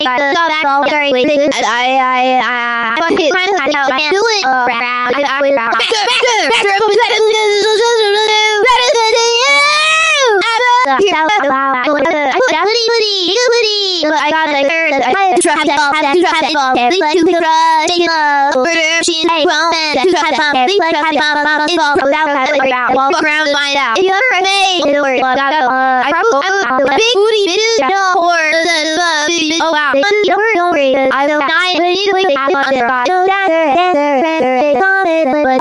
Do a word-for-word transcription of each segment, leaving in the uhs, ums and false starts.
I got back all very late. I, I, I, I want to kind of find out. I can't do it. Uh, I, I was back there, back there, back there. That is good. That is good to you. I put down hoodie, hoodie, hoodie. I got like I drop that ball, that drop that ball. Every like to pick up, take it up. Murder, she hey, well, man, that drop that ball. Every like drop that ball, it's all rolled out, like out. Walk around and find out. If you ever made it work, I got uh, I probably I big booty, big no horse. Oh wow, don't worry, don't worry. I will die, but you don't have to there. I know that there, there, there, there, comment, but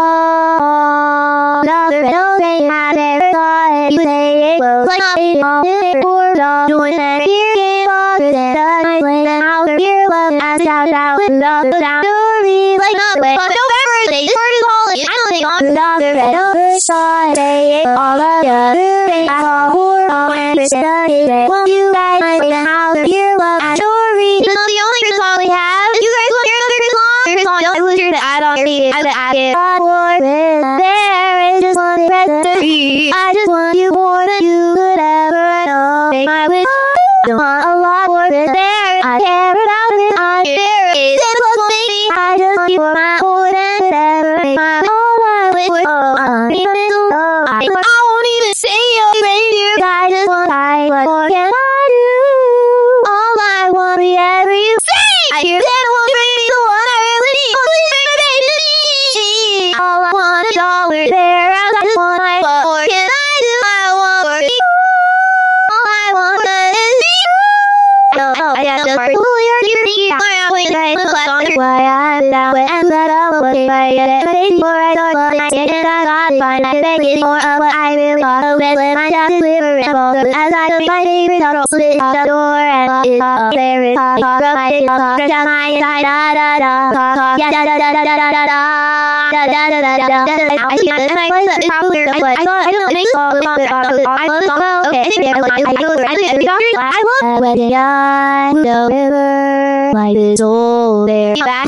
oh, another, no, they have never thought you say it was like nothing all in or all doing that here game farther than the night when an hour here was as out out with the down story like nothing but November they started calling I don't think on the other red other side they all the other day I saw horror and Christianity won't you guys like an hour here was a story this is the only Christmas song we have you guys want to hear another Christmas song Christmas song I was here to add on here I would add it God war with there is just one present I just want you more than you could ever know make my wish I want a lot more than there I care about it I care it it was me I just want you for my more than ever make my whole life wish oh I even know I won't even say your reindeer I just want I what more can I do all I want is ever you say I hear that won't bring me the one I really need only bring my baby to me all I want is dollar there I just want I what more can I do I want more all I want is you oh I just want to hear you why I'm down with and that all what if I get it before I start what I get and I got to find out it's more of what I really thought of it when I just liver and fall as I took my favorite out split out the door and it's up there it's up talk of my talk talk down my inside da da da talk talk yeah da da da da da da da da da da da da da I see that and I play that it's probably weird but I thought I don't make all the song that I love the song well okay I think I like I know I think every doctor I love when I the river like this old there back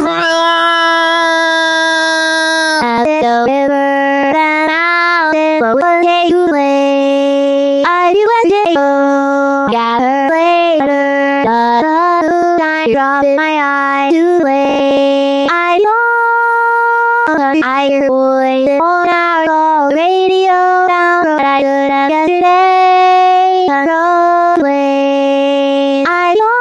at the river and out in the one day to play I do one day go gather later da da da I drop in my eye to play I know I hear voices on our call radio down road I could have yesterday on Broadway I know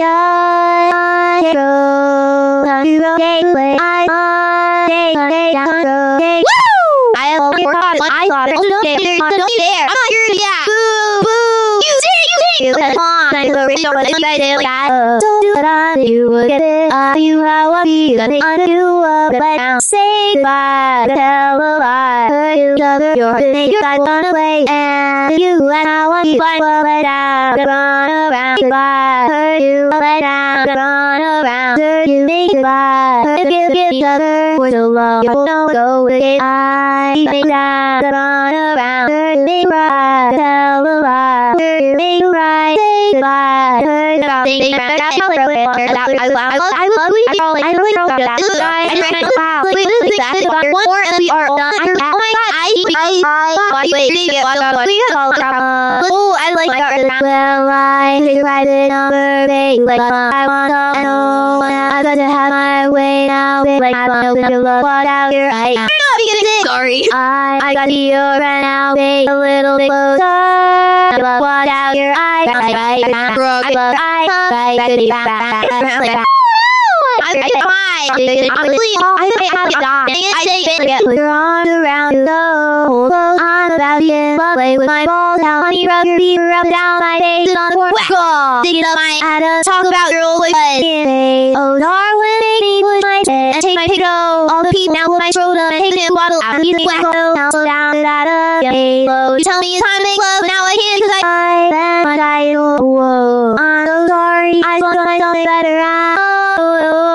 I road on the road day play I day day down the road day woo I only forgot I thought it was no day there's no there I'm not here to yeah boo boo you say you say you come on I the radio but you guys did like I so do it on you would get it I you how what you gonna undo up but now say goodbye to tell a lie hurt each other your heart and your side run away and you and I want you find what let down to run around goodbye hurt you let down to run around hurt you make goodbye hurt give give each other for so long you don't go with it I think down to run around hurt you make right to tell a lie hurt you make right say goodbye hurt about things that I tell it I love I love we all I really know that this guy I ran wow like this is exactly one more and we are done oh my god I I I wait we get what we call oh I like that well I take a private number babe like I want to know I got to have my way now babe like I want to open your love what out here I I'm not beginning to sorry I I got to be your friend now babe a little bit closer I love what out here I I I I love I I I could be back back back I I I really I have to die. I say it. Put your arms around you, go hold close on about you. Play with my balls down on your rub your feet, rub down my face and on the floor. Whack! Dig it up my had to talk about your old boyfriend. Oh, darling, make me push my chest and take my picture. All the people now pull my throat up and take it waddle out. I'm using black hole now slow down and out of your face. You tell me it's time to make love, but now I can't 'cause I I then my title. Whoa, I'm so sorry. I just want to find something better. Oh, oh, oh.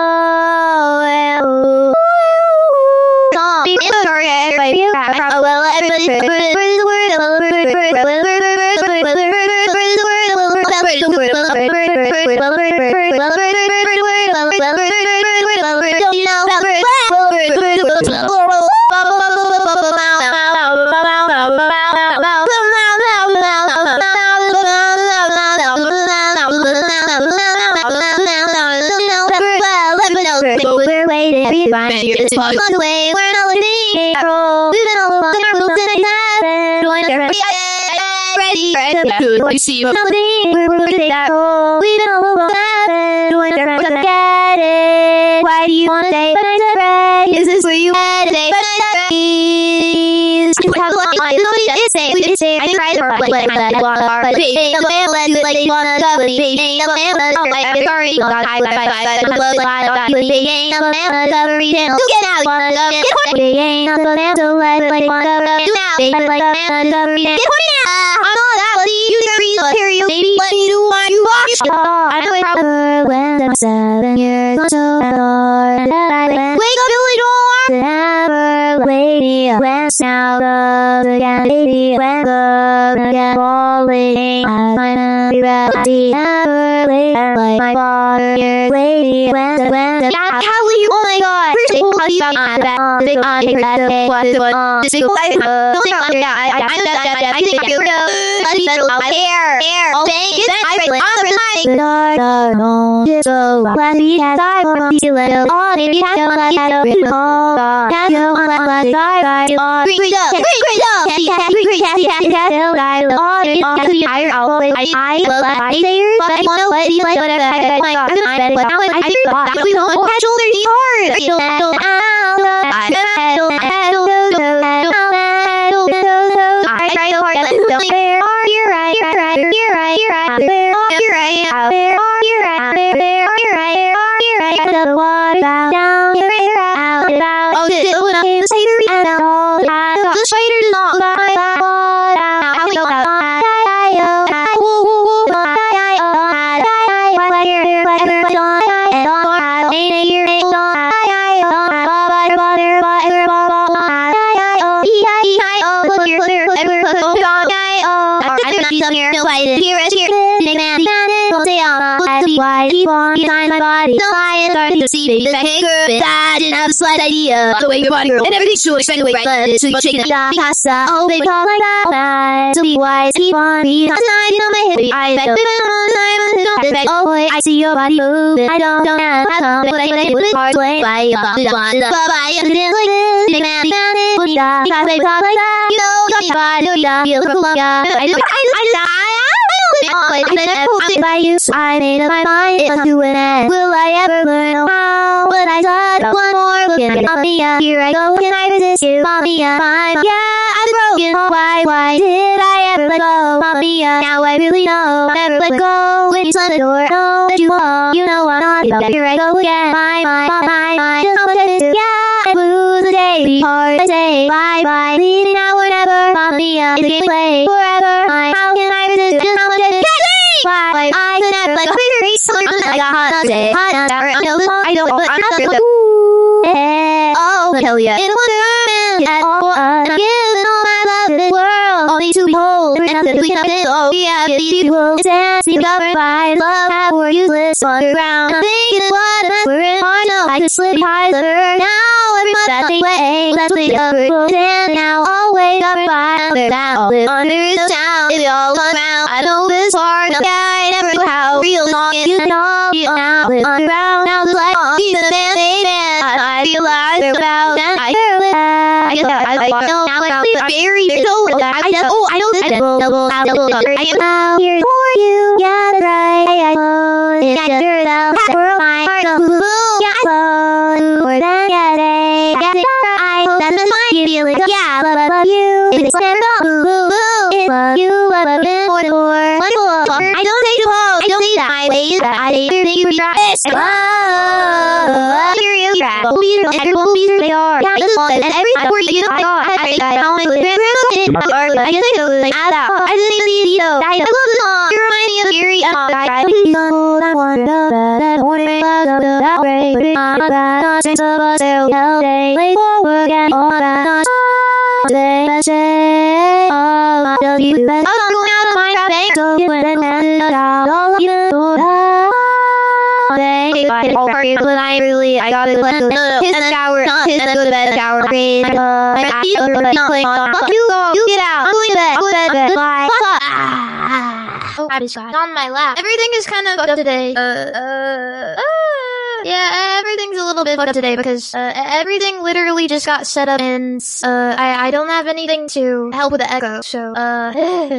Oh well, everybody. you find here. This was on the way. We're not looking at roll. We've been all along in our rooms and I haven't joined us. Ready, ready, ready. What you see? We're not looking. We're going to take that roll. We've been all along and haven't joined us. Get it? Why do you want to stay? But I said, right. Is this where you had to stay? But I said, right. You have a lot of life. Nobody does say. We did say. I tried to like let my let walk our but they ain't gonna let you like they wanna cover me. They ain't gonna let oh like I'm sorry. God, I like I like love like I like they ain't gonna let cover me. Get out. Wanna cover me. They ain't gonna let to let like wanna cover me. Now they like a man to cover me. Get horny now. I'm all that buddy. You can read the period. Baby, let me do why you watch. I know it probably when I'm seven years old. So Lord, I wake up, Billy Door. Never lady when now goes again, baby. When goes again, falling. I wanna be ready. Never later, like my father. Years lady when when yeah, Callie. Oh my God. First of all, you got on the back on the big on the red. Okay, what is what on the single life? Don't think I'm yeah. I I I know that that I think you're no. Buddy, settle my hair, hair. Oh, thank you. I really on the line. The dark no. So when we have I want to let go. All the we have to let go. Oh God. Have you on let let die die. Oh, green green up. Green green up. Green green happy happy happy die. All the all the I always I I love I say but I want to let you like whatever. Oh my God. I'm bet but now I think that we don't have shoulders be hard. I don't know. I don't I try so hard to don't where are you right you're right you're right you're right where are you right where are you right where are you right where are you right the water down down you're right out out oh this is when I the spider and all the spider is not by out how we go out why keep on behind my body? No, I am starting to see baby that hey girl, I didn't have the slight idea of the way your body girl and everything's so expect the way right blood so you're shaking it down because oh baby all like that to be wise keep on being tonight in my head I bet baby on the time and don't back oh boy I see your body moving I don't don't have I don't what I what I do it hard play bye bye bye bye and then like this big man big man booty da because baby talk like that you know your body do ya feel the long ya I do I I I I said by you, so I made up my mind. It's to an end. Will I ever learn how? But I thought one more look at me. Here I go. Can I resist you, mommy? Fine. Yeah, I've broken. Oh, why, why did I ever let go, mommy? Now I really know I'll never let go. When you slam the door, know that you won't. You know I'm not about. Here I go again. My, my, my, my. Just complicated too. Yeah, I lose the day. Be hard to say bye, bye. Leaving now or never, mommy. It's a game we play forever. My, how can I resist you? Just complicated. Why I could never like a bigger race I got hot on day hot on sour I know this song I don't but I'm not real oh I tell ya in a wonderment at all and I'm giving all my love to this world only to behold and I'm we can it oh yeah these people dance you governed by love how we're useless underground I'm thinking of what a mess we're in hard no I could slip behind the bird now every month that they way that's what the other will stand now always governed by another now all live under the town if we all run around I know this hard no I never knew how real long it is now you now live underground now the light on even a man they man I feel like they're about and I hear it I guess I I know now when I'm buried there's no way I just oh I know this double double double I am now here for you yeah that's right I know and I just heard out that world my heart no boo boo yeah I love more than yesterday yeah I hope that's mine you feel it yeah love love you it's never go boo boo boo it's love you love love more than more wonderful I don't say to hold I don't say that I way that I say everything you try it's love here you try won't be there every won't be there they are yeah this one and every time where you I got I I don't know I just think it was like I thought I just need to see you I love the song you remind me of Gary and all I please don't hold I want to that morning love of the outbreak I'm about to sing of us all day late for work and all about today let's say all I tell you that I'm not going out of my traffic so you went and landed out all of you I all party but I really I gotta let go his in the shower not his and go to bed shower green uh I eat not playing on you go you get out I'm going to bed I'm going to bed goodbye oh I just got on my lap everything is kind of fucked up today uh uh uh yeah everything's a little little bit fucked up today because uh, everything literally just got set up and uh, I, I don't have anything to help with the echo, so uh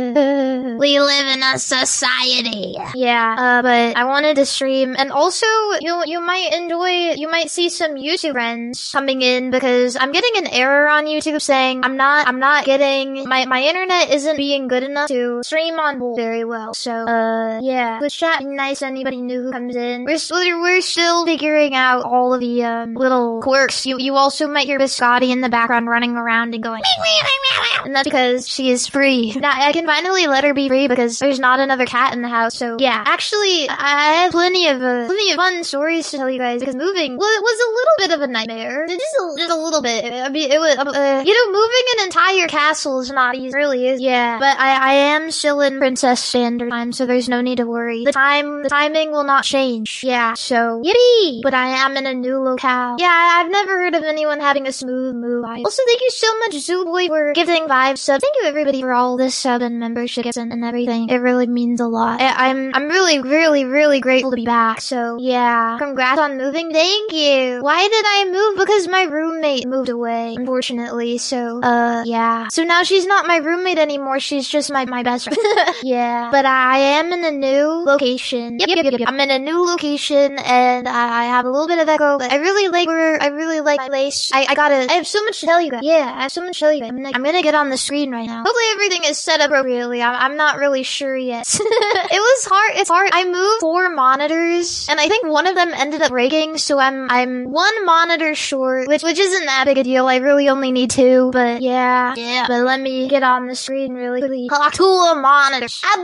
we live in a society. Yeah, uh, but I wanted to stream, and also you you might enjoy, you might see some YouTube friends coming in because I'm getting an error on YouTube saying I'm not I'm not getting my my internet isn't being good enough to stream on board very well. So uh yeah, Twitch chat, nice anybody new who comes in. We're still we're still figuring out all of the um, little quirks. You you also might hear Biscotti in the background running around and going, and that's because she is free. Now I can finally let her be free because there's not another cat in the house. So yeah, actually I have plenty of uh, plenty of fun stories to tell you guys because moving well, it was a little bit of a nightmare. Just a, just a little bit. I mean, it was uh, you know, moving an entire castle is not easy. It really is. Yeah, but I I am still in Princess Standard Time, so there's no need to worry. The time the timing will not change. Yeah, so yippee! But I am in a new locale. Yeah, I've never heard of anyone having a smooth move. Also, thank you so much, Zooboy, for gifting five subs. Thank you everybody for all this sub and membership gifts and, and everything. It really means a lot. I, I'm I'm really, really, really grateful to be back. So yeah, congrats on moving. Thank you. Why did I move? Because my roommate moved away, unfortunately. So uh yeah. So now she's not my roommate anymore. She's just my my best friend. Yeah. But I am in a new location. Yep, yep, yep, yep. I'm in a new location and I have a little bit of echo, but I really like where I really like my place. I, I gotta I have so much to tell you guys. Yeah, I have so much to tell you guys. I'm gonna, I'm gonna get on the screen right now. Hopefully everything is set up appropriately. I'm, I'm not really sure yet. It was hard. It's hard. I moved four monitors and I think one of them ended up breaking, so I'm I'm one monitor short, which which isn't that big a deal. I really only need two, but yeah. Yeah. But let me get on the screen really quickly. Clock to a monitor. Aboo!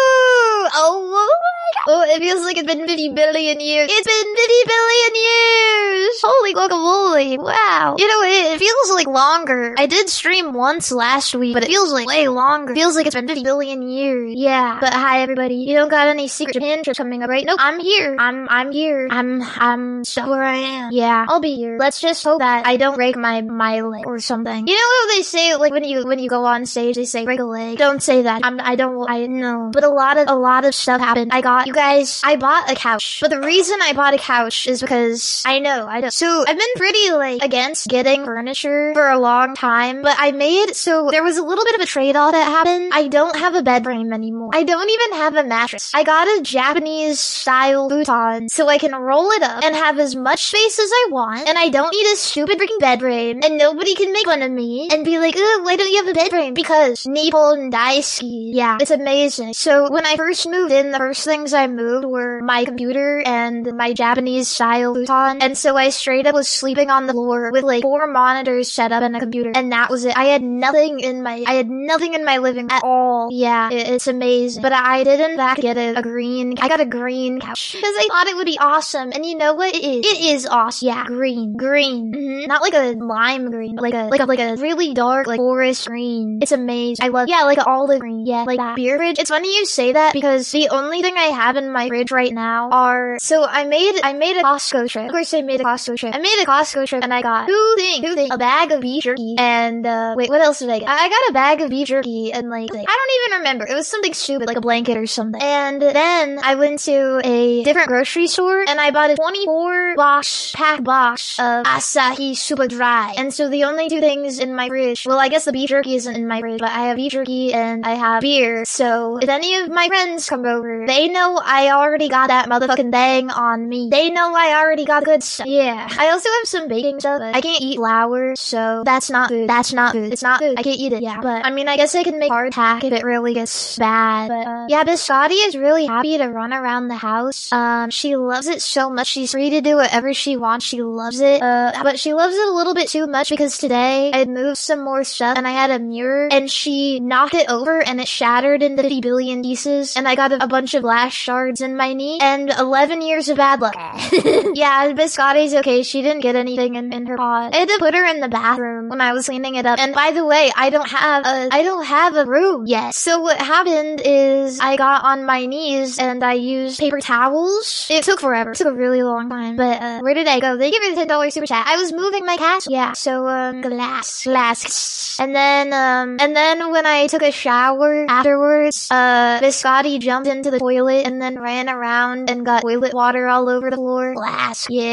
Oh, oh my god. Oh, it feels like it's been fifty billion years. It's been fifty billion years! Holy guacamole. Wow. You know, it, it feels like longer. I did stream once last week, but it feels like way longer. It feels like it's been fifty billion years. Yeah. But hi everybody. You don't got any secret Japan trips coming up, right? Nope. I'm here. I'm I'm here. I'm I'm so where I am. Yeah. I'll be here. Let's just hope that I don't break my my leg or something. You know how they say, like when you when you go on stage, they say break a leg. Don't say that. I'm I don't I know. But a lot of a lot of stuff happened. I got you guys. I bought a couch. But the reason I bought a couch is because I know I know. So I've been pretty like against getting furniture for a long time, but I made so there was a little bit of a trade-off that happened. I don't have a bed frame anymore. I don't even have a mattress. I got a Japanese style futon so I can roll it up and have as much space as I want, and I don't need a stupid freaking bed frame, and nobody can make fun of me and be like, ugh, why don't you have a bed frame? Because Nippon Daisuki. Yeah, it's amazing. So when I first moved in, the first things I moved were my computer and my Japanese style futon, and so I straight up was sleeping on the floor with like four monitors set up and a computer, and that was it. I had nothing in my I had nothing in my living at all. Yeah, it, it's amazing. But I did in fact get a, a green I got a green couch because I thought it would be awesome, and you know what? It is. It is awesome. Yeah, green, green, mm-hmm. Not like a lime green, but like a like a like a really dark like forest green. It's amazing. I love yeah, like an olive green. Yeah, like that. Beer fridge. It's funny you say that because the only thing I have in my fridge right now are so I made I made a Costco trip. Of course, I made a Costco trip. I made a Costco trip and I got two things, two things, a bag of beef jerky and uh wait, what else did I get? I got a bag of beef jerky and like, like I don't even remember. It was something stupid like a blanket or something. And then I went to a different grocery store and I bought a twenty-four box pack box of Asahi Super Dry. And so the only two things in my fridge, well, I guess the beef jerky isn't in my fridge, but I have beef jerky and I have beer. So if any of my friends come over, they know I already got that motherfucking thing on me. They know I already got good stuff. Yeah. I also have some baking stuff, but I can't eat flour, so that's not food. That's not food. It's not food. I can't eat it. Yeah. But I mean, I guess I can make hardtack if it really gets bad. But uh, yeah, Biscotti is really happy to run around the house. Um, she loves it so much. She's free to do whatever she wants. She loves it. Uh, but she loves it a little bit too much because today I moved some more stuff and I had a mirror and she knocked it over and it shattered into fifty billion pieces and I got a, a bunch of glass shards in my knee and eleven years of bad luck. Yeah, Biscotti's okay. She didn't get anything in, in her paw. I had to put her in the bathroom when I was cleaning it up. And by the way, I don't have a, I don't have a room yet. So what happened is I got on my knees and I used paper towels. It took forever. It took a really long time. But, uh, where did I go? They gave me the ten dollar super chat. I was moving my castle. Yeah, so, um, glass, glass. And then, um, and then when I took a shower afterwards, uh, Biscotti jumped into the toilet and then ran around and got toilet water all over the floor. Glass. Yeah, yeah.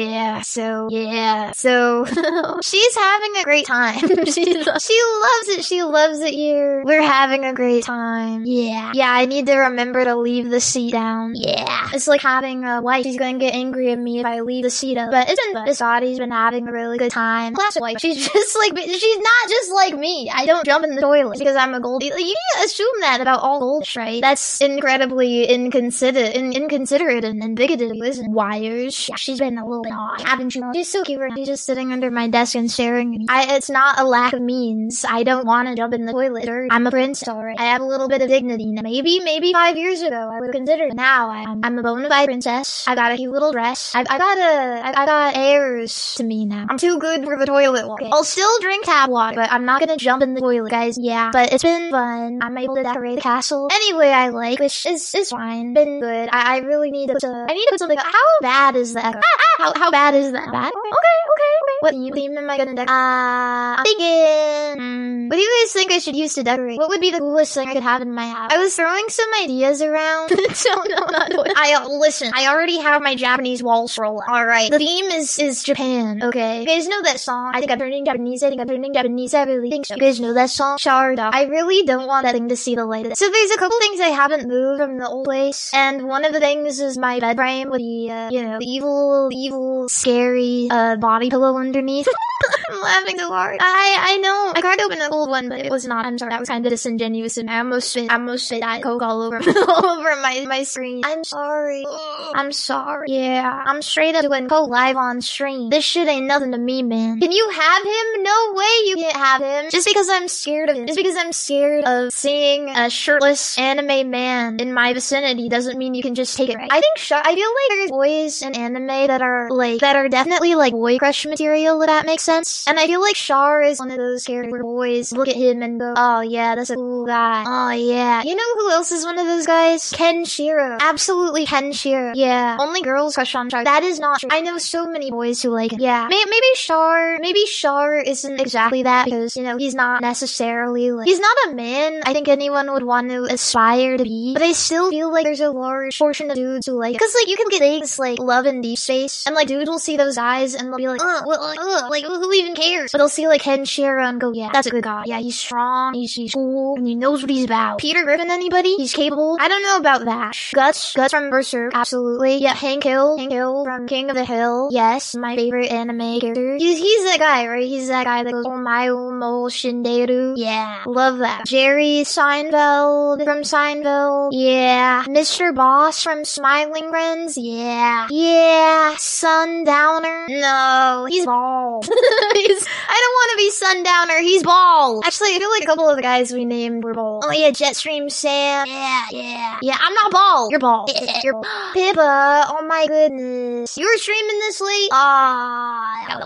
yeah, so, yeah, so, she's having a great time. she, she loves it, she loves it here. We're having a great time. Yeah. Yeah, I need to remember to leave the seat down. Yeah. It's like having a wife. She's gonna get angry at me if I leave the seat up. But it's been, this body's been having a really good time. Classic wife. She's just like, she's not just like me. I don't jump in the toilet because I'm a goldie. Like, you can't assume that about all goldish, right? That's incredibly inconsiderate, in, inconsiderate and, and bigoted. Listen, wires. Yeah, she's been a little bit odd. Haven't you? She's so cute. She's just sitting under my desk and staring at me. I, it's not a lack of means. I don't want to jump in the toilet. I'm a princess, alright. I have a little bit of dignity. Maybe, maybe five years ago I would consider it. Now I'm, I'm a bona fide princess. I got a cute little dress. I've, I got a, I, I got airs to me now. I'm too good for the toilet walk. Okay. I'll still drink tap water, but I'm not gonna jump in the toilet, guys. Yeah, but it's been fun. I'm able to decorate the castle any way I like, which is, is fine. Been good. I, I really need to put a, I need to put something. How bad is that? Ah, ah, how, how bad is that? Bad? Okay, okay, okay. What theme am I gonna decorate? Uh, I'm thinking, hmm, what do you guys think I should use to decorate? What would be the coolest thing I could have in my house? I was throwing some ideas around. so, no, not I, uh, listen, I already have my Japanese wall scroll. Alright, the theme is, is Japan, okay? You guys know that song? I think I'm turning Japanese, I think I'm turning Japanese, I really think so. You guys know that song? Sharda. I really don't want that thing to see the light of it. So there's a couple things I haven't moved from the old place, and one of the things is my bed frame with the, uh, you know, the evil, evil, scary, uh, body pillow underneath. I'm laughing so hard. I, I know. I tried to open the old one, but it was not. I'm sorry. That was kind of disingenuous, and I almost spit, I almost spit that Coke all over, all over my, my screen. I'm sorry. I'm sorry. Yeah. I'm straight up doing Coke live on stream. This shit ain't nothing to me, man. Can you have him? No way you can't have him. Just because I'm scared of him. Just because I'm scared of seeing a shirtless anime man in my vicinity doesn't mean you can just take it, right? I think, sh- I feel like there's boys in anime that are, like, that are definitely, like, boy crush material, if that makes sense. And I feel like Char is one of those characters where boys look at him and go, oh yeah, that's a cool guy. Oh yeah. You know who else is one of those guys? Kenshiro. Absolutely Kenshiro. Yeah. Only girls crush on Char. That is not true. I know so many boys who like him. Yeah. May- maybe Char, maybe Char isn't exactly that because, you know, he's not necessarily like, he's not a man I think anyone would want to aspire to be, but I still feel like there's a large portion of dudes who like it. Cause like, you can get things like Love and Deep Space, and like dudes will see those eyes and they'll be like, ugh, well, like, ugh, like, who even cares? But they'll see like Kenshiro and go, yeah, that's a good guy. Yeah, he's strong, he's, he's cool, and he knows what he's about. Peter Griffin, anybody? He's capable? I don't know about that. Guts, Guts from Berserk, absolutely. Yeah, Hank Hill, Hank Hill from King of the Hill. Yes, my favorite anime character. He's, he's that guy, right? He's that guy that goes, oh my, omo, shinderu. Yeah, love that. Jerry Seinfeld from Seinfeld. Yeah. Mister Boss from Smiling Friends. Yeah. Yeah. Sundowner. No, he's bald. he's, I don't want to be Sundowner. He's bald. Actually, I feel like a couple of the guys we named were bald. Oh yeah, Jetstream Sam. Yeah, yeah. Yeah, I'm not bald. You're bald. You're bald. Pippa. Oh my goodness. You were streaming this late? Ah.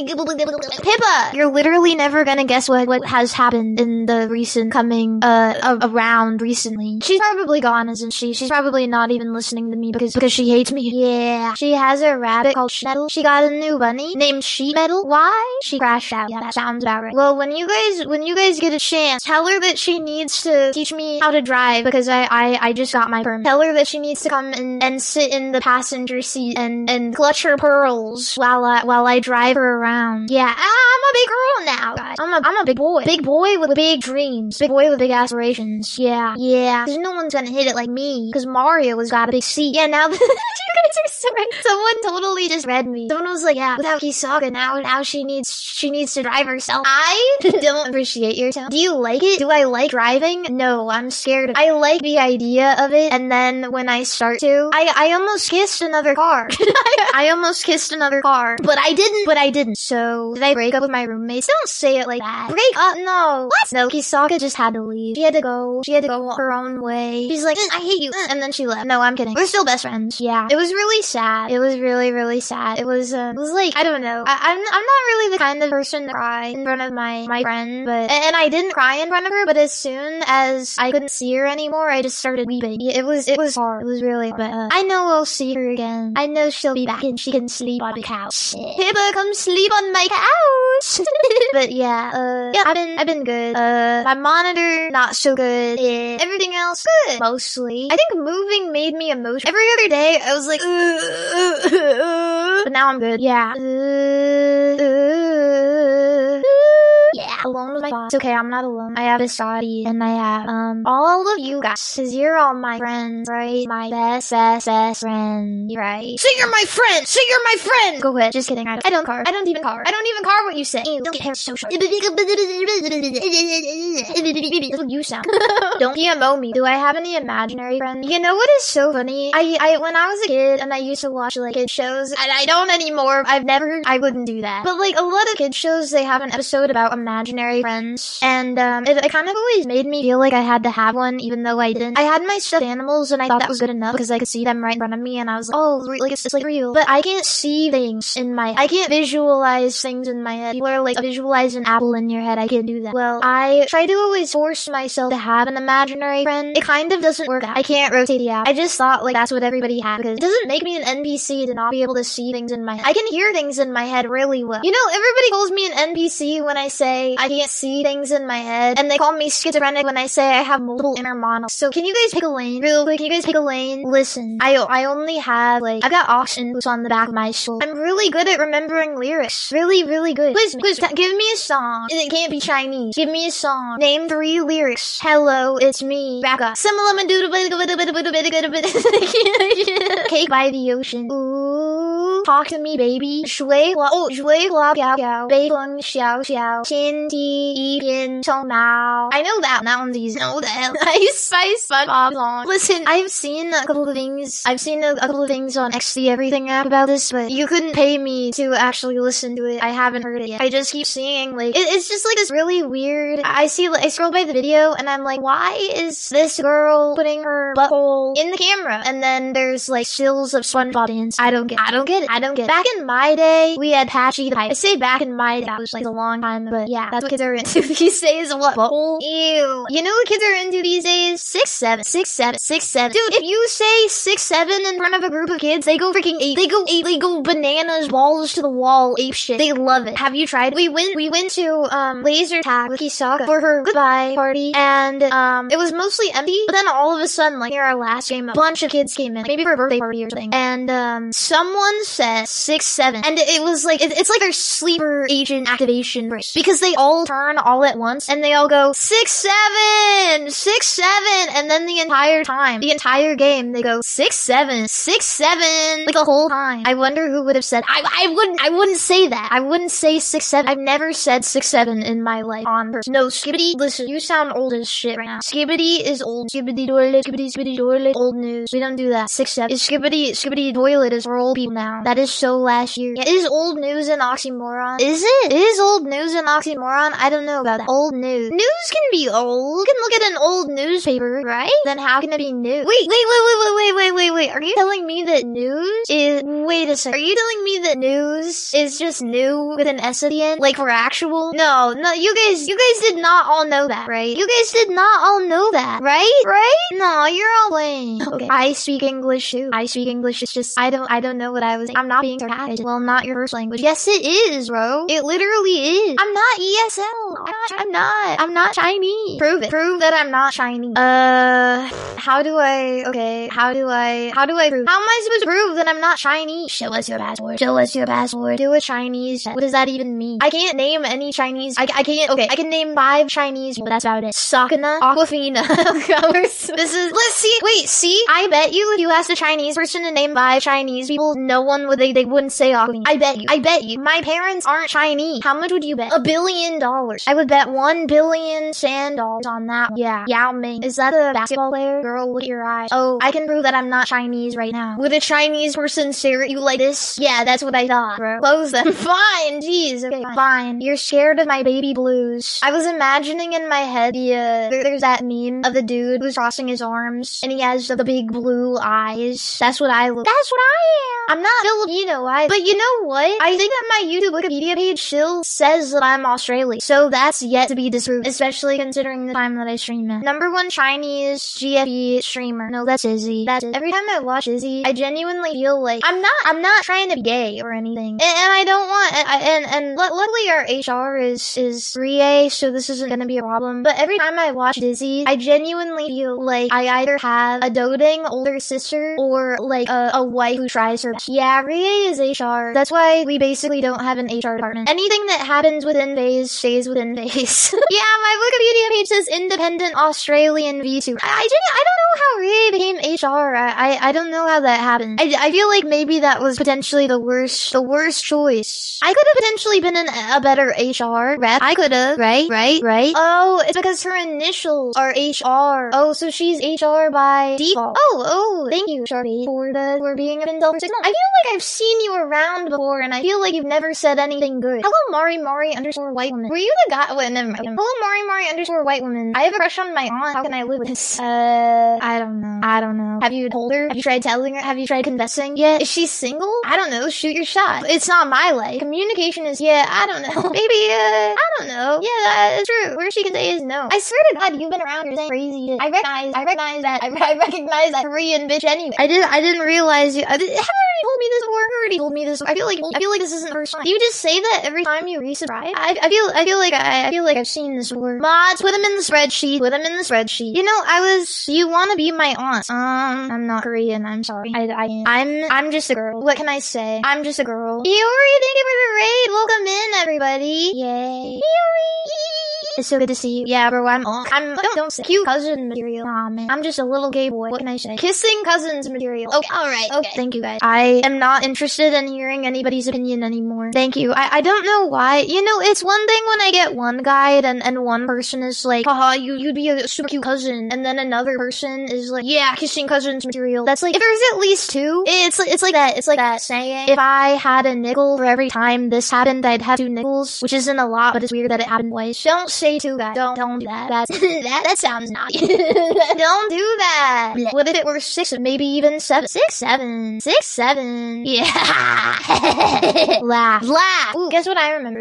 Pippa, you're literally never gonna guess what, what has happened in the recent coming, uh, around recently. She's probably gone, isn't she? She's probably not even listening to me because, because she hates me. Yeah. She has a rabbit called Sheet Metal. She got a new bunny named Sheet Metal. Why? She crashed out. Yeah, that sounds about right. Well, when you guys, when you guys get a chance, tell her that she needs to teach me how to drive because I, I, I just got my permit. Tell her that she needs to come and, and sit in the passenger seat and, and clutch her pearls while I, while I drive her around. Yeah, I'm a big girl now, guys. I'm a, I'm a big boy. Big boy with big dreams. Big boy with big aspirations. Yeah, yeah. Cause no one's gonna hit it like me. Cause Mario has got a big seat. Yeah, now that you guys are so right. Someone totally just read me. Someone was like, yeah, without Kisaka, now, now she needs, she needs to drive herself. I don't appreciate your tone. Do you like it? Do I like driving? No, I'm scared of it. I like the idea of it, and then when I start to, I, I almost kissed another car. I almost kissed another car. But I didn't, but I didn't. So, did I break up with my roommates? Don't say it like that. Break up? No. What? No, Kisaka just had to leave. She had to go. She had to go her own way. She's like, I hate you. And then she left. No, I'm kidding. We're still best friends. Yeah. It was really sad. It was really, really sad. It was, uh, it was like, I don't know. I, I'm, I'm not really the kind of person to cry in front of my, my friend, but, and I didn't cry in front of her, but as soon as I couldn't see her anymore, I just started weeping. It was, it was hard. It was really, but, uh, I know I'll see her again. I know she'll be back and she can sleep on the couch. Pippa, come sleep on my couch! But yeah, uh, yeah, I've been, I've been good. Uh, my monitor, not so good. Yeah. Everything else, good. Mostly. I think moving made me emotional. Every other day, I was like, uh, uh, uh, but now I'm good. Yeah. Uh, uh, yeah. Alone with my thoughts. It's okay, I'm not alone. I have Asadi, and I have, um, all of you guys. Cause you're all my friends, right? My best, best, best friend, right? So you're my friend! So you're my friend! Go ahead. Just kidding. I don't, I don't carve. I don't even carve. I don't even carve what you say. Ew, don't get hair so short. That's what you sound. Don't P M O me. Do I have any imaginary friends? You know what is so funny? I, I, when I was a kid and I used to watch like kid shows, and I don't anymore. I've never, I wouldn't do that. But like a lot of kid shows, they have an episode about imaginary friends, and um, it, it kind of always made me feel like I had to have one, even though I didn't. I had my stuffed animals, and I thought that was good enough because I could see them right in front of me, and I was like, oh, like it's, it's like real. But I can't see things in my, I can't visualize things in my head. People are like, visualize an apple in your head. I can't do that. Well, I try to always force myself to have an imaginary friend. It kind of doesn't work out. I can't rotate the app. I just thought like that's what everybody had because it doesn't make me an N P C to not be able to see things in my head. I can hear things in my head really well. You know, everybody calls me an N P C when I say I can't see things in my head, and they call me schizophrenic when I say I have multiple inner monologues. So can you guys pick a lane? Real quick, can you guys pick a lane? Listen, I I only have like, I got oxygen boots on the back of my skull. I'm really good at remembering lyrics. Really, really good. Quiz me. Quiz me. Give me a song. It can't be Chinese. Give me a song. Name three lyrics. Hello, it's me. Back up. Cake by the ocean. Ooh. Talk to me, baby. 水果 oh 水果飘飘，北风萧萧，天地一片匆忙。I know that one. That one's easy. No, the hell. I spice SpongeBob song. Listen, I've seen a couple of things. I've seen a, a couple of things on X D Everything app about this, but you couldn't pay me to actually listen to it. I haven't heard it yet. I just keep seeing like it, it's just like this really weird. I see. I scroll by the video and I'm like, why is this girl putting her butthole in the camera? And then there's like stills of SpongeBob dance. I don't get. I don't get it. I don't get it. Back in my day, we had Patchy the Pipe. I say back in my day, that was like a long time, but yeah, that's what kids are into these days. What butthole? Ew. You know what kids are into these days? Six seven, six seven, six seven. Dude, if you say six seven in front of a group of kids, they go freaking ape. They go ape. They go bananas, balls to the wall, ape shit. They love it. Have you tried? We went. We went to um laser tag with Kisaka for her goodbye party, and um it was mostly empty. But then all of a sudden, like near our last game, a bunch of kids came in, maybe for a birthday party or something. And um someone said six seven, and it was like it, it's like our sleeper agent activation burst because they all turn all at once and they all go six seven, six seven, and then the entire time, the entire game, they go six seven, six seven, like the whole time. I wonder who would have said. I I wouldn't. I wouldn't say that. I wouldn't say six seven. I've never said six seven in my life on purpose. No, Skibidi. Listen, you sound old as shit right now. Skibidi is old. Skibidi toilet. Skibidi skibidi toilet. Old news. We don't do that. Six seven. Is Skibidi Skibidi toilet is for old people now. That is so last year. Yeah, is old news an oxymoron? Is it? Is old news an oxymoron? I don't know about that. Old news. News can be old. You can look at an old newspaper, right? Then how can it be new? Wait, wait, wait, wait, wait, wait, wait, wait, wait. Are you telling me that news is... Wait a sec. Are you telling me that news is just new with an S at the end? Like for actual? No, no, you guys, you guys did not all know that, right? You guys did not all know that, right? Right? No, you're all playing. Okay. I speak English too. I speak English. It's just, I don't, I don't know what I was saying. I'm not being sarcastic. Well, not your first language. Yes, it is, bro. It literally is. I'm not E S L. I'm not, I'm not, I'm not Chinese. Prove it. Prove that I'm not Chinese. Uh, how do I, okay, how do I, how do I prove? How am I supposed to prove that I'm not Chinese? Show us your passport. Show us your passport. Do a Chinese. What does that even mean? I can't name any Chinese. I, I can't, okay, I can name five Chinese, but that's about it. Sakana, Aquafina. This is, let's see, wait, see? I bet you if you asked a Chinese person to name five Chinese people, no one would, they, they wouldn't say Aquafina. I bet you. I bet you. My parents aren't Chinese. How much would you bet? A billion dollars. I would bet one billion sand dollars on that one. Yeah. Yao Ming. Is that a basketball player? Girl, look at your eyes. Oh, I can prove that I'm not Chinese right now. Would a Chinese person stare at you like this? Yeah, that's what I thought, bro. Close them. Fine. Jeez. Okay, fine. Fine. You're scared of my baby blues. I was imagining in my head the, uh, there, there's that meme of the dude who's crossing his arms and he has the, the big blue eyes. That's what I look. That's what I am. I'm not Filipino, I, but you know what? I think that my YouTube Wikipedia page still says that I'm Australian. So that's yet to be disproved, especially considering the time that I stream it. Number one Chinese G F E streamer. No, that's Izzy. That's it. Every time I watch Izzy, I genuinely feel like I'm not, I'm not trying to be gay or anything. And, and I don't want, and, and, and luckily our H R is, is three A, so this isn't gonna be a problem. But every time I watch Izzy, I genuinely feel like I either have a doting older sister or like a, a wife who tries her best. Yeah, Rie is H R. That's why we basically don't have an H R department. Anything that happens within phase stays within phase. Yeah, my Wikipedia page says independent Australian VTuber. I, I, I don't know how Rie became H R. I, I, I don't know how that happened. I, I feel like maybe that was potentially the worst, the worst choice. I could have potentially been an, a better H R rep. I could have, right? Right? Right? Oh, it's because her initials are H R. Oh, so she's H R by default. Oh, oh, thank you, Sharpie, for the, for being an adult for six months. I feel like I've seen you around before, and I feel like you've never said anything good. Hello, Mari Mari underscore white woman. Were you the guy? Wait, never mind. Hello, Mari Mari underscore white woman. I have a crush on my aunt. How can I live with this? Uh, I don't know. I don't know. Have you told her? Have you tried telling her? Have you tried confessing yet? Is she single? I don't know. Shoot your shot. It's not my life. Communication is, yeah, I don't know. Maybe, uh, I don't know. Yeah, that's true. Worst she can say is no. I swear to God, you've been around here saying crazy shit. I recognize, I recognize that. I, I recognize that Korean bitch anyway. I did, I didn't realize you. I did, have you already told me this before? You already told me this. I feel like, I feel like this isn't the first time. Do you just say that every time you resubscribe? I, I feel, I feel like I, I feel like I've seen this before. Mods, put them in the spreadsheet. Put them in the spreadsheet. You know, I was, you want to be my aunt. Um, I'm not Korean. I'm sorry. I, I, I'm, I'm just a girl. What can I say? I'm just a girl. Yuri, thank you for the raid. Welcome in, everybody. Yay. Yuri. It's so good to see you. Yeah, bro, I'm on. I'm, don't, don't say cute cousin material. Aw, man. I'm just a little gay boy. What can I say? Kissing cousins material. Okay, alright, okay. Thank you, guys. I am not interested in hearing anybody's opinion anymore. Thank you. I, I don't know why. You know, it's one thing when I get one guide and, and one person is like, haha, you, you'd be a super cute cousin. And then another person is like, yeah, kissing cousins material. That's like, if there's at least two, it's like, it's like that. It's like that saying, if I had a nickel for every time this happened, I'd have two nickels, which isn't a lot, but it's weird that it happened twice. Don't say two guys. Don't, don't do that. That's, that, that sounds naughty. Don't do that. What if it were six, maybe even seven? Six, seven. Six, seven. Yeah. Laugh. Laugh. Ooh, guess what I remember?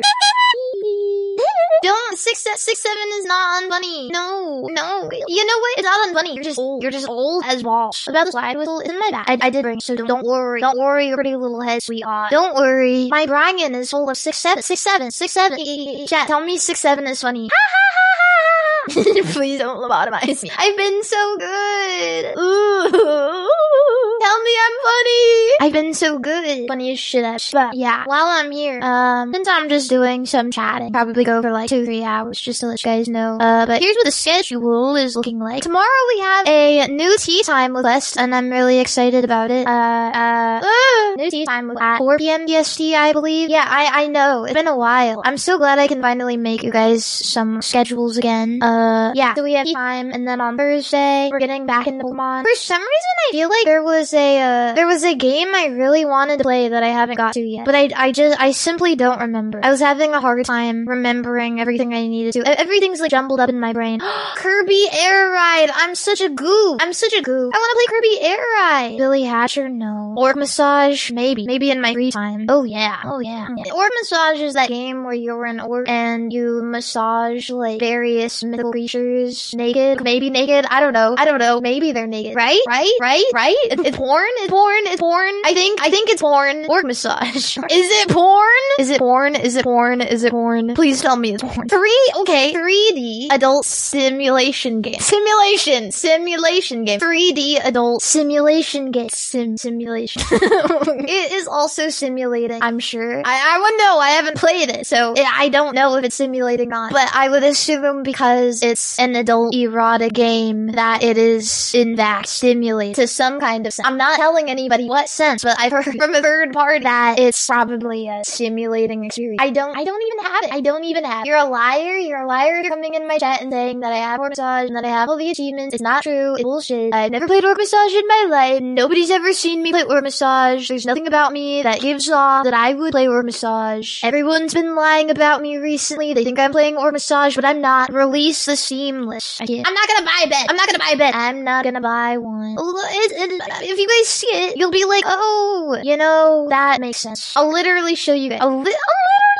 Don't, six, six, seven is not unfunny. No, no. You know what? It's not unfunny. You're just old. You're just old as balls. What about the slide whistle? Isn't my bad. I, I did bring, so don't, don't worry. Don't worry, your pretty little head, sweetheart. Don't worry. My Brian is full of six, seven, six, seven, six, seven. Chat, tell me six, seven is funny. Please don't lobotomize me. I've been so good. Ooh. Tell me I'm funny. I've been so good. Funny as shit at But yeah, while I'm here, um, since I'm just doing some chatting, probably go for like two, three hours just to let you guys know. Uh, but here's what the schedule is looking like. Tomorrow we have a new tea time request, and I'm really excited about it. Uh, uh, uh new tea time at four p m B S T, I believe. Yeah, I, I know. It's been a while. I'm so glad I can finally make you guys some schedules again. Uh, yeah. So we have tea time, and then on Thursday, we're getting back into Pokemon. For some reason, I feel like there was a, uh, there was a game I really wanted to play that I haven't got to yet. But I, I just, I simply don't remember. I was having a hard time remembering everything I needed to. Everything's like jumbled up in my brain. Kirby Air Ride! I'm such a goof! I'm such a goof. I wanna play Kirby Air Ride! Billy Hatcher? No. Orc Massage? Maybe. Maybe in my free time. Oh yeah. Oh yeah. yeah. Orc Massage is that game where you're an orc and you massage like various mythical creatures naked. Maybe naked. I don't know. I don't know. Maybe they're naked. Right? Right? Right? Right? It's, it's porn? It's porn? It's porn? I think, I think it's porn. Orc Massage. Is it porn? Is it porn? Is it porn? Is it porn? Please tell me it's porn. Three, okay, three D adult simulation game. Simulation, simulation game. three D adult simulation game. Sim, simulation. It is also simulating, I'm sure. I, I wouldn't know, I haven't played it, so it, I don't know if it's simulating or not. But I would assume because it's an adult erotic game that it is, in fact, simulated to some kind of sense. I'm not telling anybody what sense, but I've heard from a third party that it's probably a simulating experience. I don't, I don't even have it. I don't even have it. You're a liar. You're a liar. You're coming in my chat and saying that I have Orc Massage and that I have all the achievements. It's not true. It's bullshit. I've never played Orc Massage in my life. Nobody's ever seen me play Orc Massage. There's nothing about me that gives off that I would play Orc Massage. Everyone's been lying about me recently. They think I'm playing Orc Massage, but I'm not. Release the Seamless. I can't. I'm not gonna buy a bed. I'm not gonna buy a bed. I'm not gonna buy one. It, it, if you guys see it, you'll be like, oh, you know, that makes sense. I'll literally show you guys. I'll, li- I'll literally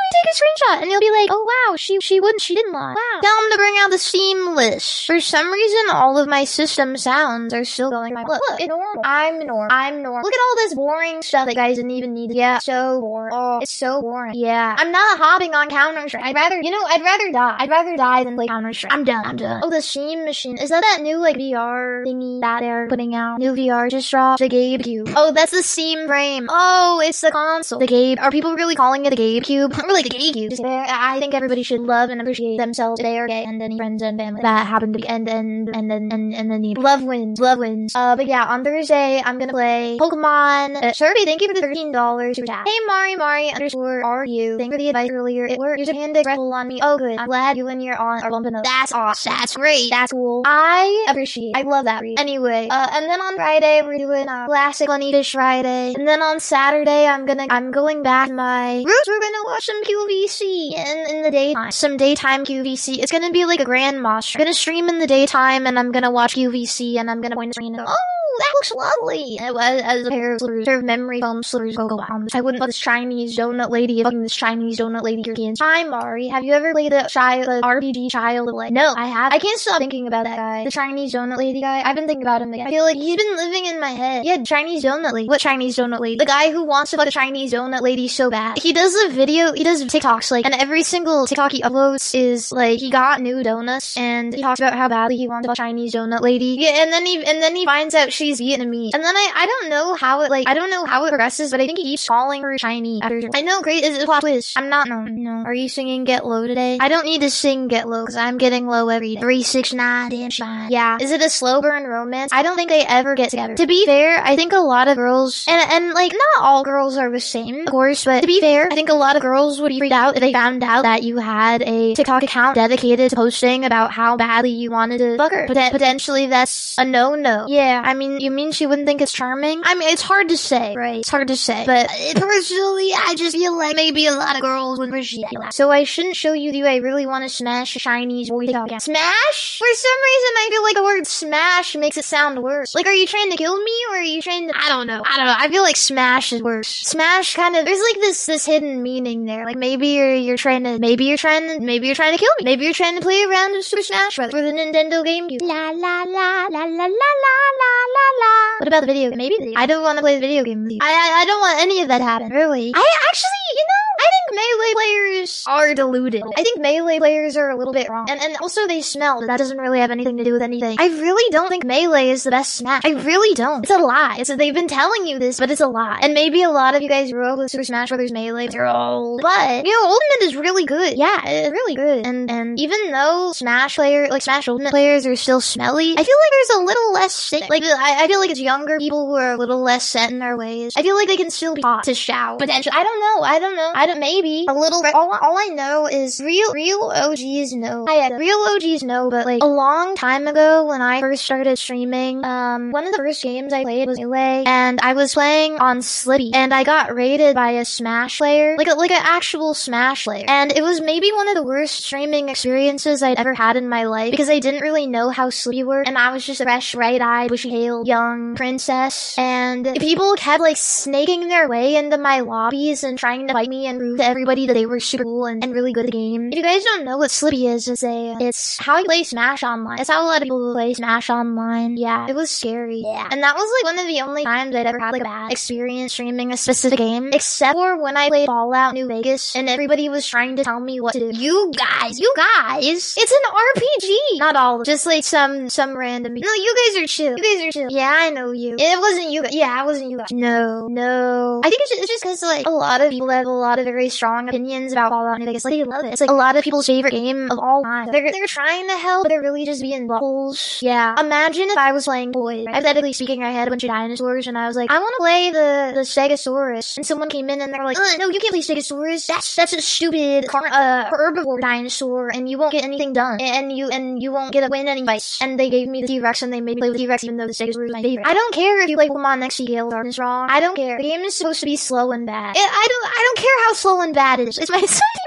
take a screenshot and you'll be like, oh wow, she she wouldn't, she didn't lie. Wow. Tell them to bring out the Steam list. For some reason, all of my system sounds are still going. My look, look, it's normal. I'm normal. I'm normal. Look at all this boring stuff that guys didn't even need. Yeah, so boring. Oh, it's so boring. Yeah, I'm not hopping on Counter-Strike. I'd rather, you know, I'd rather die. I'd rather die than play Counter-Strike. I'm done. I'm done. Oh, the Steam machine. Is that that new like V R thingy that they're putting out? New V R just dropped. The Gabe Cube. Oh, that's the Steam frame. Oh, it's the console. The Gabe. Are people really calling it a Gabe Cube? Or like the Gabe Cube? Just, I think everybody should love and appreciate themselves if they are gay and any friends and family that happen to be and and and then and, and then love wins. Love wins. Uh, but yeah, on Thursday I'm gonna play Pokemon. Uh, Survey, thank you for the thirteen dollars super chat. Hey Mari Mari underscore are you? Thanks for the advice earlier. It worked. There's a panda wrestle on me. Oh good. I'm glad you and your aunt are lumping up. That's awesome. That's great. That's cool. I appreciate. I love that read. Anyway, uh, and then on Friday we're doing uh, classic Funny Fish Friday, and then on Saturday I'm gonna I'm going back to my roots. We're gonna watch some Q V C in in the daytime. Some daytime Q V C. It's gonna be like a grandma stream. I'm gonna stream in the daytime, and I'm gonna watch Q V C, and I'm gonna point the screen and go, oh, that looks lovely. As, as a pair of slippers, pair of memory foam slippers go go on. I wouldn't let this Chinese donut lady fucking this Chinese donut lady your kids. Hi Mari, have you ever played a child a R P G Child of Light? No, I have. I can't stop thinking about that guy, the Chinese donut lady guy. I've been thinking about him again. I feel like he's been living in my head. Yeah, Chinese donut lady. What Chinese donut lady? The guy who wants to fuck a Chinese donut lady so bad. He does a video. He does TikToks like, and every single TikTok he uploads is like he got new donuts, and he talks about how badly he wants to fuck a Chinese donut lady. Yeah, and then he and then he finds out she's Vietnamese, and then I I don't know how it like I don't know how it progresses, but I think he keeps calling her Chinese after her. I know, great is a plot twist. I'm not no no. Are you singing Get Low today? I don't need to sing Get Low because I'm getting low every day. Three six nine damn fine. Yeah, is it a slow burn romance? I don't think they ever get together. To be fair, I think a lot of girls and and like not all girls are the same, of course, but to be fair, I think a lot of girls would be freaked out if they found out that you had a TikTok account dedicated to posting about how badly you wanted to fuck her. Pot- potentially that's a no-no. Yeah, I mean, you mean she wouldn't think it's charming? I mean, it's hard to say, right? It's hard to say. But personally, I just feel like maybe a lot of girls would appreciate that. So I shouldn't show you do I really want to smash a Chinese boy TikTok account. Smash? For some reason, I feel like the word smash makes it sound worse. Like, are you trying to kill me, or are you trying to... I don't know. I don't know. I feel like smash is worse. Smash kind of... There's like this this hidden meaning there. Like, maybe you're you're trying to... Maybe you're trying to... Maybe you're trying to kill me. Maybe you're trying to play around with Super Smash Bros. For the Nintendo GameCube. La la la la la la la la la la. What about the video game? Maybe the video. I don't want to play the video game with you. I, I I don't want any of that to happen. Really. I actually, you know, I think Melee players are deluded. I think Melee players are a little bit wrong. And and also they smell. That doesn't really have anything to do with anything. I really don't think Melee is the best Smash. I really don't. It's a lie. It's a, they've been telling you this, but it's a lie. And maybe a lot of you guys grew up with Super Smash Bros. Melee. They're old. But, you know, Ultimate is really good. Yeah, it's really good. And and even though Smash player, like Smash Ultimate players are still smelly, I feel like there's a little less sick. Like, I, I feel like it's younger people who are a little less set in their ways. I feel like they can still be hot to shout. Potentially. I don't know. I don't know. I don't, maybe. A little, all, all I know is real, real O Gs know. I, real O Gs know, but like, a long time ago when I first started streaming, um, one of the first games I played was Melee, and I was playing on Slippi, and I got raided by a Smash player, like a, like an actual Smash player, and it was maybe one of the worst streaming experiences I'd ever had in my life, because I didn't really know how Slippi worked, and I was just a fresh, bright-eyed, bushy-tailed, young princess, and people kept like snaking their way into my lobbies and trying to fight me and prove to everybody that they were super cool and, and really good at the game. If you guys don't know what Slippi is, it's a, it's how you play Smash Online. It's how a lot of people play Smash Online. Yeah, it was scary. Yeah. And that was like one of the only times I'd ever had like a bad experience streaming a specific game, except for when I played Fallout New Vegas and everybody was trying to tell me what to do. You guys, you guys, it's an R P G! Not all of them, just like some, some random. No, you guys are chill. You guys are chill. Yeah, I know you. It wasn't you guys. Yeah, it wasn't you guys. No, no. I think it's just, it's just cause like a lot of people have a lot of very strong opinions about Fallout New Vegas. Like, they love it. It's like a lot of people's favorite game of all time. They're, they're trying to help, but they're really just being buttholes. Yeah. Imagine if I was playing toys. Right? Hypothetically speaking, I had a bunch of dinosaurs and I was like, I want to play the, the Stegosaurus. And someone came in and they're like, uh, no, you can't play Stegosaurus. That's, that's a stupid, car- uh, herbivore dinosaur and you won't get anything done. And you, and you won't get a win any fights. And they gave me the T-Rex and they made me play with T-Rex even though the Stegosaurus is my favorite. I don't care if you play Pokemon X y Gale Darkness wrong. I don't care. The game is supposed to be slow and bad. It, I don't, I don't care how slow and bad it is. It's my, it's my favorite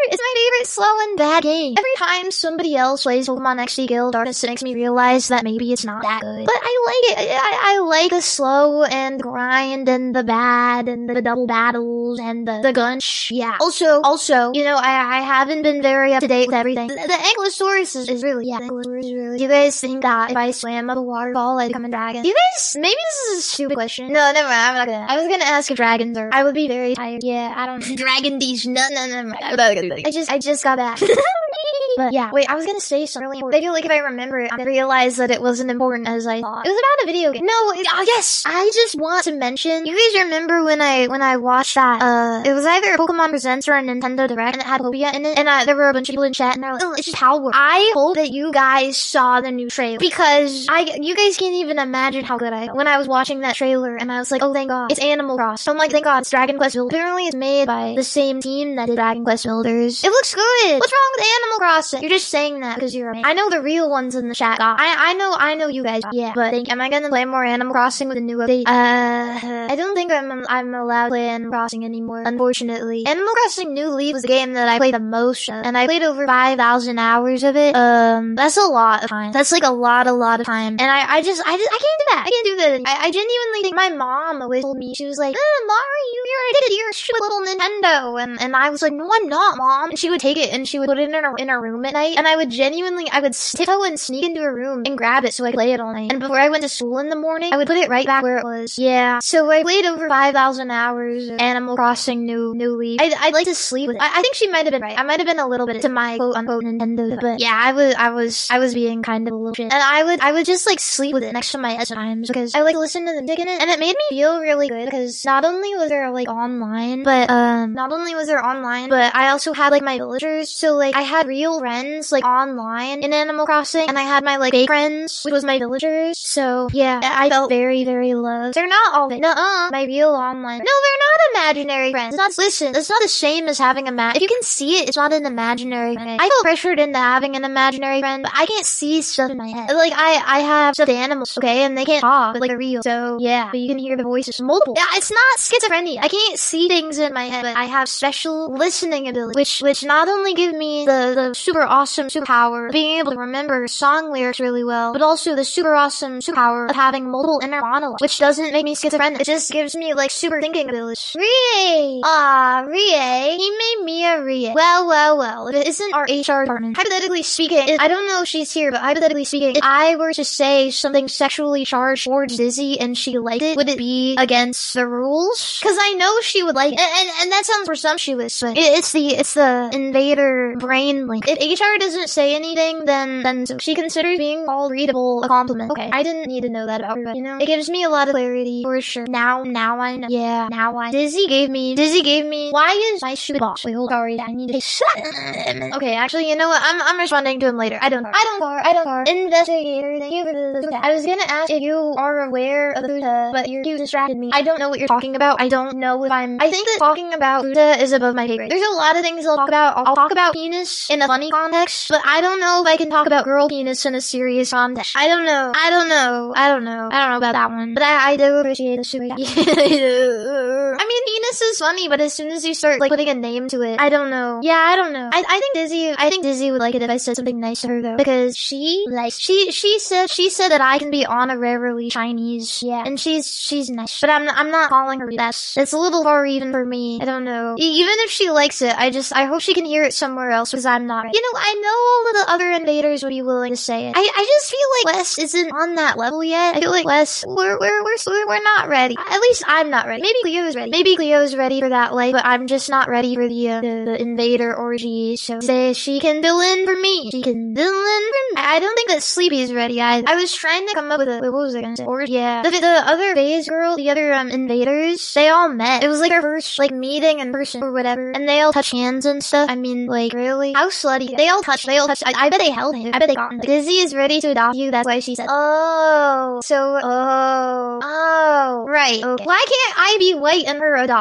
favorite, it's my favorite slow and bad game. Every time somebody else plays Pokemon X D Guild Artists, it makes me realize that maybe it's not that good. But I like it. I, I like the slow and grind and the bad and the double battles and the, the gunch. Yeah. Also, also, you know, I, I haven't been very up to date with everything. The, the Ankylosaurus is, is really, yeah, the Ankylosaurus is really. Do you guys think that if I swam up a waterfall, I'd become a dragon? Do you guys, maybe this is a stupid question. No, never mind, I'm not gonna. I was gonna ask if dragons are, I would be very tired. Yeah, I don't, dragon these, no, no, no, no. I just, I just got back. But yeah, wait, I was gonna say something really important. I feel like if I remember it, I realize that it wasn't important as I thought. It was about a video game. No, it, oh yes! I just want to mention, you guys remember when I, when I watched that, uh, it was either Pokemon Presents or a Nintendo Direct, and it had Popia in it, and uh, there were a bunch of people in chat, and they're like, oh, it's just how we're. I hope that you guys saw the new trailer, because I, you guys can't even imagine how good I felt when I was watching that trailer, and I was like, oh thank god, it's Animal Crossing. I'm like, thank god, it's Dragon Quest Builders. Apparently it's made by the same team that did Dragon Quest Builders. It looks good! What's wrong with Animal Crossing? You're just saying that because you're a man. I know the real ones in the chat got. I I know I know you guys. Yeah, but think, am I gonna play more Animal Crossing with a new update? Uh, I don't think I'm I'm allowed to play Animal Crossing anymore. Unfortunately, Animal Crossing New Leaf was the game that I played the most of, and I played over five thousand hours of it. Um, that's a lot of time. That's like a lot, a lot of time. And I I just I just I can't do that. I can't do that. I, I genuinely think my mom always told me, she was like, eh, Mari, you're addicted to your stupid little Nintendo, and and I was like, no, I'm not, mom. And she would take it and she would put it in her in her room at night, and I would genuinely, I would tiptoe and sneak into a room and grab it so I could play it all night. And before I went to school in the morning, I would put it right back where it was. Yeah. So I played over five thousand hours of Animal Crossing New New Leaf. I, I'd like to sleep with it. I, I think she might have been right. I might have been a little bit to my quote unquote Nintendo, but yeah, I was, I was, I was being kind of a little shit. And I would, I would just like sleep with it next to my head sometimes because I like to listen to the music in it, and it made me feel really good because not only was there like online, but um, not only was there online, but I also had like my villagers. So like I had real friends like online in Animal Crossing, and I had my like fake friends, which was my villagers. So yeah, I felt very, very loved. They're not all fake. Nuh-uh. My real online. No, they're not imaginary friends. It's not, listen, it's not the same as having a ma- if you can see it, it's not an imaginary friend. I feel pressured into having an imaginary friend, but I can't see stuff in my head. Like I, I have stuffed animals, okay, and they can't talk, but like they're real. So yeah, but you can hear the voices multiple. Yeah, it's not schizophrenia. I can't see things in my head, but I have special listening ability, which which not only give me the the super awesome superpower of being able to remember song lyrics really well, but also the super awesome superpower of having multiple inner monologues, which doesn't make me schizophrenic. It just gives me like super thinking abilities. Rie! Ah, Rie. He made me a Rie. Well, well, well. If it isn't our H R department, hypothetically speaking, if, I don't know if she's here, but hypothetically speaking, if I were to say something sexually charged towards Dizzy and she liked it, would it be against the rules? Cause I know she would like it. And, and, and that sounds presumptuous, but it, it's the, it's the invader brain link. If H R doesn't say anything, then, then so she considers being all readable a compliment. Okay, I didn't need to know that about her, but you know, it gives me a lot of clarity for sure. Now, now I know. Yeah, now I. Dizzy gave me, Dizzy gave me, why is my stupid boss? Wait, hold on, sorry, I need to take, okay, actually, you know what, I'm, I'm responding to him later. I don't care. I don't care, I don't care. Investigator, thank you for the food. I was gonna ask if you are aware of the food, but you, you distracted me. I don't know what you're talking about. I don't know if I'm, I think that talking about Buddha is above my pay grade. There's a lot of things I'll talk about. I'll, I'll talk about penis in a funny context, but I don't know if I can talk about girl penis in a serious context. I don't know. I don't know. I don't know. I don't know about that one. But I, I do appreciate the super. I mean, penis is funny, but as soon as you start like putting a name to it, I don't know. Yeah, I don't know. I, I think Dizzy, I think Dizzy would like it if I said something nice to her though, because she likes, she, she said, she said that I can be honorarily Chinese. Yeah, and she's, she's nice, but I'm, I'm not calling her. That's, that's a little far even for me. I don't know. E- even if she likes it, I just, I hope she can hear it somewhere else because I'm not. You know, I know all of the other invaders would be willing to say it. I, I just feel like West isn't on that level yet. I feel like West, we're, we're, we're, we're not ready. At least I'm not ready. Maybe Cleo's ready. Maybe Cleo's ready for that life, but I'm just not ready for the, uh, the, the invader orgy. So say she can fill in for me. She can fill in for me. I don't think that Sleepy's ready either. I was trying to come up with a, wait, what was I gonna say? Or, yeah. The, the other phase girl, the other, um, invaders, they all met. It was like our first, like, meeting in person or whatever. And they all touched hands and stuff. I mean, like, really? How slutty. They all touched, they all touched. I, I bet they held him. I bet they got him. Dizzy is ready to adopt you. That's why she said, oh. So, oh. Oh. Right. Okay. Why can't I be white in her adoption?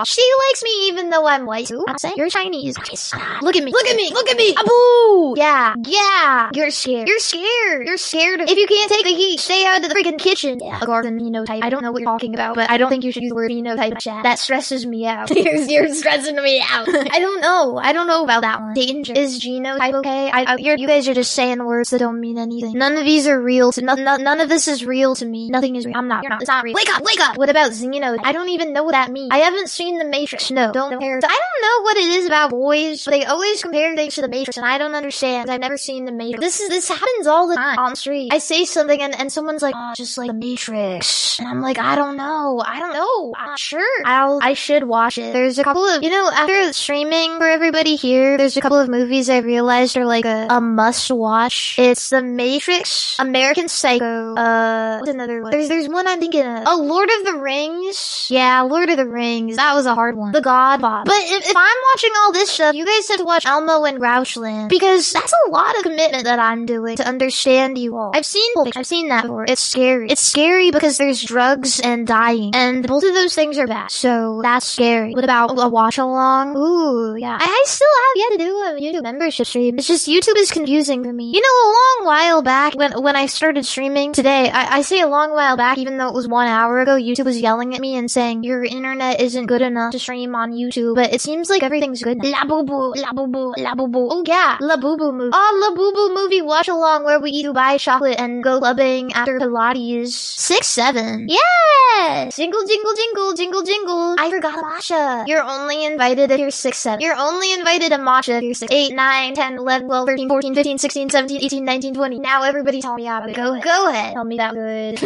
She likes me even though I'm white too. I'm saying you're Chinese. Look at me. Look at me. Look at me. Aboo. Yeah. Yeah. You're scared. You're scared. You're scared. Of if you can't take the heat, stay out of the freaking kitchen. Yeah. A garden phenotype. I don't know what you're talking about, but I don't think you should use the word phenotype in chat. That stresses me out. you're, you're stressing me out. I don't know. I don't know about that one. Danger. Is genotype okay? I, I, you're, you guys are just saying words that don't mean anything. None of these are real. To, no, no, none of this is real to me. Nothing is real. I'm not. You're not. It's not real. Wake up. Wake up. What about xenotype? I don't even know what that means. I haven't seen The Matrix. No. Don't compare. I don't know what it is about boys, but they always compare things to The Matrix, and I don't understand. I've never seen The Matrix. This is this happens all the time on street. I say something, and, and someone's like, oh, just like The Matrix. And I'm like, I don't know. I don't know. I'm not sure. I'll, I should watch it. There's a couple of, you know, after streaming for everybody here, there's a couple of movies I realized are like a, a must watch. It's The Matrix, American Psycho, uh, what's another one? There's, there's one I'm thinking of. Oh, Lord of the Rings. Yeah, Lord of the Rings. That was a hard one. The Godfather. But if, if I'm watching all this stuff, you guys have to watch Elmo and Grouchland, because that's a lot of commitment that I'm doing to understand you all. I've seen, I've seen that before. It's scary. It's scary because there's drugs and dying, and both of those things are bad. So that's scary. What about a watch along? Ooh, yeah. I, I still have yet to do a YouTube membership stream. It's just YouTube is confusing for me. You know, a long while back when when I started streaming today, I, I say a long while back, even though it was one hour ago, YouTube was yelling at me and saying your internet isn't good enough to stream on YouTube. But it seems like everything's good. La boo boo, la boo boo, la boo boo. Oh yeah, La Boo Boo movie. Oh, La Boo Boo movie watch along where we eat Dubai chocolate and go clubbing after Pilates. Six seven. Yes. Jingle jingle jingle jingle jingle. I forgot Masha. You're only invited if you're six seven. You're only invited to Masha if you're six eight nine ten eleven twelve thirteen fourteen fifteen sixteen seventeen eighteen nineteen twenty. Now everybody tell me how to go ahead. Go ahead. Tell me that good.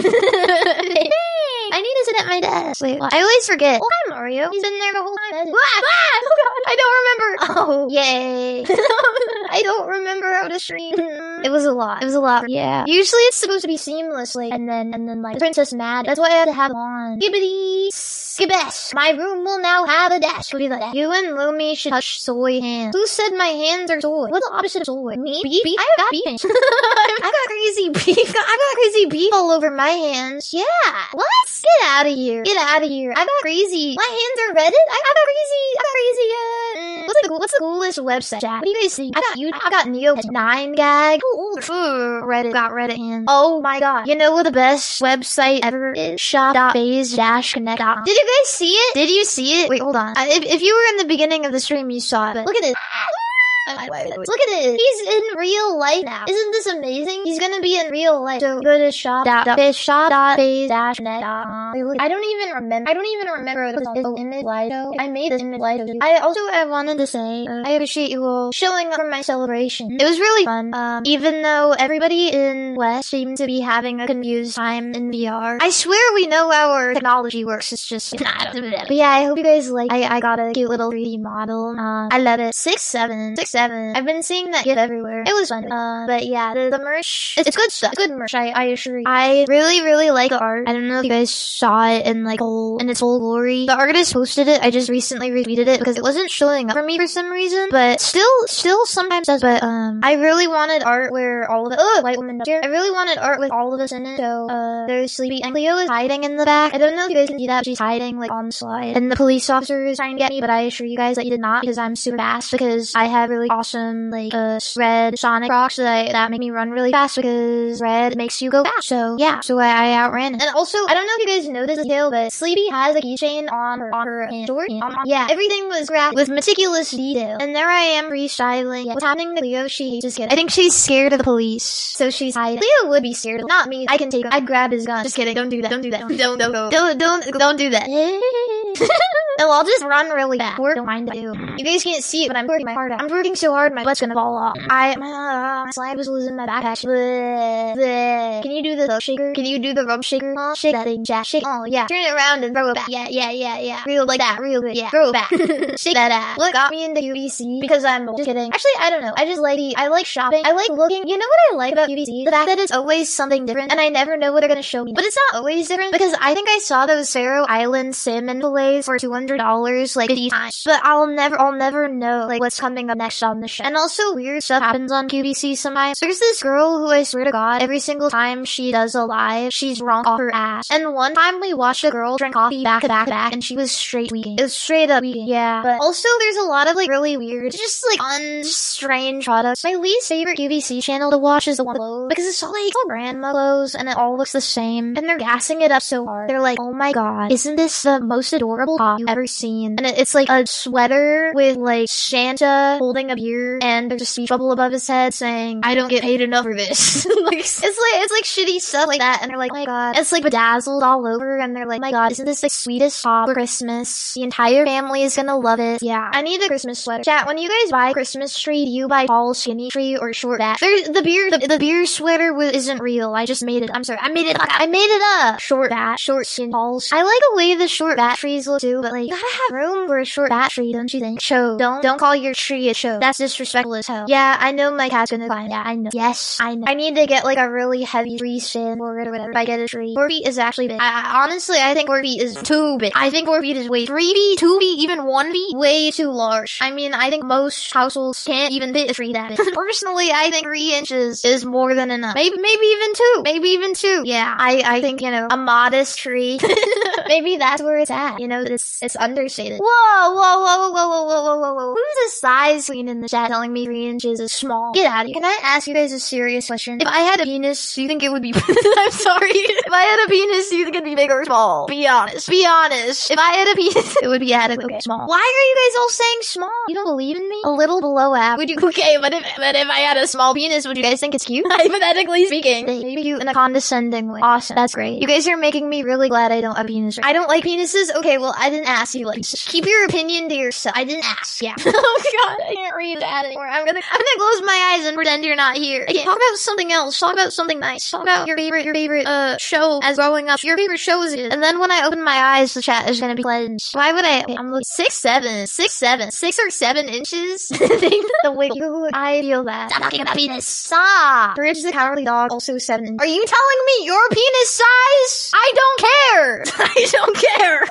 I need to sit at my desk. Wait, what? I always forget. Oh, hi, Mario. He's been there the whole time. Ah, ah, oh god, I don't remember. Oh, yay. I don't remember how to stream. It was a lot. It was a lot. Yeah. Usually it's supposed to be seamless, like, and then, and then, like, the Princess Mad. That's why I had to have it on. Gibbity. Skibbess. My room will now have a desk. What do you like? You and Lumi should touch soy hands. Who said my hands are soy? What's the opposite of soy? Me? Beef? beef? I got beef hands. I got crazy beef. I got crazy beef all over my hands. Yeah. What? Get out of here. Get out of here. I got crazy. My hands are Reddit? I, I got crazy. I got crazy, uh, mm, what's the, what's the coolest website, chat? What do you guys think? I got you. I got Neo nine gag. Ooh, ooh, Reddit. Got Reddit hands. Oh my god. You know what the best website ever is? shop dot phase dash connect dot com. Did you guys see it? Did you see it? Wait, hold on. Uh, if, if you were in the beginning of the stream, you saw it. But look at it. Look at it. He's in real life now. Isn't this amazing? He's gonna be in real life. So go to shop dot shop dot phase dash net dot com. I don't even remember. I don't even remember the image slideshow. I made this image slideshow. I also I wanted to say uh, I appreciate you all showing up for my celebration. It was really fun. Um, even though everybody in West seemed to be having a confused time in V R. I swear we know how our technology works. It's just not. But yeah, I hope you guys like. I I got a cute little three D model. Um, I love it. Six seven. Six seven. I've been seeing that GIF everywhere. It was fun. Uh, but yeah, the, the merch, it's, it's good stuff. It's good merch, I, I assure you. I really, really like the art. I don't know if you guys saw it in like full, in its full glory. The artist posted it. I just recently retweeted it because it wasn't showing up for me for some reason. But still, still sometimes does. But um, I really wanted art where all of it, oh, white woman here. I really wanted art with all of us in it. So uh, there's Sleepy and Cleo is hiding in the back. I don't know if you guys can see that, but she's hiding like on the slide. And the police officer is trying to get me, but I assure you guys that he did not because I'm super fast because I have really awesome like uh red Sonic rocks that that make me run really fast because red makes you go fast. So yeah, so I, I outran it. And also, I don't know if you guys know this detail, but Sleepy has a keychain on her on her hand. Short, on, on, yeah, everything was crafted with meticulous detail. And there I am freestyling. Yeah. What's happening to Cleo? She hates this kid. I think she's scared of the police, so she's hiding. Cleo would be scared of not me. I can take him. I'd grab his gun. Just kidding. Don't do that. Don't do that. Don't don't don't don't don't, don't do that. No, I'll just run really fast. Don't mind that. You guys can't see it, but I'm working my heart out. I'm working so hard, my butt's gonna fall off. I, my, uh, my slide whistle is in my backpack. Bleh, bleh. Can you do the thug shaker? Can you do the rub shaker? Oh, shake that thing, Jack. Shake. Oh, yeah. Turn it around and throw it back. Yeah, yeah, yeah, yeah. Real like that. Real good. Yeah. Throw it back. Shake that ass. What got me into U B C? Because I'm just kidding. Actually, I don't know. I just like the, I like shopping. I like looking. You know what I like about U B C? The fact that it's always something different, and I never know what they're gonna show me. But it's not always different because I think I saw those Faroe Island salmon fillets for two hundred hundred dollars like fifty times. But I'll never, I'll never know like what's coming up next on the show. And also weird stuff happens on Q V C sometimes. There's this girl who I swear to God, every single time she does a live, she's wrong off her ass. And one time we watched a girl drink coffee back to back to back, and she was straight tweaking. It was straight up tweaking, yeah. But also there's a lot of like really weird, just like fun, strange products. My least favorite Q V C channel to watch is the one below, because it's all like all grandma clothes, and it all looks the same, and they're gassing it up so hard. They're like, oh my god, isn't this the most adorable top you've ever seen? And it, it's like a sweater with like Santa holding a beer, and there's a speech bubble above his head saying, I don't get paid enough for this. Like, it's like, it's like shitty stuff like that, and they're like, oh my god. It's like bedazzled all over, and they're like, oh my god, isn't this the sweetest top for Christmas? The entire family is gonna love it. Yeah, I need a Christmas sweater. Chat, when you guys buy a Christmas tree, do you buy tall skinny tree or short batch? There's the beer, the, the beer sweater was, isn't real. I just made it. I'm sorry, I made it up. I made it up. Short batch, short skin, tall. I like the way the short batch trees look too, but like, you gotta have room for a short batch tree, don't you think? Show. Don't, don't call your tree a show. That's disrespectful as hell. Yeah, I know my cat's gonna find. Yeah, I know. Yes, I know. I need to get like a really heavy tree stand for it or whatever if I get a tree. Four feet is actually big. I, I honestly, I think four feet is too big. I think four feet is way three feet, two feet, even one feet, way too large. I mean, I think most households can't even fit a tree that big. Personally, I think three inches is more than enough. Maybe, maybe even two. Maybe even two. Yeah, I, I think, you know, a modest tree. Maybe that's where it's at. You know, it's, it's understated. Whoa, whoa, whoa, whoa, whoa, whoa, whoa, whoa, whoa. Who's the size queen in the chat telling me three inches is small? Get out of here. Can I ask you guys a serious question? If I had a penis, do you think it would be- I'm sorry. If I had a penis, do you think it'd be big or small? Be honest. Be honest. If I had a penis, it would be adequate. Okay, small. Why are you guys all saying small? You don't believe in me? A little below average. Would you- Okay, but if, but if I had a small penis, would you guys think it's cute? Hypothetically speaking. Maybe cute in a condescending way. Awesome. That's great. You guys are making me really glad I don't have a penis. I don't like penises? Okay, well, I didn't ask you like penises. Keep your opinion to yourself. I didn't ask. Yeah. Oh god, I can't read that anymore. I'm gonna, I'm gonna close my eyes and pretend you're not here. Okay, talk about something else. Talk about something nice. Talk about your favorite, your favorite, uh, show as growing up. Your favorite shows is. And then when I open my eyes, the chat is gonna be cleansed. Why would I? Okay, I'm looking. Six, seven. Six, seven. Six or seven inches? The way you, I feel that. Stop talking about penis. Stop. Courage the Cowardly Dog, also seven inches. Are you telling me your penis size? I don't care. I don't care.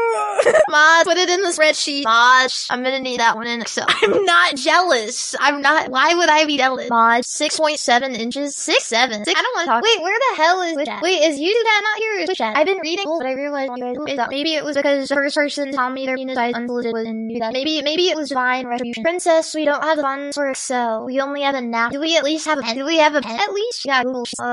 Mod, put it in the spreadsheet. Mod, I'm gonna need that one in Excel. I'm not jealous. I'm not. Why would I be jealous? Mod, six point seven inches. Six, seven. Six, I don't want to talk. Wait, where the hell is Twitch at? Wait, is YouTube chat not here? Or is Twitch chat? I've been reading, but I realized you guys is that maybe it was because the first person to tell me their penis size unsolicited was in do that. Maybe, maybe it was Divine Retribution. Princess, we don't have the funds for Excel. We only have a nap. Do we at least have a pen? Do we have a pen at least? Yeah, Google. Uh,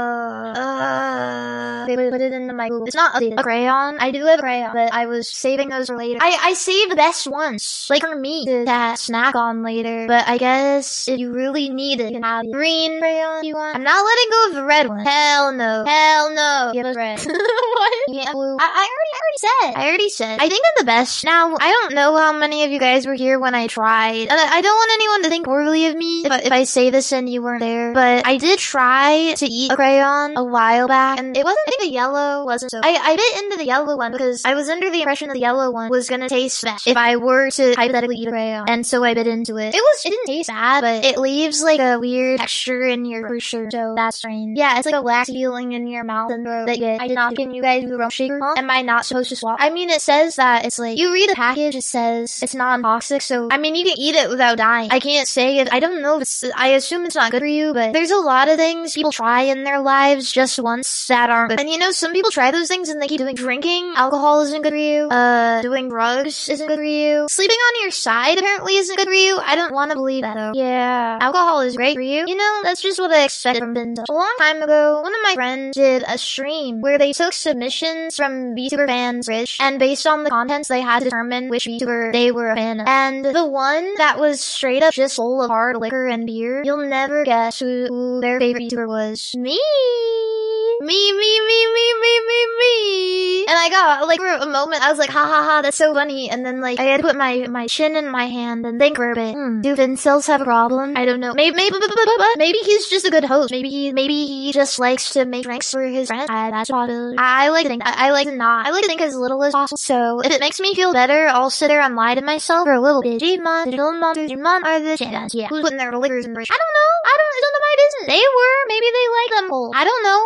uh, they would put it into my Google. It's not updated. A crayon? I do have a crayon, but I was saving those for later. I, I saved the best ones. Like for me to uh, snack on later. But I guess if you really need it, you can have the green crayon you want. I'm not letting go of the red one. Hell no. Hell no. Give us red. What? Yeah, blue. I, I already, I already said. I already said. I think I'm the best. Now, I don't know how many of you guys were here when I tried. And I, I don't want anyone to think poorly of me if I, if I say this and you weren't there. But I did try to eat a crayon a while back, and it wasn't, I think the yellow wasn't so. I, I bit into the yellow one because I was under the impression that the yellow one was gonna taste best if I were to hypothetically eat a crayon. And so I bit into it. It was, it didn't taste bad, but it leaves like a weird texture in your for sure. So that's strange. Yeah, it's like a wax feeling in your mouth and throat that you get. I did not. Can you guys do rum shaker? Huh? Am I not supposed to swallow? I mean, it says that it's like, you read the package, it says it's non-toxic, so I mean, you can eat it without dying. I can't say if, I don't know if it's, I assume it's not good for you, but there's a lot of things people try in their lives just once that aren't good. And you know, some people try those things and they keep doing drinking. Alcohol isn't good for you. Uh, doing drugs isn't good for you. Sleeping on your side apparently isn't good for you. I don't want to believe that though. Yeah. Alcohol is great for you. You know, that's just what I expected from Binta. A long time ago, one of my friends did a stream where they took submissions from VTuber fans rich, and based on the contents, they had to determine which VTuber they were a fan of. And the one that was straight up just full of hard liquor and beer, you'll never guess who, who their favorite VTuber was. Me! Me, me, me, me, me, me, me. And I got, like, for a moment, I was like, ha ha ha, that's so funny. And then, like, I had to put my, my chin in my hand and think for a bit. Hmm, do incels have a problem? I don't know. Maybe, maybe, maybe he's just a good host. Maybe he, maybe he just likes to make drinks for his friends. I, that's possible. I, I like to think, I, I like to not. I like to think as little as possible. So, if it makes me feel better, I'll sit there and lie to myself for a little bit. Digimon, digital monsters, Digimon are the champions. Yeah. Who's putting their liquors in the I don't know. I don't, it's none of my business. They were. Maybe they like them. I don't know.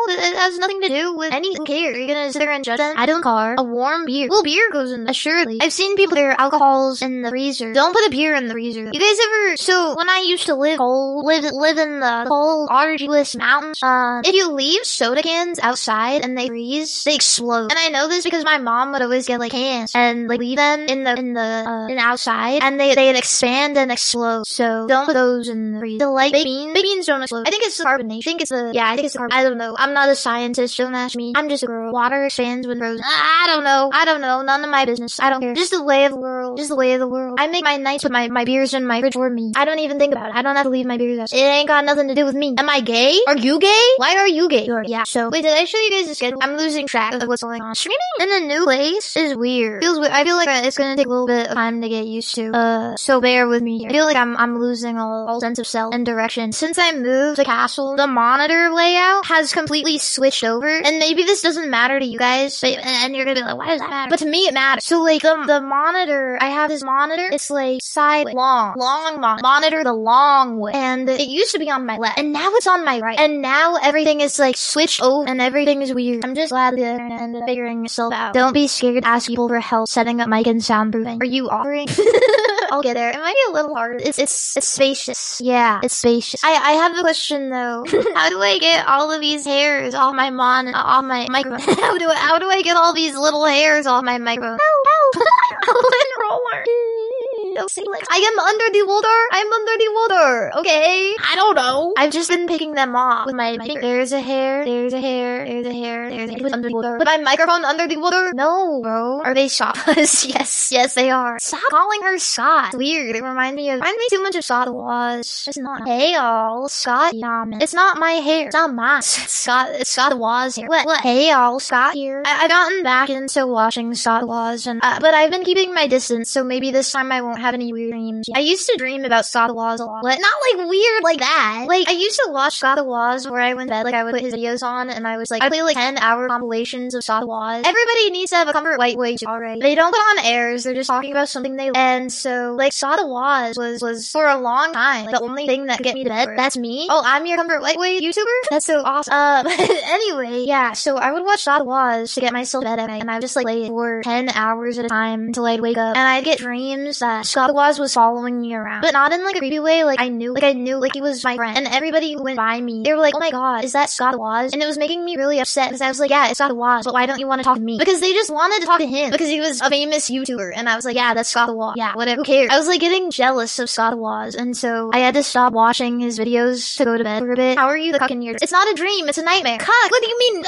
has nothing to do with anything here. You're gonna sit there and judge them? I don't care. A warm beer. Well, beer goes in, assuredly. I've seen people put their alcohols in the freezer. Don't put a beer in the freezer. You guys ever, so when I used to live cold, live, live in the cold, arduous mountains, um, if you leave soda cans outside and they freeze, they explode. And I know this because my mom would always get like cans and like leave them in the, in the, uh, in outside and they, they'd expand and explode. So don't put those in the freezer. Like baked beans, baked beans don't explode. I think it's the carbonation. I think it's the, yeah, I think it's the carbon. I don't know. I'm not a scientist. Don't ask me. I'm just a girl. Water expands when frozen. I don't know. I don't know. None of my business. I don't care. Just the way of the world. Just the way of the world. I make my nights with my, my beers in my fridge for me. I don't even think about it. I don't have to leave my beers out. It ain't got nothing to do with me. Am I gay? Are you gay? Why are you gay? You're, yeah. So, wait, did I show you guys the schedule? I'm losing track of what's going on. Streaming in a new place is weird. Feels weird. I feel like it's gonna take a little bit of time to get used to. Uh, so bear with me here. I feel like I'm, I'm losing all, all sense of self and direction. Since I moved the castle, the monitor layout has completely switched over. And maybe this doesn't matter to you guys, but, and you're gonna be like, why does that matter? But to me, it matters. So like, the, the monitor, I have this monitor, it's like side, long, long mon- monitor the long way. And it used to be on my left, and now it's on my right. And now everything is like switched over, and everything is weird. I'm just glad the internet ended up figuring itself out. Don't be scared to ask people for help setting up mic and soundproofing. Are you offering? I'll get there. It might be a little hard. It's, it's, it's spacious. Yeah, it's spacious. I, I have a question though. How do I get all of these hairs off my mon, off my microphone? how do I, how do I get all these little hairs off my microphone? Help, help. Ellen Roller. No, I am under the water. I'm under the water. Okay. I don't know. I've just been picking them off with my, my finger. There's a hair. There's a hair. There's a hair. There's a hair. It was under the water. Put my microphone under the water? No, bro. Are they Scottless? Yes. Yes, they are. Stop calling her Scott. It's weird. It reminds me of, reminds me too much of Scott was. It's not. Hey, all. Scott Yaman. It's not my hair. It's not mine. It's Scott, it's Scott was hair. What? What? Hey, all. Scott here. I, I've gotten back into watching Scott was, and, uh, but I've been keeping my distance, so maybe this time I won't have any weird dreams. I used to dream about Scott Waz a lot. But not like weird like that. Like, I used to watch Scott Waz where I went to bed, like I would put his videos on and I was like, I play like ten hour compilations of Scott Waz. Everybody needs to have a comfort white way to already. They don't put on airs, they're just talking about something they like. And so, like, Scott Waz was, was for a long time, like, the only thing that could get me to bed. That's me. Oh, I'm your comfort lightweight YouTuber? That's so awesome. Uh, but anyway, yeah, so I would watch Scott Waz to get myself to bed at night, and I would just like play it for ten hours at a time until I'd wake up. And I'd get dreams that Scott Waz was following me around. But not in like a creepy way, like I knew, like I knew, like he was my friend. And everybody who went by me, they were like, oh my god, is that Scott Waz? And it was making me really upset, because I was like, yeah, it's Scott Waz, but why don't you want to talk to me? Because they just wanted to talk to him, because he was a famous YouTuber. And I was like, yeah, that's Scott Waz. Yeah, whatever, who cares? I was like getting jealous of Scott Waz, and so I had to stop watching his videos to go to bed for a bit. How are you the cuck in your- It's not a dream, it's a nightmare. Cuck, what do you mean?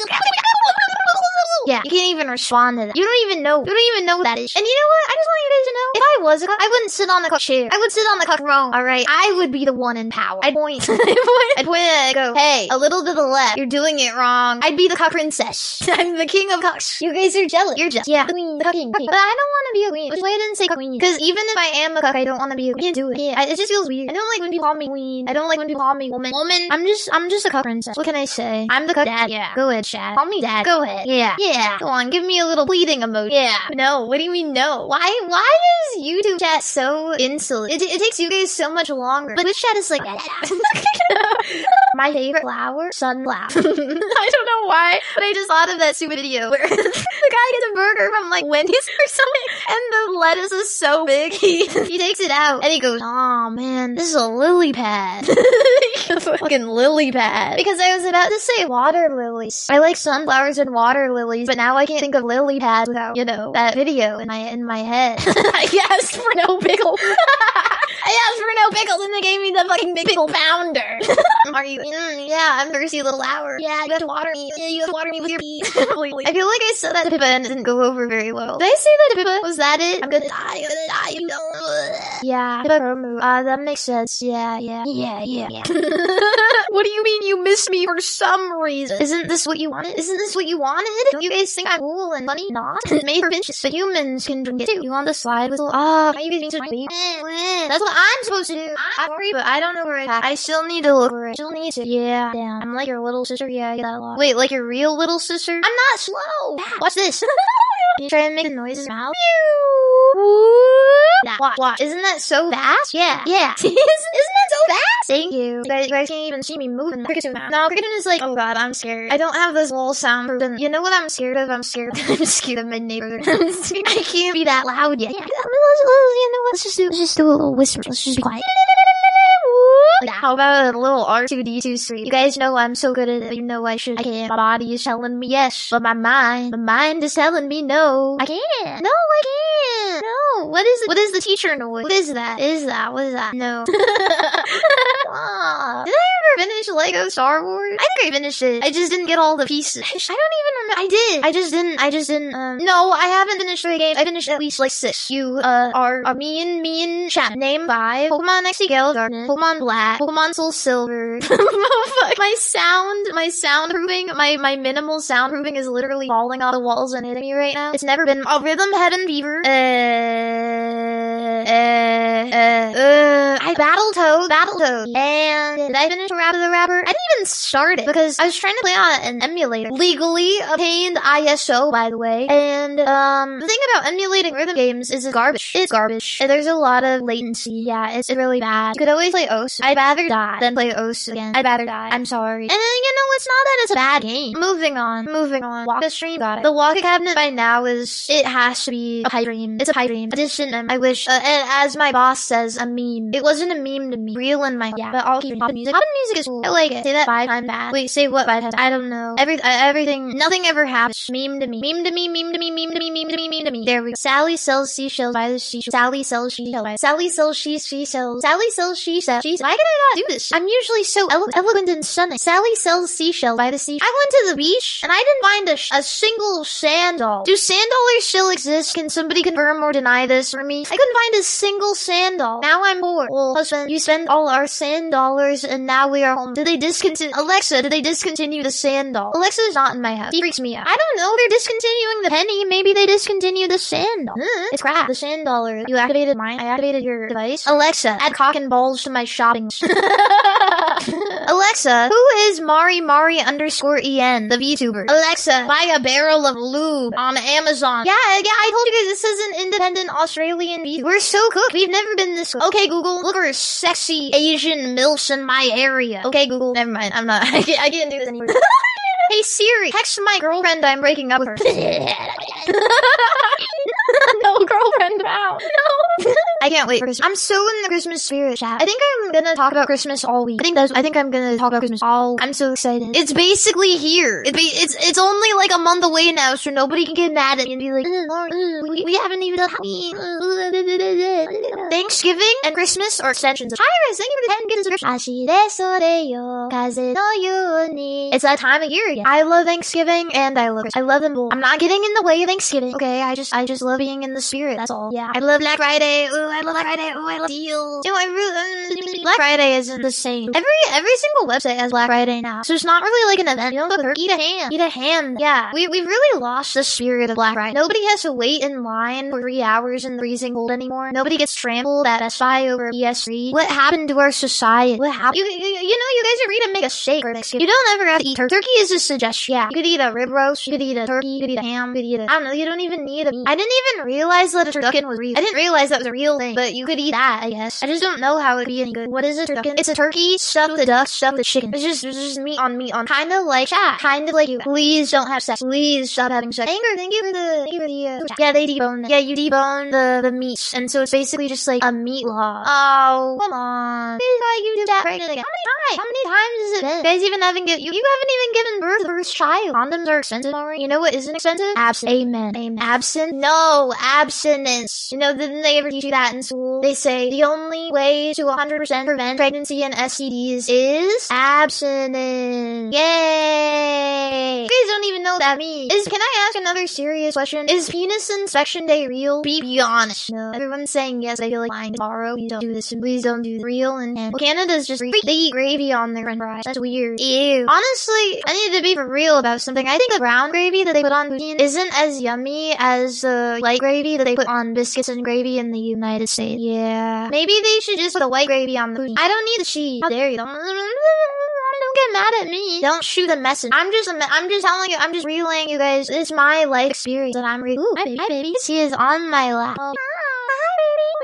Yeah, you can't even respond to that. You don't even know. You don't even know what that is. And you know what? I just want you guys to know, if I was a cuck, I wouldn't sit on the cuck chair. I would sit on the cuck throne, alright? I would be the one in power. I'd point. I'd point. I'd point and I'd go, hey, a little to the left. You're doing it wrong. I'd be the cuck princess. I'm the king of cucks. You guys are jealous. You're jealous. Yeah. Queen. The cucking. But I don't want to be a queen. Which is why I didn't say cuck queen. Because even if I am a cuck, I don't want to be a queen. I can't do it. Yeah. I, it just feels weird. I don't like when people call me queen. I don't like when people call me woman. Woman. I'm just, I'm just a cuck princess. What can I say? I'm the cuck dad. Yeah. Go ahead, Chad. Call me dad. Go ahead. Yeah. Yeah. Go on. Give me a little pleading emoji. Yeah. No. What do you mean no? Why, why is YouTube chat so insolent? It, it takes you guys so much longer. But Twitch chat is like, my favorite flower? Sunflower. I don't know why, but I just thought of that stupid video where the guy gets a burger from like Wendy's or something, and the lettuce is so big, he, he takes it out, and he goes, oh man, this is a lily pad. Fucking lily pad. Because I was about to say water lilies. I like sunflowers and water lilies, but now I can't think of lily pads without, you know, that video in my, in my head. I asked for no pickle. I asked for no pickles and they gave me the fucking big pickle pounder. Are you? Mm, yeah, I'm thirsty little hour. Yeah, you have to water me. Yeah, you have to water me with your pee. I feel like I said that to Pippa and it didn't go over very well. Did I say that to Pippa? Was that it? I'm gonna die. I'm gonna die. You don't. Yeah, Pippa promo. Uh, that makes sense. Yeah, yeah, yeah, yeah. yeah. What do you mean you missed me for some reason? Isn't this what you wanted? Isn't this what you wanted? Don't you guys think I'm cool and funny? Not. Made for bitches, but humans can drink it too. You want the slide whistle? Ah, oh, you guys being so sweet. That's what I'm supposed to do. I'm sorry, but I don't know where it's at. I still need to look for it. Still need to. Yeah, damn. I'm like your little sister. Yeah, I get that a lot. Wait, like your real little sister? I'm not slow. Watch this. You try and make the noises in your mouth. Nah, watch, watch. Isn't that so fast? Yeah, yeah. isn't, isn't that so fast? Thank you. You guys, you guys can't even see me moving. Cricket's now. No, Cricket is like, oh god, I'm scared. I don't have this wall soundproof. You know what I'm scared of? I'm scared. I'm scared of my neighbor. I can't be that loud yet. Yeah. You know what? Let's just do, let's just do a little whisper. Let's just be quiet. How about a little R two D two stream? You guys know I'm so good at it. You know I should. I can't. My body is telling me yes, but my mind, my mind is telling me no. I can't. No, I can't. No. What is it? What is the teacher noise? What is that? Is that? What is that? No. Ah. Did I ever finish Lego Star Wars? I think I finished it. I just didn't get all the pieces. I don't even remember. I did. I just didn't. I just didn't. Um. No, I haven't finished the game. I finished at least like six. You uh are, are me and me and chat. Name five. Pokemon X Y Gale Darkness. Pokemon Black. Pokemon Soul Silver. My sound, my soundproofing, my my minimal soundproofing is literally falling off the walls and hitting me right now. It's never been a Rhythm Head and Beaver. Uh, uh, uh, uh. I Battletoad, Battletoad, and did I finish Rapper the Rapper? I didn't even start it because I was trying to play on an emulator, legally obtained I S O, by the way. And um, the thing about emulating rhythm games is it's garbage. It's garbage. And there's a lot of latency. Yeah, it's really bad. You could always play O S. I'd rather die than play O S again. I'd rather die. I'm sorry. And then, you know, it's not that it's a bad game. Moving on. Moving on. Waka stream. Got it. The Waka cabinet by now is, it has to be a pipe dream. It's a pipe dream. Addition, um, I wish, uh, and as my boss says, a meme. It wasn't a meme to me. Real in my, yeah, but I'll keep poppin' music. Poppin' music is cool. I like it. Say that five times fast. Wait, say what five times? I don't know. Every, uh, everything, nothing ever happens. Meme to me. Meme to me, meme to me, meme to me, meme to me, meme to me. There we go. Sally sells seashells by the seashore. Sally sells seashells by Sally sells she she sells. Sally sells she sells. She Why can I not do this? I'm usually so elo eloquent and stunning. Sally sells seashells by the sea. I went to the beach and I didn't find a, sh a single sand doll. Do sand dollars still exist? Can somebody confirm or deny this for me? I couldn't find a single sand doll. Now I'm bored. Well, husband, you spent all our sand dollars and now we are home. Did they discontinue? Alexa, did they discontinue the sand doll? Alexa's not in my house. He freaks me out. I don't know. They're discontinuing the penny. Maybe they discontinued the sand doll. Hmm, it's crap. The sand dollar. You activated mine. I activated your device. Alexa, add cock and balls to my shopping. Alexa, who is Mari Mari underscore En, the VTuber? Alexa, buy a barrel of lube on Amazon. Yeah, yeah, I told you guys this is an independent Australian VTuber. We're so cooked. We've never been this cooked. Okay, Google, look for sexy Asian milfs in my area. Okay, Google, never mind. I'm not. I can't, I can't do this anymore. Hey Siri, text my girlfriend I'm breaking up with her. No, girlfriend out. No. I can't wait for Christmas. I'm so in the Christmas spirit, chat. I think I'm gonna talk about Christmas all week. I think that's, I think I'm gonna talk about Christmas all, I'm so excited. It's basically here. It be, it's, it's only like a month away now, so nobody can get mad at me and be like, uh, uh, we, we haven't even done Thanksgiving and Christmas are extensions of Iris, thank you for the ten gifts of It's that time of year again. I love Thanksgiving and I love Christmas. I love them both. I'm not getting in the way of Thanksgiving. Okay, I just, I just love being in the spirit, that's all. Yeah. I love Black Friday. Ooh, I love Black Friday. Ooh, I love deals. Ooh, I really, Black Friday isn't the same. Every, every single website has Black Friday now. So it's not really like an event. You don't go turkey, eat a ham. Eat a ham. Yeah. We, we've really lost the spirit of Black Friday. Nobody has to wait in line for three hours in the freezing cold anymore. Nobody gets trampled at Best Buy over P S three. What happened to our society? What happened? You, you, you know, you guys are ready to make a steak for Thanksgiving. You don't ever have to eat turkey. Turkey is a suggestion. Yeah. You could eat a rib roast. You could eat a turkey. You could eat a ham. You could eat a, I don't know. You don't even need a meat. I didn't even realize that a turducken was real. I didn't realize that was a real thing, but you could eat that, I guess. I just don't know how it'd be any good. What is a turducken? It's a turkey stuffed with a duck, stuffed with chicken. It's just, it's just meat on meat on. Kind of like chat. Kind of like you. Please don't have sex. Please stop having sex. Anger, thank you for the, thank you for the, uh, yeah, they debone, yeah, you debone the, the meat. And so it's basically just like a meat law. Oh, come on. Please, like, you do that pregnant again. How many times? How many times has it been? You guys even haven't given, you, you haven't even given birth to the first child. Condoms are expensive already. You know what isn't expensive? Absent. Amen. Amen. Absent? No, abstinence. You know, didn't they ever teach you that in school? They say the only way to one hundred percent prevent pregnancy and S T Ds is abstinence. Yay! You guys don't even know what that means. Is, can I ask another serious question? Is penis inspection day real? Be, be honest. No. Everyone's saying yes. I feel like lying tomorrow. Please don't do this. Please don't do the real. And, and well, Canada's just, they eat gravy on their french fries. That's weird. Ew. Honestly, I need to be for real about something. I think the brown gravy that they put on poutine isn't as yummy as the uh, light gravy that they put on biscuits and gravy in the United States. Yeah. Maybe they should just put the white gravy on the poutine. I don't need the cheese. How dare you? Don't, don't get mad at me. Don't shoot a message. I'm just, I'm just telling you, I'm just relaying you guys. It's my life experience that I'm re- Ooh, hi baby. Hi baby. She is on my lap. Oh.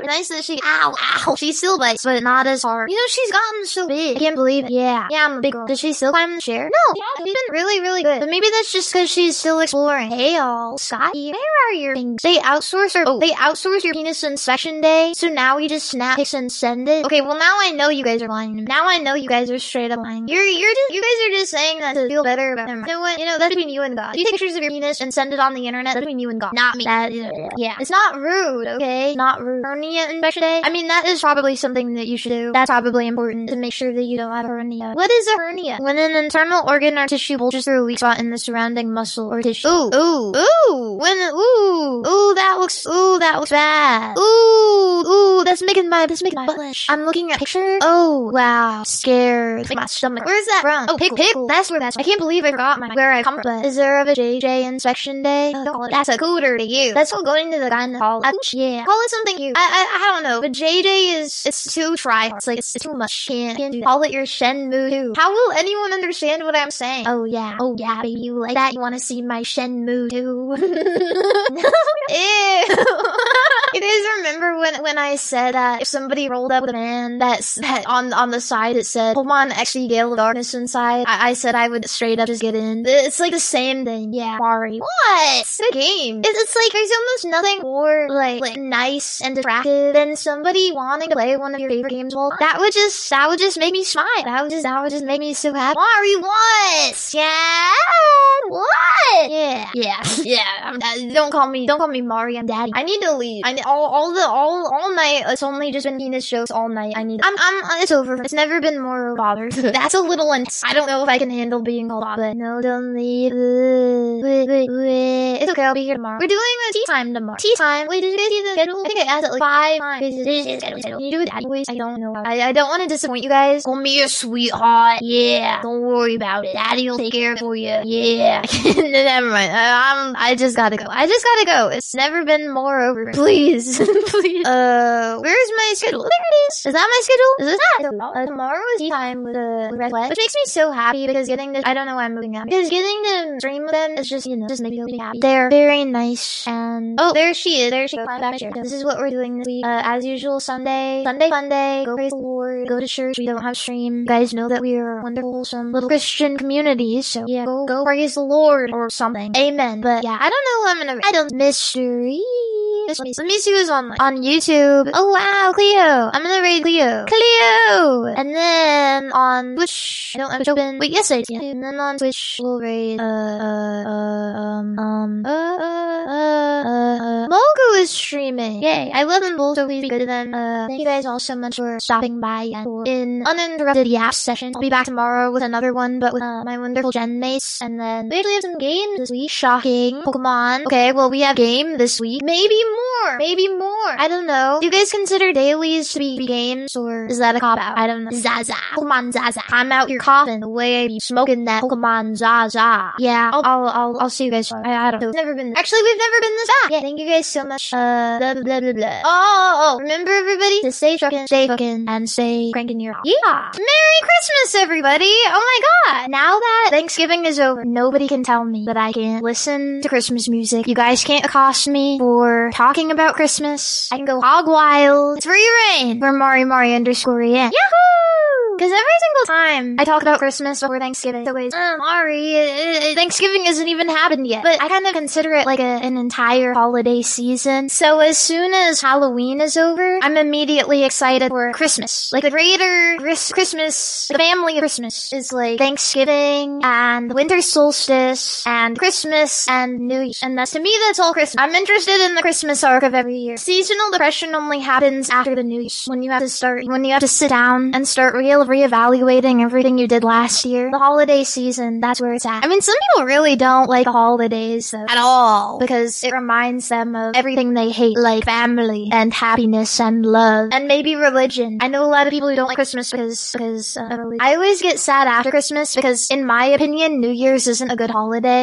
Nice that she, ow, ow, she still bites, but not as hard. You know, she's gotten so big. I can't believe it. Yeah. Yeah, I'm a big girl. Does she still climb the chair? No. Yeah, she's been really, really good. But maybe that's just because she's still exploring. Hey, y'all. Scotty, where are your things? They outsource or, oh, they outsource your penis inspection day, so now we just snap pics and send it? Okay, well now I know you guys are lying. Now I know you guys are straight up lying. You're, you're just, you guys are just saying that to feel better about them. You know what? You know, that's between you and God. If you take pictures of your penis and send it on the internet, that's between you and God. Not me. That, yeah. It's not rude, okay? Not rude. Hernia inspection day? I mean, that is probably something that you should do. That's probably important to make sure that you don't have a hernia. What is a hernia? When an internal organ or tissue bulges through a weak spot in the surrounding muscle or tissue. Ooh, ooh, ooh. When, ooh, ooh, that looks, ooh, that looks bad. Ooh, ooh, that's making my, that's making my butt flesh. I'm looking at a picture. Oh, wow. Scared. Like my stomach. Where's that from? Oh, pickle. Pickle. That's where that's from. I can't believe I forgot my, where I come from. Is there a J J inspection day? Oh, don't call it. That's a cooter to you. That's all going to the gynecologist. Yeah. Call it something cute. I, I, I don't know. But J J is, it's too try hard. It's like, it's too much. Can't, can't do that. Call it your Shenmue two. How will anyone understand what I'm saying? Oh, yeah. Oh, yeah, baby. You like that? You want to see my Shenmue two? Ew. You guys remember when when I said that if somebody rolled up with a man that's that on on the side it said Pokemon X D Gale of Darkness inside, I, I said I would straight up just get in. It's like the same thing. Yeah, Mari. What? It's a game. It's, it's like there's almost nothing more like, like nice and attractive than somebody wanting to play one of your favorite games. Well, that would just that would just make me smile. That would just that would just make me so happy. Mari, what? Yeah. What? Yeah. Yeah. Yeah. I'm, uh, don't call me don't call me Mari. I'm daddy. I need to leave. I all all the all all night. It's only just been penis jokes all night. I need. I'm I'm. It's over. It's never been more bothered. That's a little intense. I don't know if I can handle being called out. But no, don't leave. Wait, wait, wait. It's okay. I'll be here tomorrow. We're doing a tea time tomorrow. Tea time. Wait, did you guys see the schedule? I think I asked it like five times. Can you do daddy voice? I don't know. I I don't want to disappoint you guys. Call me your sweetheart. Yeah. Don't worry about it. Daddy'll take care of it for you. Yeah. Never mind. I, I'm. I just gotta go. I just gotta go. It's never been more over. Please. Please. Uh, where's my schedule? There it is. Is that my schedule? Is this that? Uh, tomorrow is tea time with, uh, with Red Sweat, which makes me so happy because getting to, I don't know why I'm moving out. Because getting to stream with them is just, you know, just makes me really happy. They're very nice and, oh, there she is. There she goes. Back here. This is what we're doing this week. Uh, as usual, Sunday, Sunday fun day, go praise the Lord, go to church. We don't have stream. You guys know that we are wonderful, some little Christian communities, so yeah, go, go praise the Lord or something. Amen. But yeah, I don't know what I'm gonna, I don't, mystery. Let me, let me see who's on on YouTube. Oh wow, Cleo. I'm gonna raid Cleo. Cleo! And then on Twitch, I don't have it open. Wait, yes I do. And then on Twitch, we'll raid, uh, uh, uh, um, um, uh, uh, uh, uh, Mogu is streaming. Yay. I love them both, so please be good to them. Uh, thank you guys all so much for stopping by and for in uninterrupted Yap session. I'll be back tomorrow with another one, but with, uh, my wonderful Gen mates. And then we actually have some games this week. Shocking. Pokemon. Okay, well, we have game this week. Maybe more. Maybe more. I don't know. Do you guys consider dailies to be, be games, or is that a cop-out? I don't know. Zaza. Pokemon Zaza. I'm out here coughing the way I be smoking that Pokemon Zaza. Yeah, I'll, I'll, I'll, I'll see you guys. I, I don't know. We've never been, actually, we've never been this back. Yeah, thank you guys so much. Uh, blah, blah, blah, blah. Oh, oh, oh. Remember, everybody, to stay truckin', stay fucking, and stay cranking your house. Yeah. Merry Christmas, everybody. Oh my god. Now that Thanksgiving is over, nobody can tell me that I can't listen to Christmas music. You guys can't accost me for talking about Christmas. I can go hog wild. It's free reign for Mari Mari underscore yeah. Yahoo! Because every single time I talk about Christmas before Thanksgiving, it's always, uh, Mari, uh, Thanksgiving hasn't even happened yet. But I kind of consider it like a, an entire holiday season. So as soon as Halloween is over, I'm immediately excited for Christmas. Like the greater Chris- Christmas, the family of Christmas is like Thanksgiving and the winter solstice and Christmas and New Year's. And that's, to me, that's all Christmas. I'm interested in the Christmas arc of every year. Seasonal depression only happens after the New Year's. When you have to start, when you have to sit down and start real reevaluating everything you did last year. The holiday season, that's where it's at. I mean, some people really don't like the holidays though, at all, because it reminds them of everything they hate, like family and happiness and love and maybe religion. I know a lot of people who don't like Christmas because because uh, I always get sad after Christmas because, in my opinion, New Year's isn't a good holiday. I don't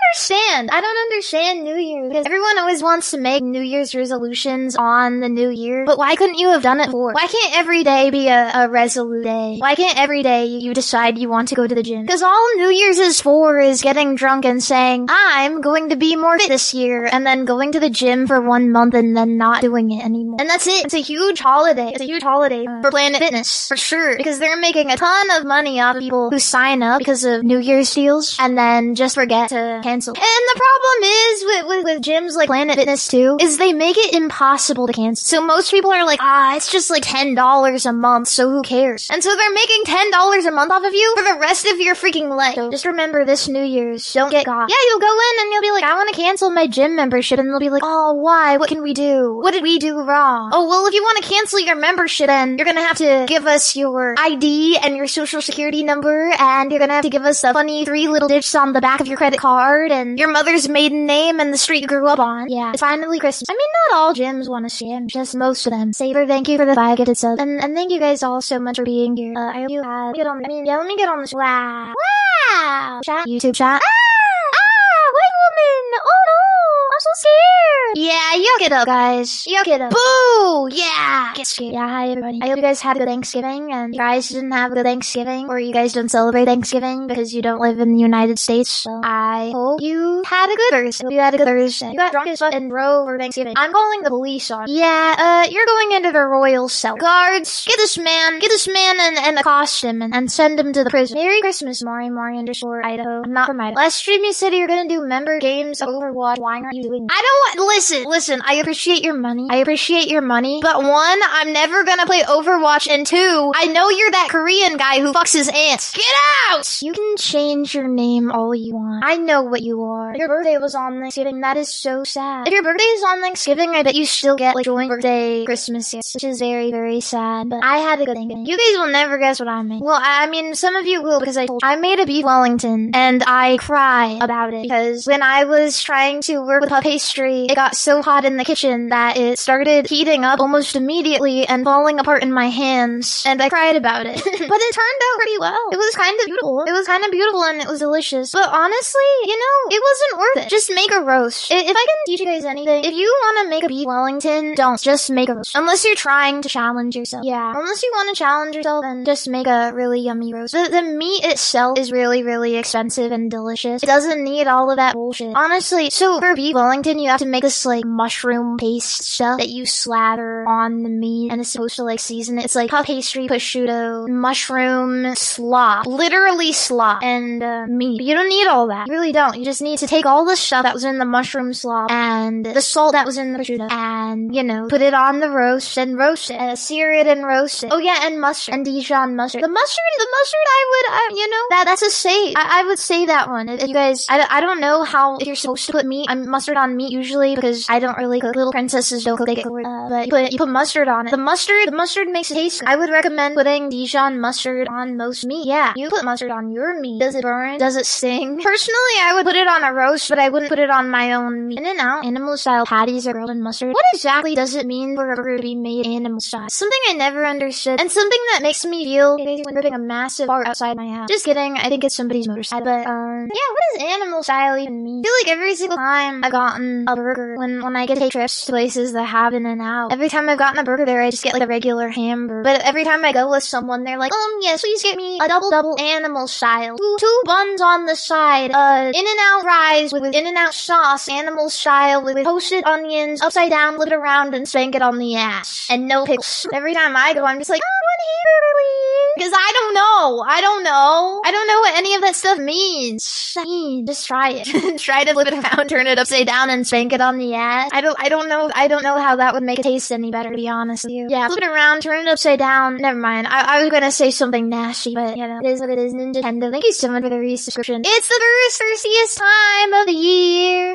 understand. I don't understand New Year because everyone always wants to make New Year's resolutions on the New Year. But why couldn't you have done it before? Why can't every day be a, a resolute day? Why can't every day you decide you want to go to the gym? Because all New Year's is for is getting drunk and saying, I'm going to be more fit this year, and then going to the gym for one month and then not doing it anymore. And that's it. It's a huge holiday. It's a huge holiday uh, for Planet Fitness, for sure. Because they're making a ton of money off of people who sign up because of New Year's deals and then just forget to cancel. And the problem is with, with, with gyms like Planet Fitness too, is they make it impossible to cancel. So most people are like, ah, it's just like ten dollars a month, so who cares? And so they're making ten dollars a month off of you for the rest of your freaking life. So just remember this New Year's, don't get caught. Yeah, you'll go in and you'll be like, I want to cancel my gym membership, and they'll be like, oh, why? What can we do? What did we do wrong? Oh, well, if you want to cancel your membership, then you're gonna have to give us your I D and your social security number, and you're gonna have to give us the funny three little digits on the back of your credit card, and your mother's maiden name and the street you grew up on. Yeah, it's finally Christmas. I mean, not all gyms want to scam, just most of them. Saber, thank you for the five gifted subs, and, and thank you guys all so much for being here. Uh, I hope you have, get on, I mean, yeah, let me get on this. Wow. Wow. Chat, YouTube chat. Ah! Ah! White woman! Oh no! I'm so scared! Yeah, yuck it up, guys. Yuck it up. Boo! Yeah! Get scared. Yeah, hi everybody. I hope you guys had a good Thanksgiving, and you guys didn't have a good Thanksgiving, or you guys don't celebrate Thanksgiving because you don't live in the United States. So I hope you had a good Thursday. Hope you had a good Thursday. You got drunk as fuck and drove for Thanksgiving. I'm calling the police on you. Yeah, uh, you're going into the royal cell. Guards, get this man, get this man and, and accost him and, and send him to the prison. Merry Christmas, Mari, Mari underscore Idaho. I'm not from Idaho. Last stream you said you were gonna do member games of Overwatch. Why aren't you doing that? I don't want, listen, listen, I appreciate your money. I appreciate your money. But one, I'm never gonna play Overwatch, and two, I know you're that Korean guy who fucks his aunts. Get out! You can change your name all you want. I know what you are. If your birthday was on Thanksgiving, that is so sad. If your birthday is on Thanksgiving, I bet you still get, like, joint birthday Christmas gifts, which is very, very sad. But I had a good Thanksgiving. You guys will never guess what I made. Well, I, I mean, some of you will, because I told you. I made a beef Wellington, and I cry about it, because when I was trying to work with puff pastry, it got so hot in the kitchen that it started heating up almost immediately and falling apart in my hands, and I cried about it. But it turned out pretty well. It was kind of beautiful. It was kind of beautiful, and it was delicious. But honestly, you know, it wasn't worth it. Just make a roast. If I can teach you guys anything, if you want to make a beef Wellington, don't. Just make a roast. Unless you're trying to challenge yourself. Yeah. Unless you want to challenge yourself, then just make a really yummy roast. The, the meat itself is really, really expensive and delicious. It doesn't need all of that bullshit. Honestly, so for beef Wellington, you have to make this, like, mushroom paste stuff that you slather on the meat, and it's supposed to, like, season it. It's like puff pastry, prosciutto, mushroom, slop. Literally slop. And, uh, meat. But you don't need all that. You really don't. You just need to take all the stuff that was in the mushroom slop, and the salt that was in the prosciutto, and, you know, put it on the roast, and roast it, and sear it and roast it. Oh yeah, and mustard. And Dijon mustard. The mustard, the mustard, I would, I, you know, that, that's a save. I, I would say that one. If you guys, I, I don't know how, if you're supposed to put meat, I'm mustard on meat usually, because I don't really cook. Little princesses don't cook, they get cooked. Uh, but you put, you put mustard on it. The mustard, the mustard makes it taste good. I would recommend putting Dijon mustard on most meat. Yeah, you put mustard on your meat. Does it burn? Does it sting? Personally, I would put it on a roast, but I wouldn't put it on my own meat. In-N-Out, animal style patties are grilled in mustard. What exactly does it mean for a burger to be made animal style? Something I never understood, and something that makes me feel like when ripping a massive fart outside my house. Just kidding, I think it's somebody's motorcycle. But, um, yeah, what does animal style even mean? I feel like every single time I've gotten a burger, when, when I get to take trips to places that have In-N-Out, every time I've gotten a burger there, I just get like a regular hamburger. But every time I go with someone, they're like, um, yes, please get me a double double animal style. Two, two buns on the side, uh, In-N-Out fries with, with In-N-Out sauce, animal style with, with toasted onions, upside down, flip it around, and spank it on the ass. And no pickles. Every time I go, I'm just like, oh, one hamburger, please. Because I don't know. I don't know. I don't know what any of that stuff means. I mean, just try it. Try to flip it around, turn it upside down, and spank it on the ass. I don't, I don't know, I don't know how that would make it taste any better, to be honest with you. Yeah, flip it around, turn it upside down. Never mind. I, I was gonna say something nasty, but, you know, it is what it is. Nintendo. Thank you so much for the resubscription. It's the first, thirstiest time of the year.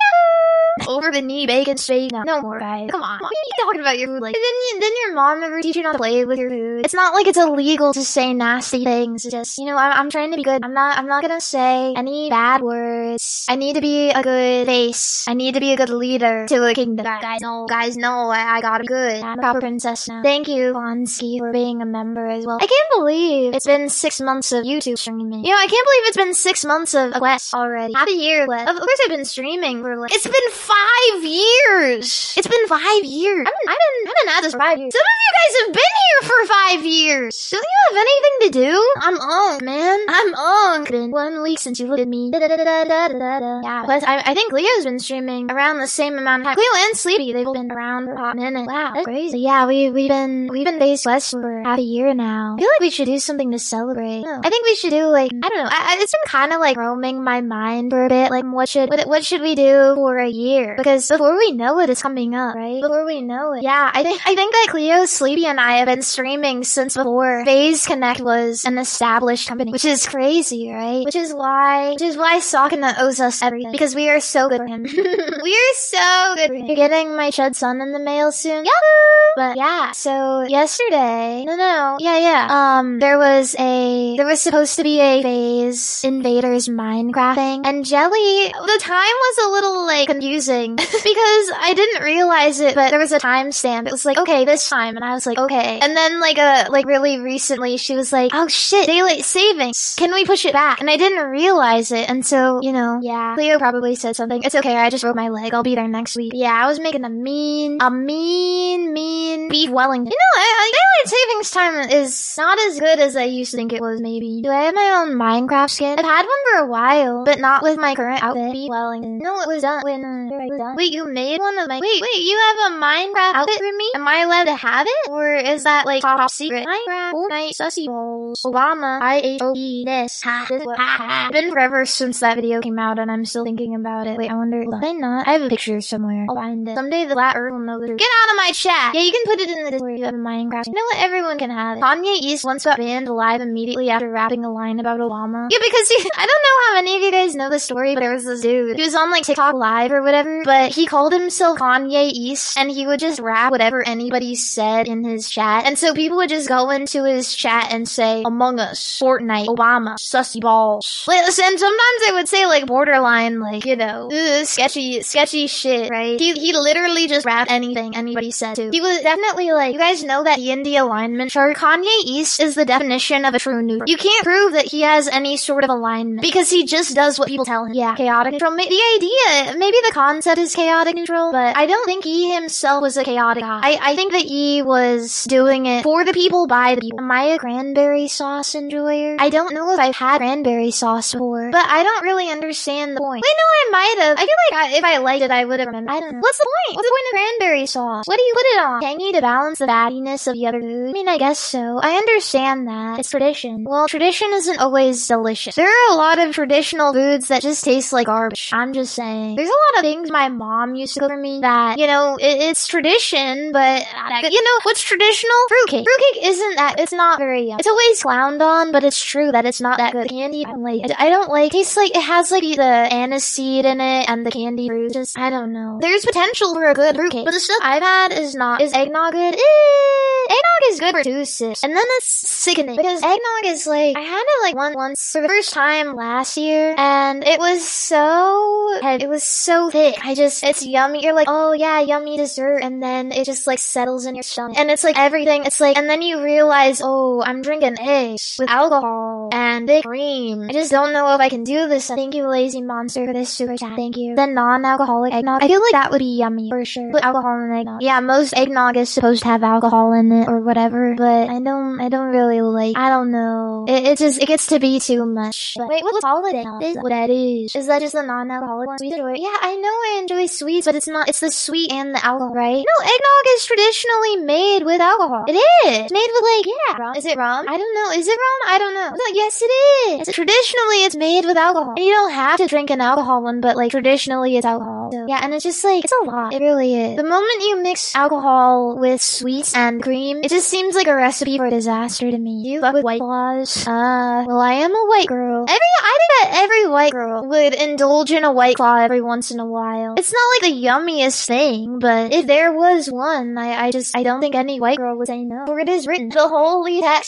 Over the knee bacon steak. No, no more, guys. Come on. Why are you talking about your food like? Didn't, you, didn't your mom ever teach you not to play with your food? It's not like it's illegal to say say nasty things. It's just, you know, I'm, I'm trying to be good. I'm not, I'm not gonna say any bad words. I need to be a good face. I need to be a good leader to a kingdom. Guys know, guys know I, I gotta be good. I'm a proper princess now. Thank you, Fonzie, for being a member as well. I can't believe it's been six months of YouTube streaming. You know, I can't believe it's been six months of Quest already. Half a year Quest. Of course I've been streaming for like, it's been five years! It's been five years. I've been, I've been, I've been at this for five years. Some of you guys have been here for five years. Don't you have anything to do? I'm unk, man. I'm unk. It's been one week since you looked at me. Da, da, da, da, da, da, da. Yeah, Quest, I, I think Cleo's been streaming around the same amount of time. Cleo and Sleepy, they've been around for a hot minute. Wow, that's crazy. Yeah, we, we've been, we've been based Quest for half a year now. I feel like we should do something to celebrate. I think we should do like, I don't know, I, I, it's been kind of like roaming my mind for a bit, like what should, what, what should we do for a year? Because before we know it, it's coming up, right? Before we know it. Yeah, I think, I think that Cleo, Sleepy, and I have been streaming since before Phase Connect was an established company, which is crazy, right? Which is why, which is why Sakuna owes us everything, because we are so good for him. We are so good for him. You're getting my Chud Sun in the mail soon? Yahoo! But yeah, so yesterday, no, no, yeah, yeah, um, there was a, there was supposed to be a Phase Invaders Minecraft thing, and Jelly, the time was a little, like, confusing, because I didn't realize it, but there was a timestamp. It was like, okay, this time, and I was like, okay. And then, like, uh, like, really recently, she was like, oh shit, daylight savings. Can we push it back? And I didn't realize it, and so, you know, yeah, Cleo probably said something. It's okay, I just broke my leg. I'll be there next week. Yeah, I was making a mean, a mean, mean beef Wellington. You know, I, I, daylight savings time is not as good as I used to think it was, maybe. Do I have my own Minecraft skin? I've had one for a while, but not with my current outfit. Beef Wellington. No, it was done when, uh, it was done. Wait, you made one of my- Wait, wait, you have a Minecraft outfit for me? Am I allowed to have it? Or is that, like, top, top secret? Minecraft, Fortnite, Sussy Balls, Obama, I H O E, this, ha, this, what, ha, ha. It's been forever since that video came out, and I'm still thinking about it. Wait, I wonder, did I not? I have a picture somewhere. I'll find it. Someday the flat earth will know the truth. Get out of my chat! Yeah, you can put it in the Discord if you have a Minecraft. You know what? Everyone can have it. Kanye East once got banned alive immediately after rapping a line about Obama. Yeah, because he, I don't know how many of you guys know the story, but there was this dude. He was on, like, TikTok Live or whatever, but he called himself Kanye East, and he would just rap whatever anybody said in his chat. And so people would just go into his chat and say, Among Us, Fortnite, Obama, Sussy Balls. Like, and sometimes I would say, like, borderline, like, you know, ugh, sketchy, sketchy shit, right? He, he literally just rapped anything anybody said to. He was definitely, like, you guys know that D and D alignment chart? Kanye East is the definition of a true noob. You can't prove that he has any sort of alignment, because he just does what people tell him. Yeah, chaotic neutral. The idea, maybe the concept is chaotic neutral, but I don't think he himself was a chaotic guy. I, I think that he was doing it for the people, by the people. Am I a cranberry sauce enjoyer? I don't know if I've had cranberry sauce before, but I don't really understand the point. Wait, no, I might have. I feel like I, if I liked it, I would have remembered. I don't know. What's the point? What's the point of cranberry sauce? What do you put it on? Tangy to balance the fattiness of the other food? I mean, I guess so. I understand that. It's tradition. Well, tradition isn't always delicious. There are a lot of traditional foods that just taste like garbage. I'm just saying. There's a lot of things my mom used to cook for me that, you know, it, it's tradition, but, you know, what's traditional? Fruitcake. Fruitcake isn't that, it's not very yum. It's always clowned on, but it's true that it's not that good. Candy, I don't like it. I don't like, it tastes like, it has like the aniseed in it and the candy fruit. Just, I don't know. There's potential for a good fruitcake, but the stuff I've had is not. Is eggnog good? Eh, eggnog is good for two sips, and then it's sickening, because eggnog is like, I had it like one once for the first time last year, and it was so heavy. It was so thick. I just, it's yummy. You're like, oh yeah, yummy dessert, and then it just like settles in your stomach, and it's like everything. It's like, and then you realize, oh, I'm drinking eggs with alcohol and big cream. I just don't know if I can do this. Thank you, Lazy Monster, for this super chat. Thank you. The non-alcoholic eggnog, I feel like that would be yummy for sure. Put alcohol in eggnog. Yeah, most eggnog is supposed to have alcohol in it or whatever, but I don't, I don't really like, I don't know. It, it just, it gets to be too much. But wait, what's holiday eggnog? Is that what that is? Is that just the non-alcoholic one? Sweet or yeah, I know I enjoy sweets, but it's not, it's the sweet and the alcohol, right? No, eggnog is traditionally made with alcohol. It is. It's made with like, yeah, rum. Is it rum? I don't know. Is it rum? I don't know. No, yes, it is. It's, traditionally, it's made with alcohol. And you don't have to drink an alcohol one, but like traditionally, it's alcohol. So, yeah, and it's just like, it's a lot. It really is. The moment you mix alcohol with sweets and cream, it just seems like a recipe for disaster to me. Do you fuck with White Claws? Uh, well, I am a white girl. Every, I think that every white girl would indulge in a White Claw every once in a while. It's not like the yummiest thing, but if there was one, I, I just, I don't think any white girl would say no. For it is written, the holy tax sauce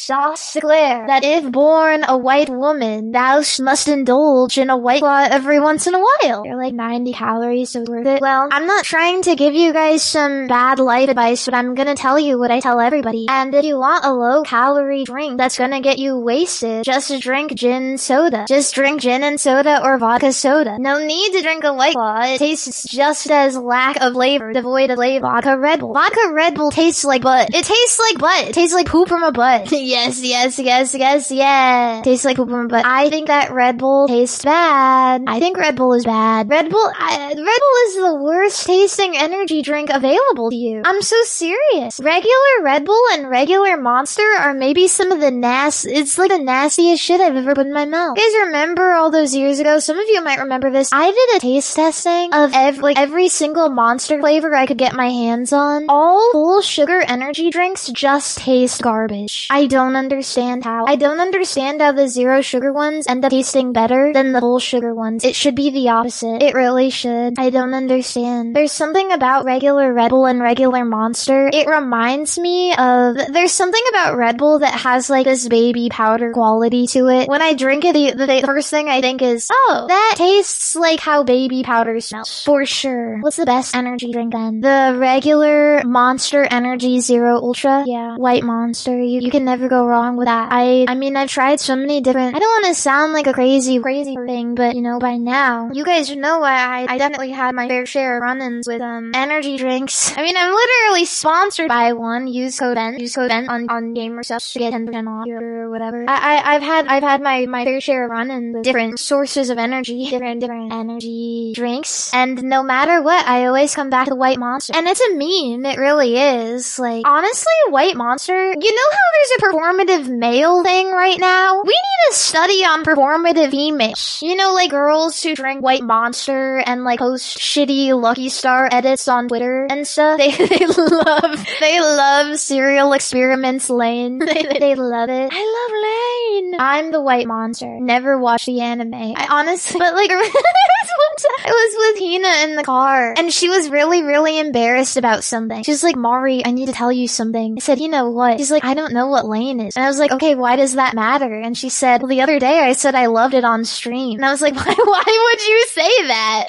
must declare that if born a white woman, thou must indulge in a white claw every once in a while. They're like ninety calories, so it's worth it. Well, I'm not trying to give you guys some bad life advice, but I'm gonna tell you what I tell everybody. And if you want a low-calorie drink that's gonna get you wasted, just drink gin soda. Just drink gin and soda or vodka soda. No need to drink a White Claw. It tastes just as lack of flavor, devoid of flavor. Vodka Red Bull. Vodka Red Bull tastes like butt. It tastes like butt. It tastes like poop from a butt. yes, yes, yes, yes, yeah. Tastes like poop from a butt. I think that Red Bull tastes bad. I think Red Bull is bad. Red Bull, I, Red Bull is the worst tasting energy drink available to you. I'm so serious. Regular Red Bull and regular Monster are maybe some of the nas- it's like the nastiest shit I've ever put in my mouth. You guys remember all those years ago? Some of you might remember this. I did a taste testing of every, like every single Monster flavor I could get my hands on. All full sugar energy drinks just taste garbage. I don't understand how. I don't understand how the zero sugar ones end up tasting better than the full sugar ones. It should be the opposite. It really should. I don't understand. There's something about regular Red Bull and regular Monster. It reminds me of, there's something about Red Bull that has like this baby powder quality to it. When I drink it, the, the, the first thing I think is, oh, that tastes like how baby powder smells. For sure. What's the best energy drink then? The regular Monster Energy Zero Ultra? Yeah. White Monster. You, you can never go wrong with that. I, I mean, I've tried so many different, I don't want to sound like a crazy, crazy thing, but you know, by now, you guys know I, I definitely had my fair share of run-ins with, um, energy drinks. I mean, I'm literally sponsored by one. Use code Ben. Use code Ben on, on Gamer Stuff to get ten percent off or whatever. I, I, I've had, I've had my, my fair share of run-ins with different sources of energy, different, different energy drinks, and no matter what, I always come back to White Monster. And it's a meme, it really is. Like, honestly, White Monster, you know how there's a performative male thing right now? We need a study on performative females. You know, like girls who drink White Monster and like post shitty Lucky Star edits on Twitter and stuff. They, they love, they love Serial Experiments Lane. they, they love it. I love Lane. I'm the White Monster. Never watched the anime. I honestly, but like, there was one time I was with Hina in the car, and she was really, really embarrassed about something. She was like, Mari, I need to tell you something. I said, you know what? She's like, I don't know what Lane is. And I was like, okay, why does that matter? And she said, well, the other day I said I loved it on stream. And I was like, why, why would you say that?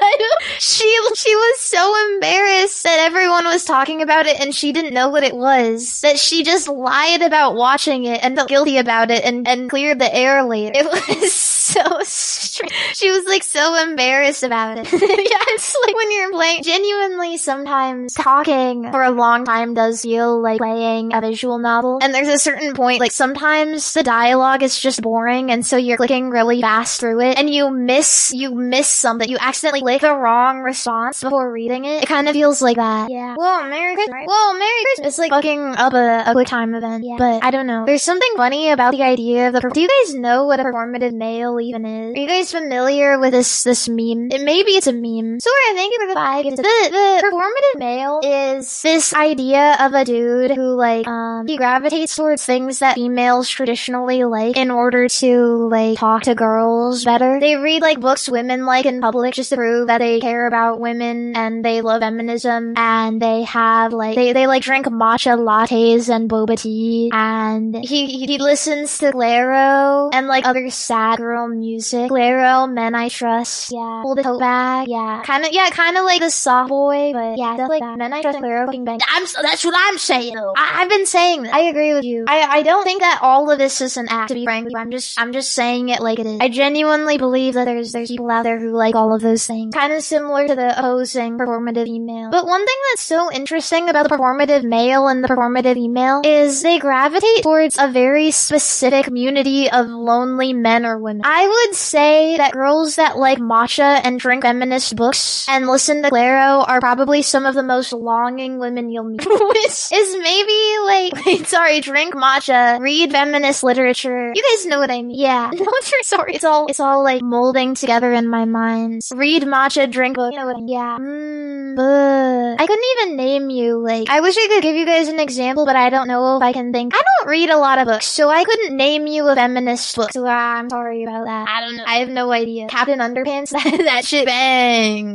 she, she was so embarrassed that everyone was talking about it and she didn't know what it was, that she just lied about watching it and felt guilty about it and, and cleared the air later. It was so strange. She was like so embarrassed about it. Yeah, it's like when you're playing, genuinely sometimes talking for a long time does feel like playing a visual novel. And there's a certain point, like sometimes the dialogue is just boring and so you're clicking really fast through it and you miss, you miss something. You accidentally click the wrong response before reading it. It kind of feels like that. Yeah. Whoa, Merry Christmas. Right? Whoa, Merry Christmas. It's like fucking up a, a quick time event. Yeah. But I don't know. There's something funny about the idea of the, do you guys know what a performative male even is? Are you guys familiar with this, this meme? It, maybe it's a meme. So I think for the five, the, the performative male is this idea of a dude who like, um, he gravitates towards things that females traditionally like in order to like talk to girls better. They read like books women like in public just to prove that they care about women and they love feminism, and they have like, they, they like drink matcha lattes and boba tea, and he, he, he listens to Clairo and like other sad girl music. Clairo, Men I Trust, yeah. Hold the tote bag, yeah. Kinda, yeah, kinda like the soft boy, but yeah, stuff like that. Men I Trust and Clairo fucking bang. I'm, that's what I'm saying though. I, I've been saying that. I agree with you. I, I don't think that all of this is an act, to be frank with you. I'm just, I'm just saying it like it is. I genuinely believe that there's, there's people out there who like all of those things. Kinda similar to the opposing performative email. But one thing that's so interesting about the performative male and the performative email is they gravitate towards a very specific community of lonely men or women. I would say that girls that like matcha and drink feminist books and listen to Clairo are probably some of the most longing women you'll meet. Which is maybe like, wait, sorry, drink matcha, read feminist literature. You guys know what I mean. Yeah. No, sorry. It's all, it's all like molding together in my mind. Read matcha, drink book. You know what I mean. Yeah. Mmm, but I couldn't even name you, like, I wish I could give you guys an example, but I don't know if I can think. I don't read a lot of books, so I couldn't name you a feminist book, so uh, I'm sorry about about that. I don't know. I have no idea. Captain Underpants? That, that shit bang.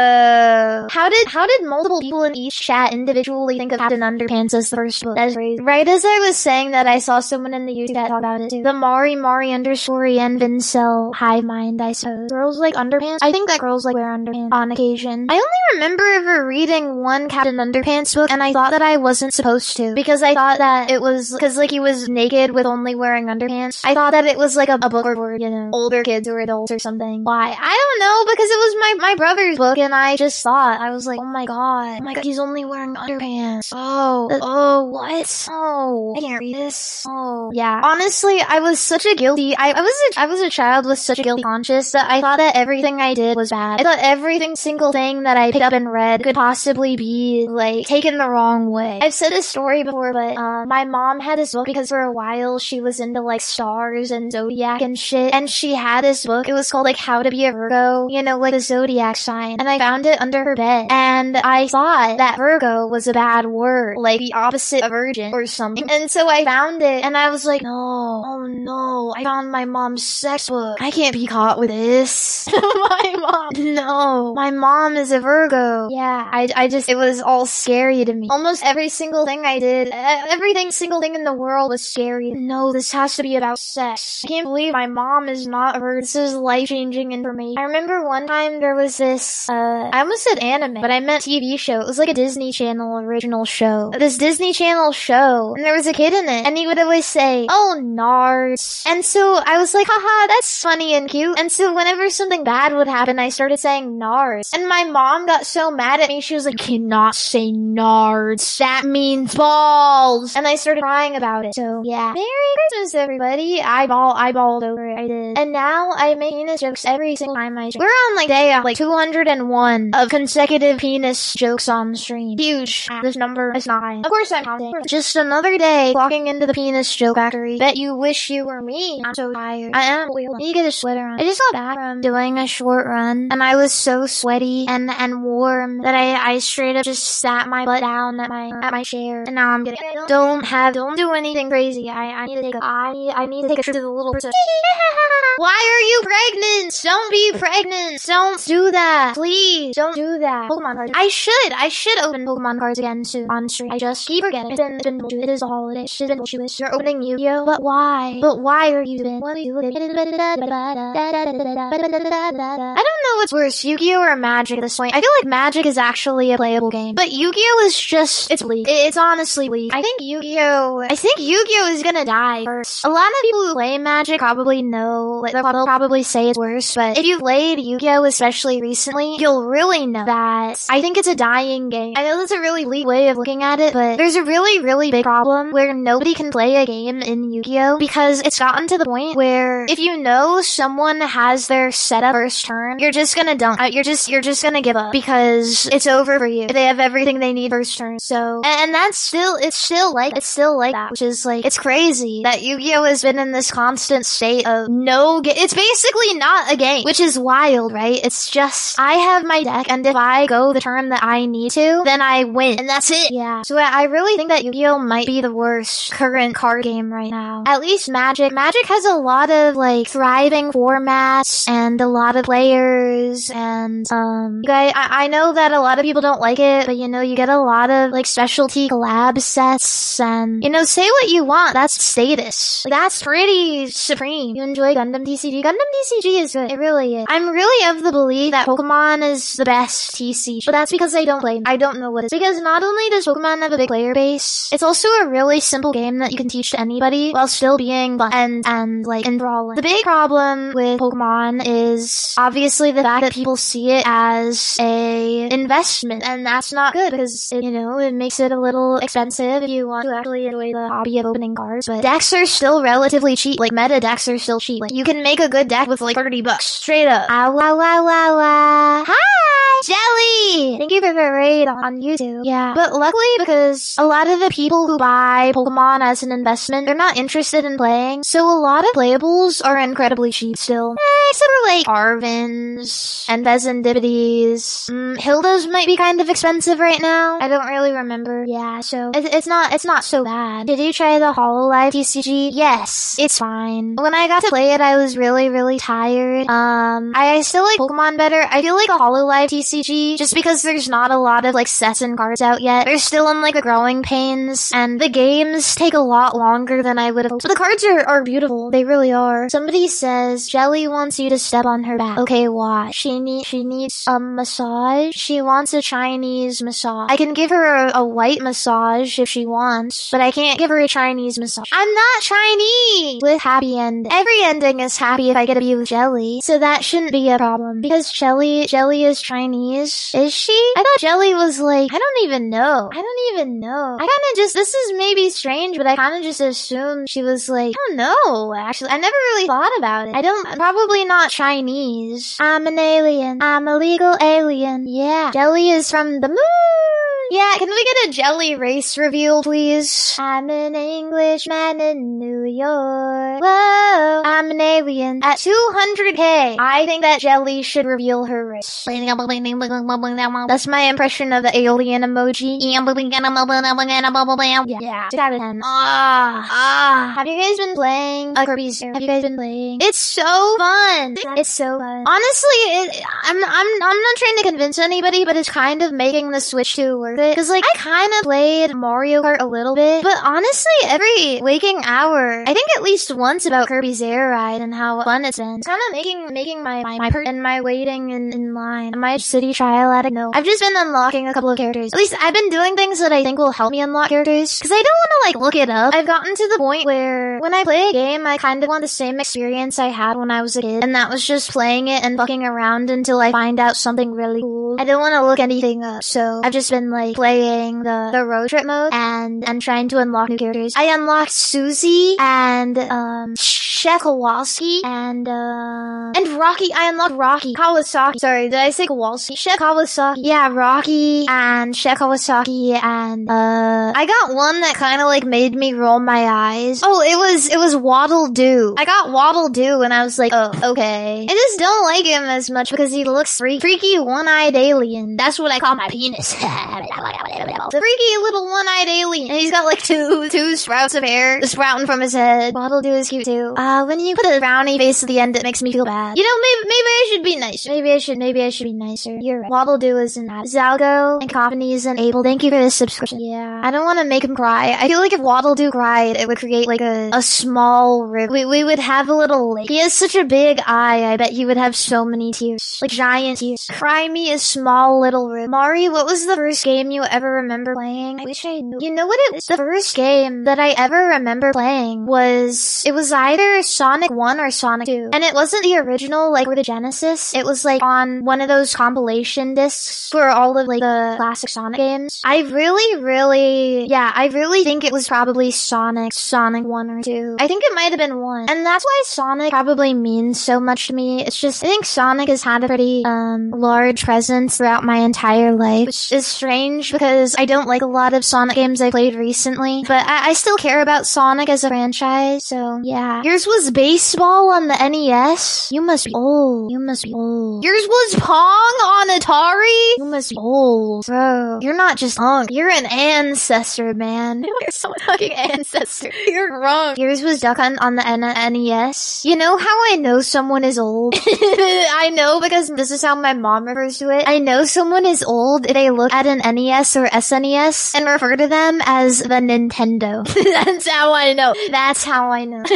Whoa. How did, how did multiple people in each chat individually think of Captain Underpants as the first book? That's crazy. Right as I was saying that, I saw someone in the YouTube chat talk about it too. The Mari Mari underscore and Vincel hive mind, I suppose. Girls like underpants? I think that girls like wear underpants on occasion. I only remember ever reading one Captain Underpants book, and I thought that I wasn't supposed to, because I thought that it was, because like he was naked with only wearing underpants. I thought that it was like a, a book for, you know, older kids or adults or something. Why? I don't know, because it was my, my brother's book, and I just thought, I was like, oh my god, oh my god, he's only wearing underpants. Oh, uh, oh, what? Oh, I can't read this. Oh, yeah. Honestly, I was such a guilty, I, I was a, I was a child with such a guilty conscience that I thought that everything I did was bad. I thought every single thing that I picked up and read could possibly be, like, taken the wrong way. I've said this story before, but, um, my mom had this book because for a while she was into, like, stars and zodiac and shit, and she had this book. It was called, like, How to Be a Virgo, you know, like the zodiac sign, and I found it under her bed, and I thought that Virgo was a bad word, like the opposite of virgin or something, and so I found it, and I was like, no, oh no, I found my mom's sex book. I can't be caught with this. My mom, no, my mom is a Virgo. Yeah, I, I just, it was all scary to me. Almost every single thing I did, everything single thing in the world was scary. No, this has to be about sex. I can't believe my mom is not a Virgo. This is life-changing information. I remember one time there was this, uh, I almost said anime, but I meant T V show. It was like a Disney Channel original show. This Disney Channel show, and there was a kid in it, and he would always say, oh, nards. And so I was like, haha, that's funny and cute. And so whenever something bad would happen, I started saying nards. And my mom got so mad at me, she was like, you cannot say nards. That means balls. And I started crying about it. So yeah. Merry Christmas, everybody. I ball, I balled over it. I did. And now I make penis jokes every single time I joke. We're on like day like two hundred one of consecutive penis jokes on stream. Huge. This number is not high. Of course I'm counting. Just another day walking into the penis joke factory. Bet you wish you were me. I'm so tired. I am. Wait, hold on. You get a sweater on. I just got back from doing a short run, and I was so sweaty and and warm that I I straight up just sat my butt down at my at my chair, and now I'm getting. Don't have. Don't do anything crazy. I I need to take a. I I need to take a trip to the little person. Why are you pregnant? Don't be pregnant. Don't do that. Please, don't do that. Pokemon cards. I should. I should open Pokemon cards again soon on stream. I just keep forgetting. It's been, it's been bullshit. It is a holiday. It's been bullshit. You're opening Yu-Gi-Oh! But why? But why are you doing? What are you doing? I don't know what's worse, Yu-Gi-Oh! Or Magic at this point. I feel like Magic is actually a playable game. But Yu-Gi-Oh! Is just, it's bleak. It's honestly bleak. I think Yu-Gi-Oh! I think Yu-Gi-Oh! Is gonna die first. A lot of people who play Magic probably know, like, they'll probably say it's worse, but if you've played Yu-Gi-Oh! Especially recently, you'll really know that I think it's a dying game. I know that's a really bleak way of looking at it, but there's a really, really big problem where nobody can play a game in Yu-Gi-Oh! Because it's gotten to the point where if you know someone has their setup first turn, you're just gonna dump. You're just, you're just gonna give up because it's over for you. They have everything they need first turn. So, and that's still, it's still like, it's still like that, which is like, it's crazy that Yu-Gi-Oh! Has been in this constant state of no game. It's basically not a game, which is wild, right? It's just, I have my deck, and if I go the turn that I need to, then I win, and that's it. Yeah. So I really think that Yu-Gi-Oh! Might be the worst current card game right now. At least Magic. Magic has a lot of, like, thriving formats, and a lot of players, and, um, you guys, I, I know that a lot of people don't like it, but you know, you get a lot of, like, specialty collab sets, and, you know, say what you want, that's status. Like, that's pretty supreme. You enjoy Gundam T C G? Gundam T C G is good. It really is. I'm really of the belief that Pokemon is the best T C G, but that's because I don't play. I don't know what it is. Because not only does Pokemon have a big player base, it's also a really simple game that you can teach to anybody while still being fun and, and, like, enthralling. The big problem with Pokemon is obviously the fact that people see it as a investment, and that's not good because, it, you know, it makes it a little expensive if you want to actually enjoy the hobby of opening cards, but decks are still relatively cheap. Like, meta decks are still cheap. Like, you can make a good deck with, like, thirty bucks. Straight up. Ah, wah, wah, wah, wah. Hi! Jelly! Thank you for the raid on YouTube. Yeah. But luckily, because a lot of the people who buy Pokemon as an investment, they're not interested in playing, so a lot of playables are incredibly cheap still. Eh, except for like Arvins and Vezendipities. Mm, Hilda's might be kind of expensive right now. I don't really remember. Yeah, so it, it's not it's not so bad. Did you try the Hololive T C G? Yes, it's fine. When I got to play it, I was really, really tired. Um, I still like Pokemon better. I feel like a Hololive T C G, just because there's not a lot of like sets and cards out yet. They're still in like the growing pains, and the games take a lot longer than I would have hoped. But the cards are, are beautiful. They really are. Somebody says, Jelly wants you to step on her back. Okay, why? She need she needs a massage. She wants a Chinese massage. I can give her a, a white massage if she wants, but I can't give her a Chinese massage. I'm not Chinese! With happy end. Every ending is happy if I get to be with Jelly, so that shouldn't be a problem. Because Jelly, Jelly is Chinese. Is she? I thought Jelly was like, I don't even know. I don't even know. I kinda just, this is maybe strange, but I kinda just assumed she was like, I don't know, actually. I never really thought about it. I don't, I'm probably not Chinese. I'm an alien. I'm a legal alien. Yeah. Jelly is from the moon. Yeah, can we get a Jelly race reveal, please? I'm an Englishman in New York. Whoa, I'm an alien. At two hundred K, I think that Jelly should reveal her race. That's my impression of the alien emoji. Yeah, yeah. six out of ten. Ah, ah. Have you guys been playing uh, Kirby's? Have you guys been playing? It's so fun. It's so fun. Honestly, it, I'm, I'm, I'm not trying to convince anybody, but it's kind of making the switch to worth it. Cause like, I kind of played Mario Kart a little bit, but honestly, every waking hour, I think at least once about Kirby's Air Ride and how fun it's been. It's kind of making, making my, my, my per- and my waiting in, in line. Am I a city trial addict? No. I've just been unlocking a couple of characters. At least I've been doing things that I think will help me unlock characters. Cause I don't want to like look it up. I've gotten to the point where when I play a game, I kind of want the same experience I had when I was a kid. And that was just playing it and fucking around until I find out something really cool. I don't want to look anything up. So I've just been like playing the, the road trip mode and, and trying to unlock new characters. I unlocked Susie and, um, Chef Kowalski and, uh, and Rocky. I unlocked Rocky. Kawasaki. Sorry, did I say Kowalski? Chef Kawasaki. Yeah, Rocky and Chef Kawasaki and, uh, I got one that kind of like made me roll my eyes. Oh, it was, it was Waddle Doo. I got Waddle Doo and I was like, oh, okay. I just don't like him as much because he looks freak- freaky one-eyed alien. That's what I call my penis. It's a freaky little one-eyed alien. And he's got like two, two sprouts of hair sprouting from his head. Waddle Doo is cute too. Uh, when you put a brownie face at the end, it makes me feel bad. You know, maybe, maybe I should be nicer. Maybe I should, maybe I should be nicer. You're right. Waddle Doo isn't bad. Zalgo and Coffinies and Abel, thank you for the subscription. Yeah. I don't want to make him cry. I feel like if Waddle Doo cried, it would create like a, a small rib. We, we would have a little lake. He has such a big eye, I bet he would have so many tears. Like giant tears. Cry me a small little rib. Mari, what was the first game you ever remember playing? I wish I knew. You know what it was? The first game that I ever remember playing was, it was either Sonic one or Sonic two. And it wasn't the original, like, for the Genesis. It was, like, on one of those compilation discs for all of, like, the classic Sonic games. I really, really, yeah, I really think it was probably Sonic, Sonic one or two. I think it might have been one. And that's why Sonic probably means so much to me. It's just, I think Sonic has had a pretty, um, large presence throughout my entire life, which is strange because I don't like a lot of Sonic games I played recently, but I, I still care about Sonic as a franchise, so yeah. Yours was baseball on the N E S? You must be old. You must be old. Yours was Pong on Atari? You must be old. Bro, you're not just young. You're an ancestor, man. You're so fucking ancestor. You're wrong. Yours was Duck Hunt on the N- NES? You know how I know someone is old? I know because this is how my mom refers to it. I know someone is old if they look at an N E S or S N E S and refer to them as the Nintendo. That's how I know. That's how I know.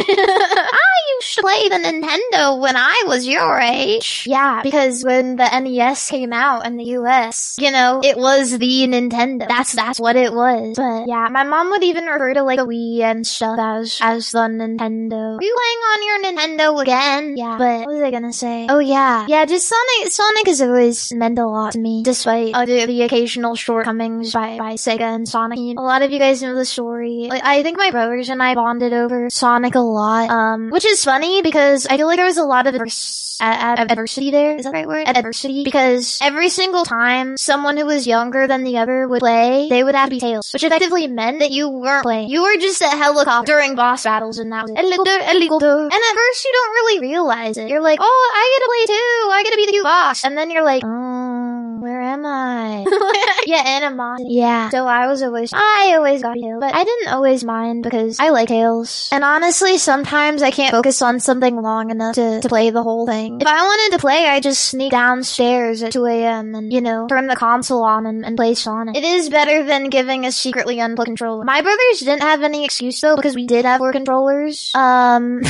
I used to play the Nintendo when I was your age. Yeah, because when the N E S came out in the U S, you know, it was the Nintendo. That's that's what it was. But yeah, my mom would even refer to like the Wii and stuff as as the Nintendo. Are you playing on your Nintendo again? Yeah, but what was I gonna say? Oh yeah, yeah. Just Sonic. Sonic has always meant a lot to me, despite uh, the, the occasional shortcomings by by Sega and Sonic. A lot of you guys know the story. Like, I think my brothers and I bonded over Sonic a lot. Um. Um, which is funny because I feel like there was a lot of advers- ad- ad- adversity there. Is that the right word? Ad- adversity. Because every single time someone who was younger than the other would play, they would have to be Tails, which effectively meant that you weren't playing. You were just a helicopter during boss battles, and that was it. Helicopter, helicopter. And at first, you don't really realize it. You're like, oh, I get to play too. I get to be the cute boss. And then you're like, oh, where am I? Yeah, animosity. Yeah. So I was always, I always got Tails, but I didn't always mind because I like Tails. And honestly, sometimes I can't focus on something long enough to, to play the whole thing. If I wanted to play, I just sneak downstairs at two a.m. and, you know, turn the console on and, and play Sonic. It is better than giving a secretly unplugged controller. My brothers didn't have any excuse though because we did have four controllers. Um,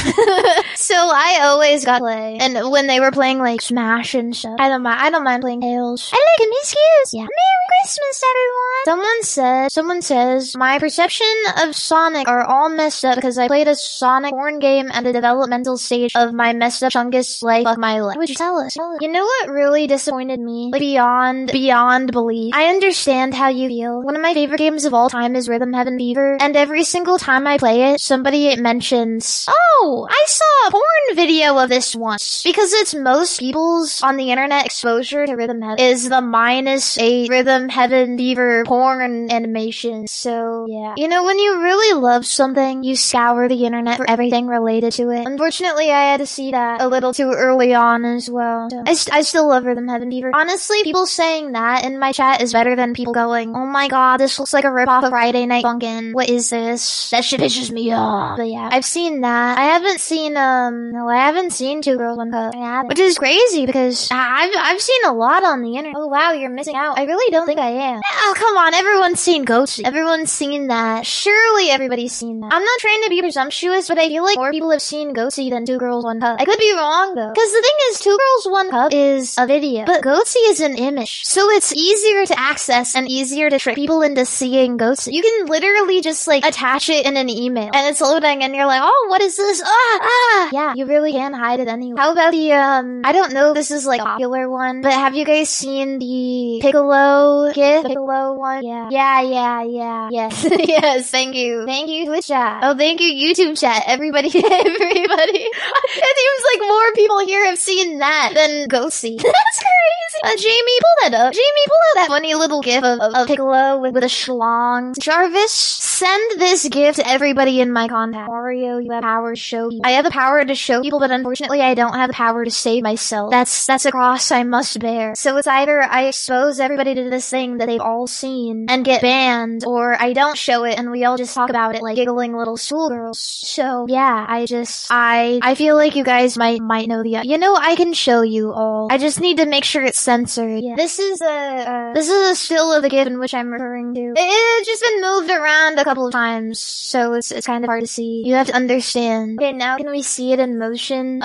so I always got to play. And when they were playing like Smash and stuff, I don't mind. I don't mind playing Tails. I like Miscues. Yeah. Merry Christmas, everyone. Someone said. Someone says my perception of Sonic are all messed up because I played a Sonic porn game at the developmental stage of my messed up Chungus life. Fuck my life. Would you tell us? Tell us? You know what really disappointed me? Like beyond beyond belief. I understand how you feel. One of my favorite games of all time is Rhythm Heaven Fever, and every single time I play it, somebody mentions, "Oh, I saw a porn video of this once." Because it's most people's on the internet exposure to Rhythm Heaven is the minus eight Rhythm Heaven Fever porn animation. So yeah, you know when you really love something, you scour the internet for everything related to it. Unfortunately, I had to see that a little too early on as well. So, I, st- I still love Rhythm Heaven Fever. Honestly, people saying that in my chat is better than people going, "Oh my god, this looks like a ripoff of Friday Night Funkin'. What is this?" That shit pisses me off. But yeah, I've seen that. I haven't seen, um, no, I haven't seen Two Girls One Cup. I haven't. Which is crazy because I've, I've seen a lot on the internet. Oh wow, you're missing out. I really don't think I am. Oh, come on, everyone's seen Ghosty. Everyone's seen that. Surely everybody's seen that. I'm not trying to be presumptuous, but I feel like more people have seen Ghosty than Two Girls One Cup. I could be wrong though. Because the thing is, Two Girls One Cup is a video, but Ghosty is an image. So it's easier to access and easier to trick people into seeing Ghosty. You can literally just like attach it in an email and it's loading and you're like, oh, what is this? Ah, ah. Yeah, you really can hide it anyway. How about the, um, I don't know if this is like a popular one, but have you guys seen the Piccolo GIF? The Piccolo one? Yeah. Yeah, yeah, yeah. Yes. Yes, thank you. Thank you, Twitch chat. Oh, thank you, YouTube chat. Everybody, everybody. It seems like more people here have seen that than Ghosty. That's crazy. Uh, Jamie, pull that up. Jamie, pull out that funny little gif of, of, of Piccolo with, with a schlong. Jarvis, send this gif to everybody in my contact. Mario, you have power to show people. I have the power to show people, but unfortunately I don't have the power to save myself. That's, that's a cross I must bear. So it's either I expose everybody to this thing that they've all seen and get banned, or I don't show it and we all just talk about it like giggling little schoolgirls. So yeah, I just, I, I feel like you guys might, might know the, you know, I can show you all. I just need to make sure it's censored. Yeah. This is a, uh, this is a still of the gif in which I'm referring to. It, it's just been moved around a couple of times, so it's, it's kind of hard to see. You have to understand. Okay, now can we see it in motion?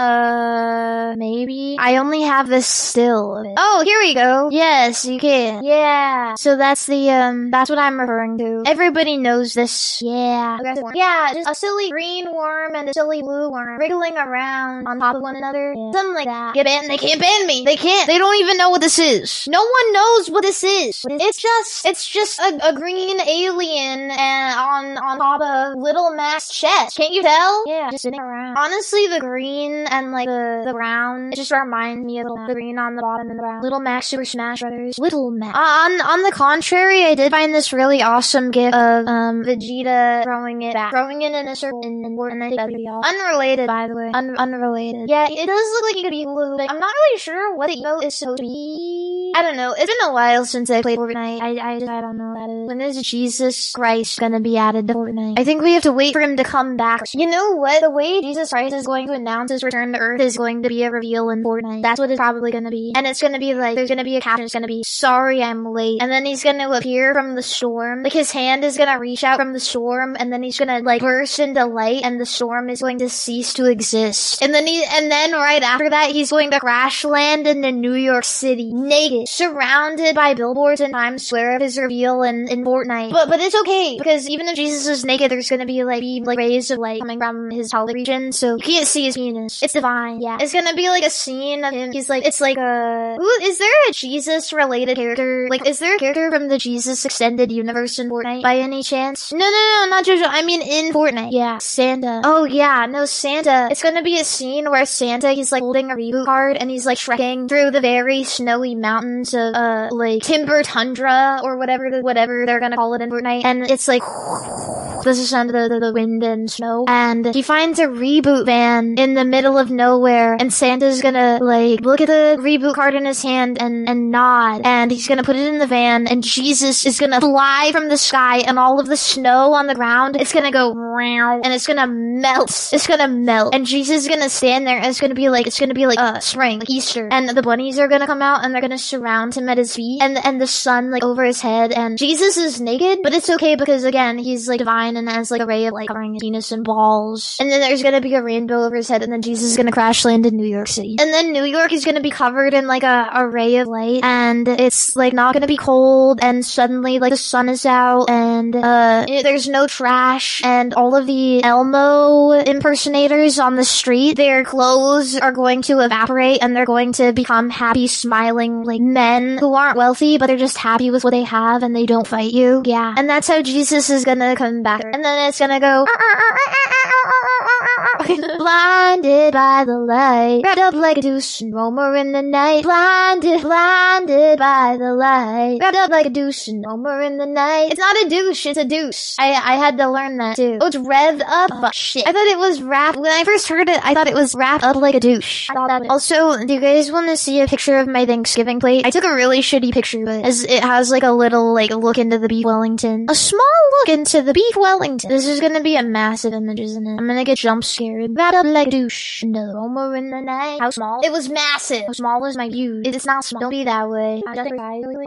Uh, maybe? I only have this still of it. Oh, here we go. Yes, you can. Yeah. So that's the, um, that's what I'm referring to. Everybody knows this. Yeah. Yeah, just a silly green worm and a silly blue worm wriggling around on top of one another. Yeah. Something like that. Get banned. They can't ban me. They can't. They don't even know what this is. No one knows what this is. It's just, it's just a, a green alien and on, on top of Little Mac's chest. Can't you tell? Yeah, just sitting around. Honestly, the green and like the, the brown, it just reminds me of Little Mac. The green on the bottom and the brown. Little Mac Super Smash Brothers. Little Mac. Uh, on, on the contrary, I did find this really awesome gif of, um, Vegeta throwing it back. Throwing it in a circle and, and, and I think that'd be awesome. Unrelated, by the way. Un- unrelated. Yeah, it does look like it could be blue, but I'm not really sure what the emote is supposed to be. I don't know. It's been a while since I played Fortnite. I, I, I don't know what that is. When is Jesus Christ gonna be added to Fortnite? I think we have to wait for him to come back. You know what? The way Jesus Christ is going to announce his return to Earth is going to be a reveal in Fortnite. That's what it's probably gonna be. And it's gonna be like, there's gonna be a caption, it's gonna be, sorry I'm late. And then he's gonna appear from the storm. Like his hand is gonna reach out from the storm, and then he's gonna like burst into light, and the storm is going to cease to exist. And then he, and then right after that, he's going to crash land into New York City, naked. like surrounded by billboards in Times Square of his reveal in, in Fortnite. But but it's okay, because even if Jesus is naked, there's gonna be like be like rays of light coming from his pelvic region, so you can't see his penis. It's divine. Yeah. It's gonna be like a scene of him. He's like, it's like a, ooh, is there a Jesus related character? Like, is there a character from the Jesus extended universe in Fortnite by any chance? No, no, no, not JoJo. I mean in Fortnite. Yeah, Santa. Oh yeah, no, Santa. It's gonna be a scene where Santa, he's like holding a reboot card and he's like trekking through the very snowy mountains of, uh, like Timber Tundra or whatever, the, whatever they're gonna call it in Fortnite. And it's like, this is sound of the, the wind and snow. And he finds a reboot van in the middle of nowhere, and Santa's gonna like look at the reboot card in his hand and and nod, and he's gonna put it in the van, and Jesus is gonna fly from the sky, and all of the snow on the ground, it's gonna go round, and it's gonna melt. It's gonna melt, and Jesus is gonna stand there, and it's gonna be like it's gonna be like uh spring, like Easter, and the bunnies are gonna come out, and they're gonna surround him at his feet, and and the sun like over his head, and Jesus is naked, but it's okay because again he's like divine and has like a ray of like covering his penis and balls, and then there's gonna be a rainbow over his head, and then Jesus is gonna crash land in New York City, and then New York is gonna be covered in like a, a ray of light, and it's like not gonna be cold, and suddenly like the sun is out, and uh it, there's no trash, and all of the Elmo impersonators on the street, their clothes are going to evaporate, and they're going to become happy, smiling like men who aren't wealthy, but they're just happy with what they have, and they don't fight you. Yeah, and that's how Jesus is gonna come back, and then it's gonna go blinded by the light, wrapped up like a douche and roamer in the night, blinded, blinded by the light, wrapped up like a douche and roamer in the night. It's not a douche, it's a deuce. I I had to learn that too. Oh, it's revved up. Oh, shit. I thought it was wrapped. When I first heard it, I thought it was wrapped up like a douche. I thought that. Also, do you guys want to see a picture of my Thanksgiving plate? I took a really shitty picture, but as it has like a little like look into the beef Wellington, a small look into the beef Wellington. This is gonna be a massive image, isn't it? I'm gonna get jump scared. Wrapped up like a douche. No homer in the night. How small? It was massive. How small is my view? It's not small. Don't be that way. I just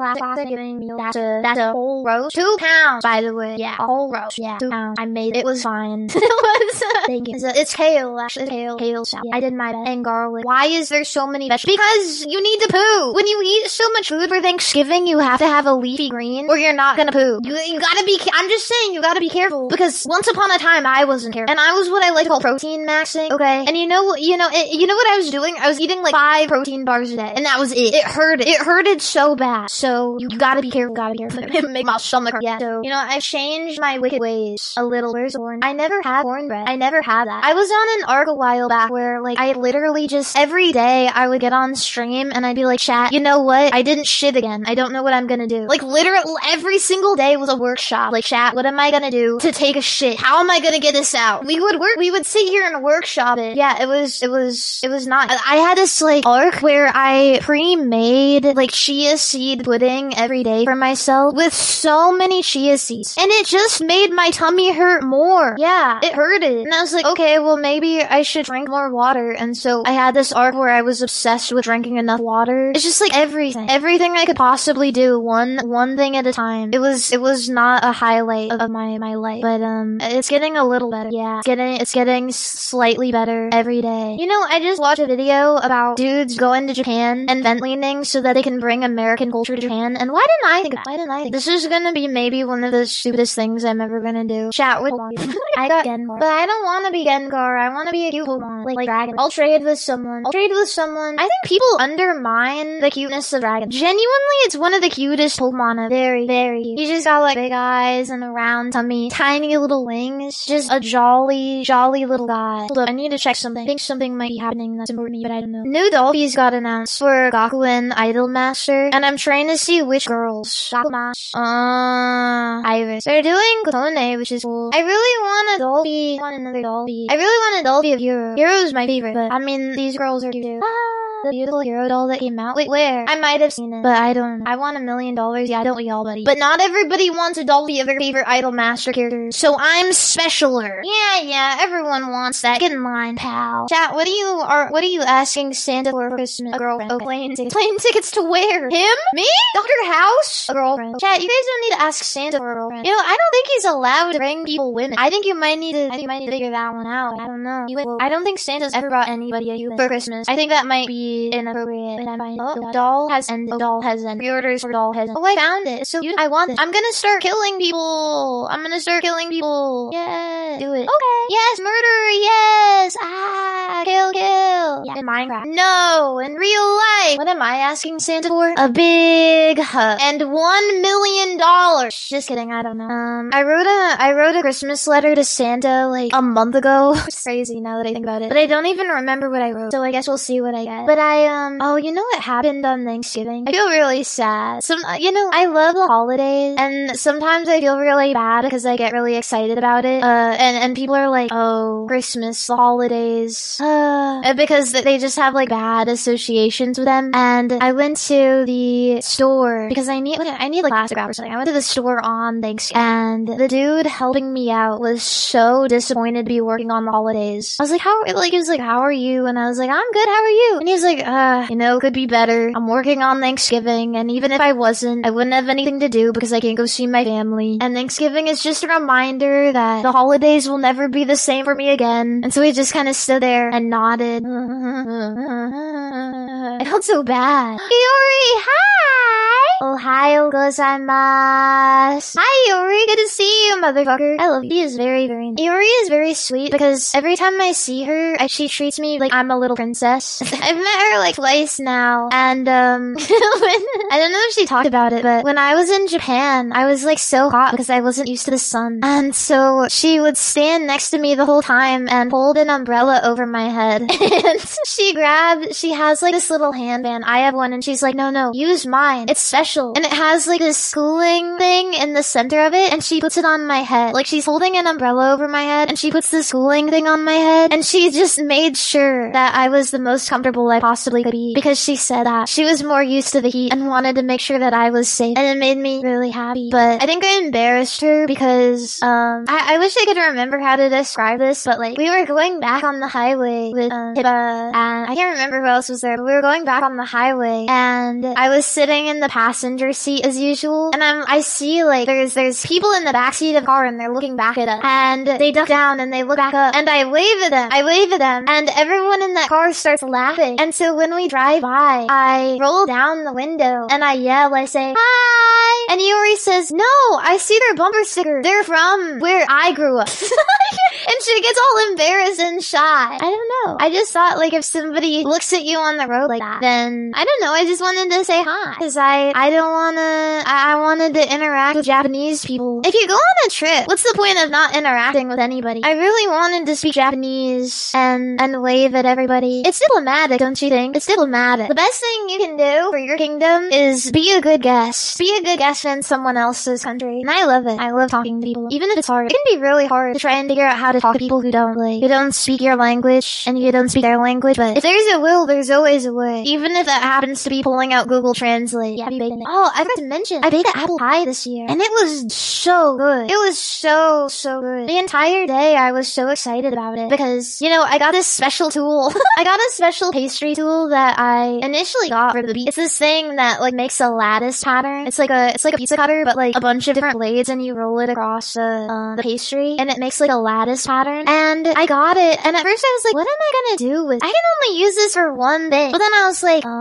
That's a that's a whole roast. Two pounds, by the way. Yeah, a whole roast. Yeah, two pounds. I made it. It was fine. It was. Uh, thank you. It's, uh, it's kale. Actually, it's kale. Kale salad. Yeah, I did my best. And garlic. Why is there so many vegetables? Because you need to poo. When you eat so much food for Thanksgiving, you have to have a leafy green, or you're not gonna poo. You you gotta be. I'm just saying, you gotta be careful, because once upon a time I wasn't careful, and I was what I like to call protein maxing. Okay, and you know, you know, it, you know what I was doing? I was eating like five protein bars a day, and that was it. It hurted. It hurted so bad. So you gotta be careful. Gotta be careful. It make my stomach hurt. Yeah. So you know, I've changed my wicked ways a little. Where's corn? I never had cornbread. I never had that. I was on an arc a while back where like I literally just every day I would get on stream and I'd be like, chat, you know what? I didn't shit again. I don't know what I'm gonna do. Like literally every single day was a workshop. Like, chat, what am I gonna do to take a shit? How am I gonna get this out? We would work. We would sit here and workshop it. Yeah, it was. It was. It was not. I had this like arc where I pre-made like chia seed pudding every day for myself with so many chia seeds, and it just made my tummy hurt more. Yeah, it hurted, and I was like, okay, well maybe I should drink more water. And so I had this arc where I was obsessed with drinking enough water. It's just like everything, everything I could possibly do, one one thing at a time. It was it was not a highlight of, of my my life, but um, it's getting a little better. Yeah, it's getting it's getting slightly better every day. You know, I just watched a video about dudes going to Japan and vent leaning so that they can bring American culture to Japan. And why didn't I think of that? Why didn't I think this is gonna be maybe one of the stupidest things I'm ever gonna do? Chat with I got Gengar, but I don't want to be Gengar. I want to be a cute Pokemon, like, like Dragon. I'll trade with someone. I'll trade with someone. I think people undermine the cuteness of Dragon. Genuinely, it's one of the cutest Pokemon ever. Very, very cute. He just got like big eyes and a round tummy, tiny little wings. Just a jolly, jolly little guy. Hold up, I need to check something. I think something might be happening that's important to me, but I don't know. New Dolphins got announced for Gakuen Idolmaster, and I'm trying to see which girls. Gakumash. Uh, Iris. They're doing Kotone, which is cool. I really want a Dolphy. I want another Dolphy. I really want a Dolphy of Hero. Hero's my favorite, but I mean, these girls are cute too. Ah. The beautiful hero doll that came out. Wait, where? I might have seen it, but I don't know. I want a million dollars. Yeah, don't we all, buddy? But not everybody wants a Dolphy of their favorite Idol Master characters. So I'm specialer. Yeah, yeah, everyone wants that. Get in line, pal. Chat, what are you, are, what are you asking Santa for Christmas? A girlfriend. Oh, plane tickets. Plane tickets to where? Him? Me? Doctor House? A girlfriend. Chat, you guys don't need to ask Santa for a girlfriend. You know, I don't think he's allowed to bring people women. I think you might need to, I think you might need to figure that one out. I don't know. You, well, I don't think Santa's ever brought anybody a human for Christmas. I think that might be be inappropriate when I'm buying. Oh, doll has ended. Oh, doll has ended. Pre-orders for doll has ended. Oh, I found it. So you, I want this. I'm gonna start killing people. I'm gonna start killing people. Yeah, do it. Okay. Yes, murder. Yes. Ah, kill, kill. Yeah, in Minecraft. No, in real life. What am I asking Santa for? A big hug and one million dollars. Just kidding. I don't know. Um, I wrote a I wrote a Christmas letter to Santa like a month ago. It's crazy now that I think about it, but I don't even remember what I wrote. So I guess we'll see what I get. But I um oh, you know what happened on Thanksgiving? I feel really sad. Some uh, you know I love the holidays, and sometimes I feel really bad because I get really excited about it. Uh, and and people are like, oh, Christmas, the holidays, uh, because they just have like bad associations with them. And I went to the store because I need I need like plastic wrap or something. I went to the store on Thanksgiving, and the dude helping me out was so disappointed to be working on the holidays. I was like, how? Like, he was like, how are you? And I was like, I'm good. How are you? And he was like, uh, you know, could be better. I'm working on Thanksgiving, and even if I wasn't, I wouldn't have anything to do because I can't go see my family. And Thanksgiving is just a reminder that the holidays will never be the same for me again. And so he just kind of stood there and nodded. I felt so bad. Iori, hi! Ohio gozaimasu. Hi, Iori. Good to see you, motherfucker. I love you. She is very, very nice. Iori is very sweet because every time I see her, I, she treats me like I'm a little princess. I've met her like twice now, and um, when, I don't know if she talked about it, but when I was in Japan, I was like so hot because I wasn't used to the sun, and so she would stand next to me the whole time and hold an umbrella over my head, and she grabbed, she has like this little handband. I have one, and she's like, no, no, use mine. It's special, and it has like this schooling thing in the center of it, and she puts it on my head. Like she's holding an umbrella over my head, and she puts the schooling thing on my head, and she just made sure that I was the most comfortable I possibly could be because she said that she was more used to the heat and wanted to make sure that I was safe, and it made me really happy. But I think I embarrassed her because um I, I wish I could remember how to describe this, but like we were going back on the highway with um, Hiba, and I can't remember who else was there, but we were going back on the highway, and I was sitting in the passenger seat as usual, and I'm I see like there's there's people in the backseat of the car, and they're looking back at us, and they duck down and they look back up, and I wave at them. I wave at them, and everyone in that car starts laughing. And so when we drive by, I roll down the window and I yell. I say, "Hi!" And Iori says, "No, I see their bumper sticker. They're from where I grew up." And she gets all embarrassed and shy. I don't know. I just thought like if somebody looks at you on the road like that, then I don't know. I just wanted to say hi because I I don't wanna. I, I wanted to interact with Japanese people. If you go on a trip, what's the point of not interacting with anybody? I really wanted to speak Japanese and and wave at everybody. It's diplomatic, don't you think? It's diplomatic. The best thing you can do for your kingdom is be a good guest. Be a good guest in someone else's country. And I love it. I love talking to people. Even if it's hard. It can be really hard to try and figure out how to talk to people who don't like, who don't speak your language and you don't speak their language. But if there's a will, there's always a way. Even if that happens to be pulling out Google Translate. Yeah, be baking it. Oh, I forgot to mention, I baked an apple pie this year. And it was so good. It was so, so good. The entire day I was so excited about it because, you know, I got this special tool. I got a special pastry tool that I initially got for the beat. It's this thing that like makes a lattice pattern. It's like a, it's like a pizza cutter, but like a bunch of different blades, and you roll it across uh, uh, the pastry, and it makes like a lattice pattern. And I got it, and at first I was like, what am I gonna do with? I can only use this for one thing. But then I was like,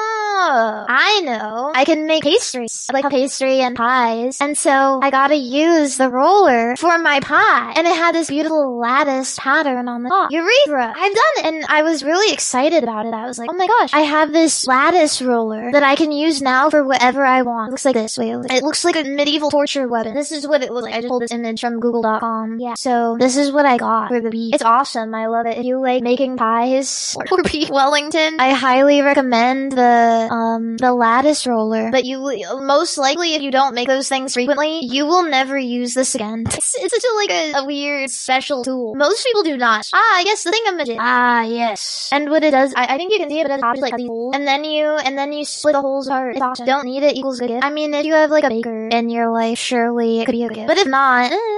oh, I know. I can make pastries, like pastry and pies. And so I gotta use the roller for my pie, and it had this beautiful lattice pattern on the top. Eureka! I've done it, and I was really excited about it. I was like, oh my gosh, I have this lattice roller that I can use now for whatever I want. It looks like this. Wait, it looks like a medieval torture weapon. This is what it looks like. I just pulled this image from google dot com. Yeah. So this is what I got for the beat. It's awesome. I love it. If you like making pies or beef Wellington, I highly recommend the um the lattice roller. But you most likely, if you don't make those things frequently, you will never use this again. It's, it's such a like a, a weird special tool. Most people do not. Ah, yes, the thingamajig. Ah, yes. And what it does, I, I think you can see it, but it has like these holes, and then you and then you split the holes apart. It's awesome. Don't need it equals good gift. I mean, if you have like a baker in your life, surely it could be a good gift. But if not, eh.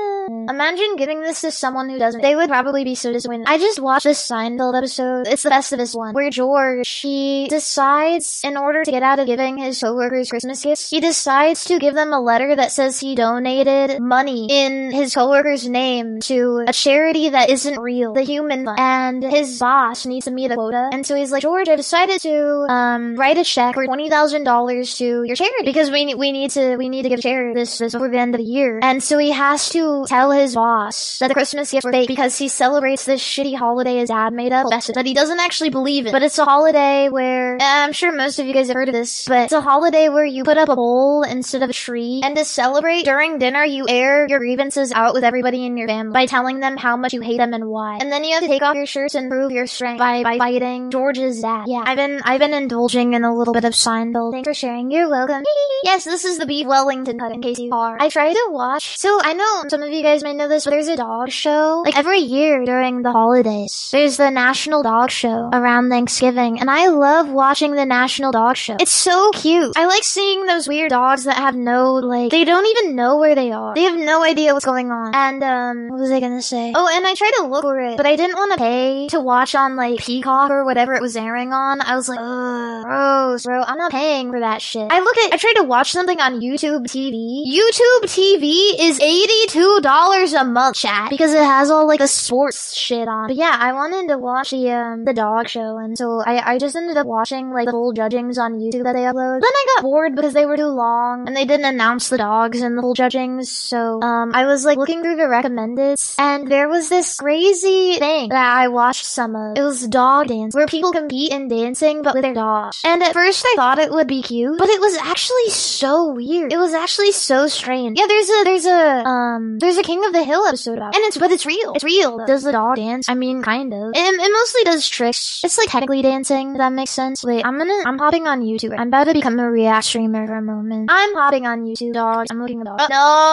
And imagine giving this to someone who doesn't. They would probably be so disappointed. I just watched this Seinfeld episode. It's the Festivus one, where George, he decides, in order to get out of giving his coworkers Christmas gifts, he decides to give them a letter that says he donated money in his coworker's name to a charity that isn't real, the Human Fund. And his boss needs to meet a quota. And so he's like, George, I've decided to, um, write a check for twenty thousand dollars to your charity because we, we need to, we need to give charity this, this before the end of the year. And so he has to tell his boss that the Christmas gifts were fake because he celebrates this shitty holiday his dad made up that he doesn't actually believe in. But it's a holiday where, I'm sure most of you guys have heard of this, but it's a holiday where you put up a pole instead of a tree, and to celebrate during dinner you air your grievances out with everybody in your family by telling them how much you hate them and why. And then you have to take off your shirts and prove your strength by, by fighting George's dad. Yeah, I've been, I've been indulging in a little bit of Seinfeld. Thanks for sharing. You're welcome. Yes, this is the beef Wellington cut in case you are. I try to watch, so I know some of you guys may know this, but there's a dog show, like every year during the holidays. There's the National Dog Show around Thanksgiving, and I love watching the National Dog Show. It's so cute. I like seeing those weird dogs that have no, like, they don't even know where they are. They have no idea what's going on. And, um, what was I gonna say? Oh, and I tried to look for it, but I didn't want to pay to watch on, like, Peacock or whatever it was airing on. I was like, ugh, gross, bro. I'm not paying for that shit. I look at, I tried to watch something on YouTube T V. YouTube T V is eighty-two dollars a month, chat, because it has all, like, the sports shit on. But yeah, I wanted to watch the, um, the dog show, and so I, I just ended up watching, like, the full judgings on YouTube that they upload. Then I got bored because they were too long, and they didn't announce the dogs in the full judgings, so, um, I was, like, looking through the recommendeds, and there was this crazy thing that I watched some of. It was dog dance, where people compete in dancing, but with their dogs. And at first I thought it would be cute, but it was actually so weird. It was actually so strange. Yeah, there's a, there's a, um, there's a King of the Hill episode about it. And it's, but it's real. It's real. Does the dog dance? I mean, kind of. It, it mostly does tricks. It's like technically dancing, if that makes sense. Wait, I'm gonna, I'm hopping on YouTube. I'm about to become a React streamer for a moment. I'm hopping on YouTube, dogs. I'm looking at dogs.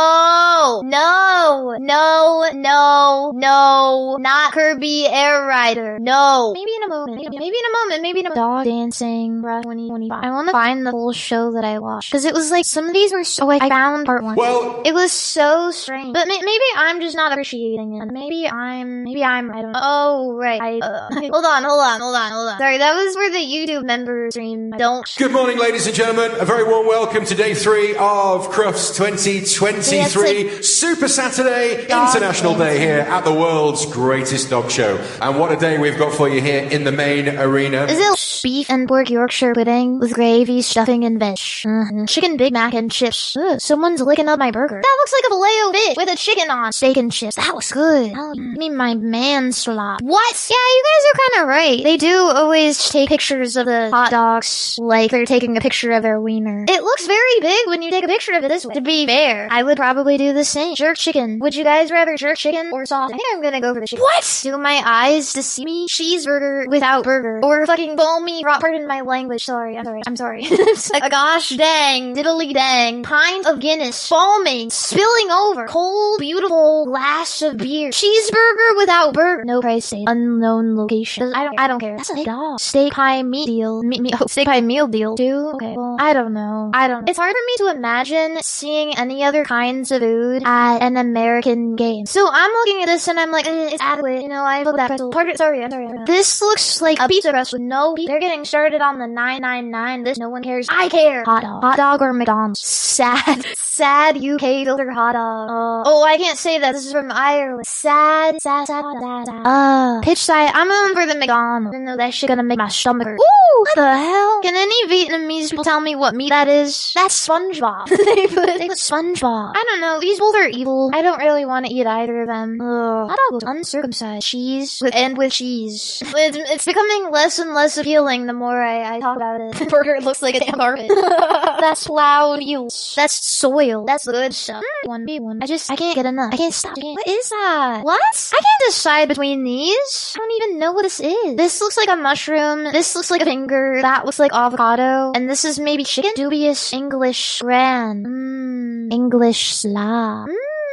No! No! No! No! No! Not Kirby Air Rider. No! Maybe in a moment. Maybe, maybe in a moment. Maybe in a dog dancing, bruh, twenty twenty-five. I wanna find the whole show that I watched. Cause it was like, some of these were so, oh, I found part one. Well, it was so strange. But may, maybe I'm just not appreciating it. Maybe I'm, maybe I'm, I don't know. Oh, right. I, uh, hold on, hold on, hold on, hold on. Sorry, that was for the YouTube member stream. Don't. Good morning, ladies and gentlemen. A very warm welcome to day three of Crufts twenty twenty-three. Like Super Saturday, International Day here at the world's greatest dog show. And what a day we've got for you here in the main arena. Is it beef and pork Yorkshire pudding with gravy, stuffing, and veg? Mm-hmm. Chicken Big Mac and chips. Ugh, someone's licking up my burger. That looks like a filet-o-fish with a chicken on. Steak and chips. That was good. I mean, my man slop. What? Yeah, you guys are kind of right. They do always take pictures of the hot dogs like they're taking a picture of their wiener. It looks very big when you take a picture of it this way. To be fair, I would probably do the same. Jerk chicken. Would you guys rather jerk chicken or sauce? I think I'm gonna go for the chicken. What? Do my eyes deceive me? Cheeseburger without burger. Or fucking balmy, pardon my language. Sorry, I'm sorry. I'm sorry. A gosh dang, diddly dang, pint of Guinness, foaming, spilling over, cold, beautiful glass of beer, cheeseburger without burger, no price tag, unknown location. I don't, I don't care. That's a big dog. Steak pie meat deal, me, me, oh, steak pie meal deal too. Okay, well, I don't know. I don't. It's hard for me to imagine seeing any other kinds of food at an American game. So I'm looking at this and I'm like, eh, it's adequate. You know, I love that pretzel. Pardon, sorry, I'm sorry. I'm this looks like a pizza crust with no. They're getting started on the nine nine nine. This no one cares. I care. Hot dog, hot dog or McDonald's. Sad, sad U K filter hot dog. Uh, oh, I can't say that. This is from Ireland. Sad, sad, sad, sad, sad. Uh, pitch side. I'm going for the McDonald's. Even though that shit gonna make my stomach hurt. Ooh, what the hell? Can any Vietnamese people tell me what meat that is? That's SpongeBob. they put, they put SpongeBob. I don't know. These both are evil. I don't really want to eat either of them. Ugh. Hot dog was uncircumcised. Cheese with and with cheese. It's, it's becoming less and less appealing the more I, I talk about it. The burger looks like a damn carpet. That's loud eels. That's soil. That's the good stuff. Mm, one B one. I just, I can't get enough. I can't stop. I can't. What is that? What? I can't decide between these. I don't even know what this is. This looks like a mushroom. This looks like a finger. That looks like avocado. And this is maybe chicken? Dubious English gran. Mmm. English slaw. Mmm.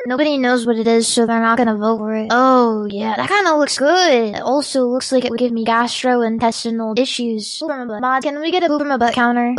Nobody knows what it is, so they're not gonna vote for it. Oh, yeah, that kinda looks good. It also looks like it would give me gastrointestinal issues. Mod, can we get a poop from a butt counter?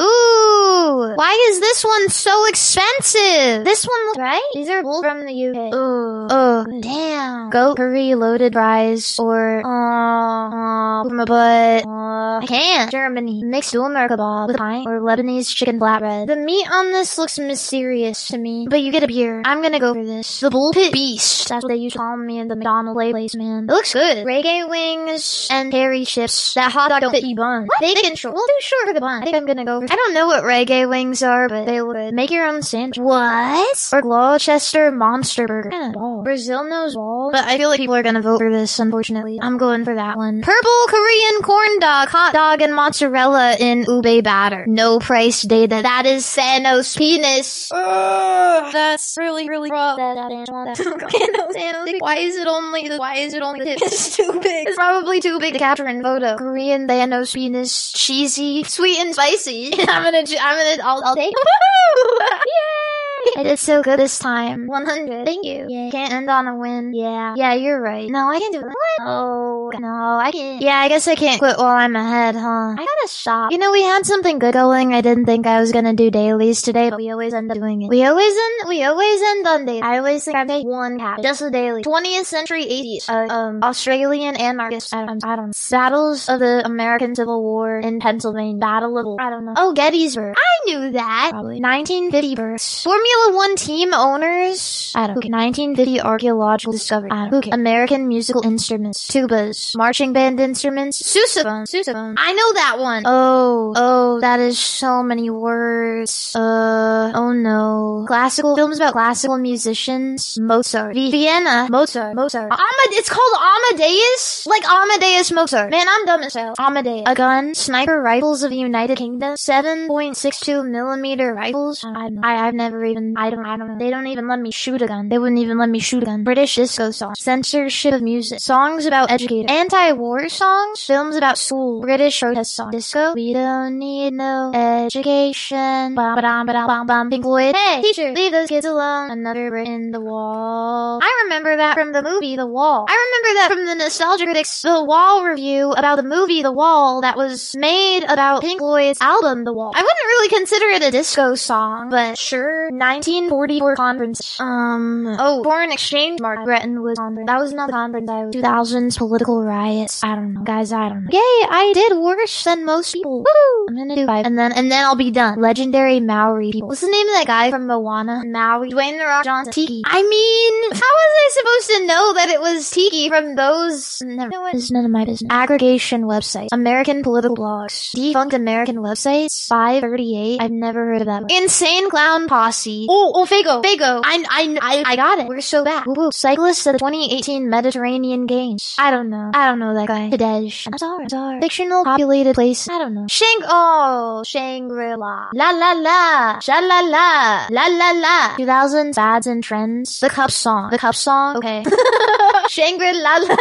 Ooh! Why is this one so expensive? This one looks right? These are both from the U K. Ooh. Oh, damn. Goat curry loaded fries, or, uh, uh, from a butt. Uh, I can't. Germany. Mixed doner kebab with pint, or Lebanese chicken flatbread. The meat on this looks mysterious to me, but you get a beer. I'm gonna go for this. The Bull Pit Beast. That's what they used to call me in the McDonald's place, man. It looks good. Reggae wings and terry chips. That hot dog don't fit you bun. What? Bacon short. We'll do short for the bun. I think I'm gonna go for I don't know what reggae wings are, but they look good. Make your own sandwich. What? Or Gloucester Monster Burger. Oh. Brazil knows all. But I feel like people are gonna vote for this, unfortunately. I'm going for that one. Purple Korean corn dog, hot dog, and mozzarella in ube batter. No price data. That is Thanos' penis. Ugh, that's really, really rough. That, that, that, Thanos, Thanos. Why is it only the, why is it only the It's too big. It's probably too big to capture in photo. Korean Thanos penis. Cheesy. Sweet and spicy. I'm gonna, I'm gonna, I'll, I'll take it. Yay! I did so good this time. one hundred. Thank you. Yeah. Can't end on a win. Yeah. Yeah, you're right. No, I can do it. What? Oh. No, I can't. Yeah, I guess I can't quit while I'm ahead, huh? I gotta stop. You know, we had something good going. I didn't think I was gonna do dailies today, but we always end up doing it. We always end, we always end on dailies. I always think I take one cap. Just a daily. twentieth century atheist. Uh, um, Australian anarchist. I don't, I don't know. Battles of the American Civil War in Pennsylvania. Battle of, I don't know. Oh, Gettysburg. I knew that. Probably. nineteen fifty births. Formula One team owners. I don't know. nineteen fifty archaeological discovery. I don't know. American musical instruments. Tubas. Marching band instruments. Sousaphone. Sousaphone. I know that one. Oh. Oh, that is so many words. Uh. Oh no. Classical. Films about classical musicians. Mozart. V- Vienna. Mozart. Mozart. Amad- it's called Amadeus? Like Amadeus Mozart. Man, I'm dumb as hell. Amadeus. A gun. Sniper rifles of the United Kingdom. seven point six two millimeter rifles. I, I, I've never even, I don't, I don't know. They don't even let me shoot a gun. They wouldn't even let me shoot a gun. British disco songs. Censorship of music. Songs about educators. Anti-war songs. Films about school. British protest songs. Disco. We don't need no education. Bum, ba-dum, ba-dum, bum, bum. Pink Floyd. Hey, teacher, leave those kids alone. Another brick in the wall. I remember that from the movie The Wall. I remember that from the Nostalgia Critics The Wall review about the movie The Wall that was made about Pink Floyd's album The Wall. I wouldn't really consider it a disco song, but sure. nineteen forty-four conference. Um, oh, foreign exchange market. Bretton Woods conference. That was not the conference I was. two thousands political riots. I don't know. Guys, I don't know. Yay, I did worse than most people. Woo! I'm gonna do five. And then, and then I'll be done. Legendary Maori people. What's the name of that guy from Moana? Maui. Dwayne The Rock Johnson. Tiki. I mean, how was I supposed to know that it was Tiki from those? Never. You know what? It's none of my business. Aggregation websites. American political blogs. Defunct American websites. five thirty-eight. I've never heard of that. Insane Clown Posse. Oh, oh, Fago. Fago. I, I, I, I got it. We're so back. Woo-hoo. Cyclists of the twenty eighteen Mediterranean Games. I don't know. I don't know that guy. Kadej. I'm sorry. I'm sorry. Fictional populated place. I don't know. Shang. Oh, Shangri-La. La la la. Sha la la. La la la. two thousands fads and trends. The Cup song. The Cup song. Okay. Shangri-La la.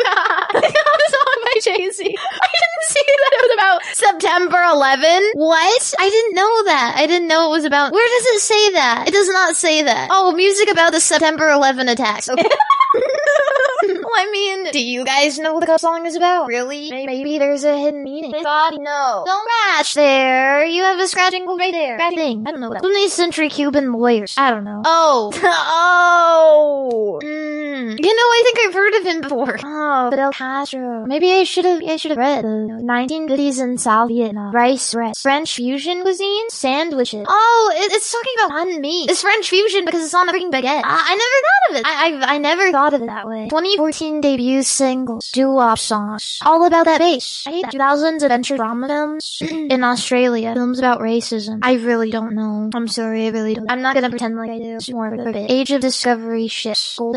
The Cup song by Jay-Z. I didn't see that it was about September eleventh. What? I didn't know that. I didn't know it was about. Where does it say that? It does not say that. Oh, music about the September eleventh attacks. Okay. Well, I mean, do you guys know what the Cup song is about? Really? Maybe there's a hidden meaning. God, no. Don't scratch there. You have a scratching right there. Scratching. I don't know what that. twentieth century Cuban lawyers. I don't know. Oh. Oh. Mm. You know, I think I've heard of him before. Oh, Fidel Castro. Maybe I should have, I should have read the nineteen fifties in South Vietnam. Rice bread. French fusion cuisine. Sandwiches. Oh, it, it's talking about banh mi. It's French fusion because it's on a freaking baguette. I, I never thought of it. I, I, I never thought of it that way. twenty fourteen debut singles. Doo-wop songs. All about that bass. I hate that. two thousands adventure drama films in Australia. Films about racism. I really don't know. I'm sorry, I really don't. I'm not gonna pretend like I do. It's more of a bit. Age of Discovery ships. Golden Hind.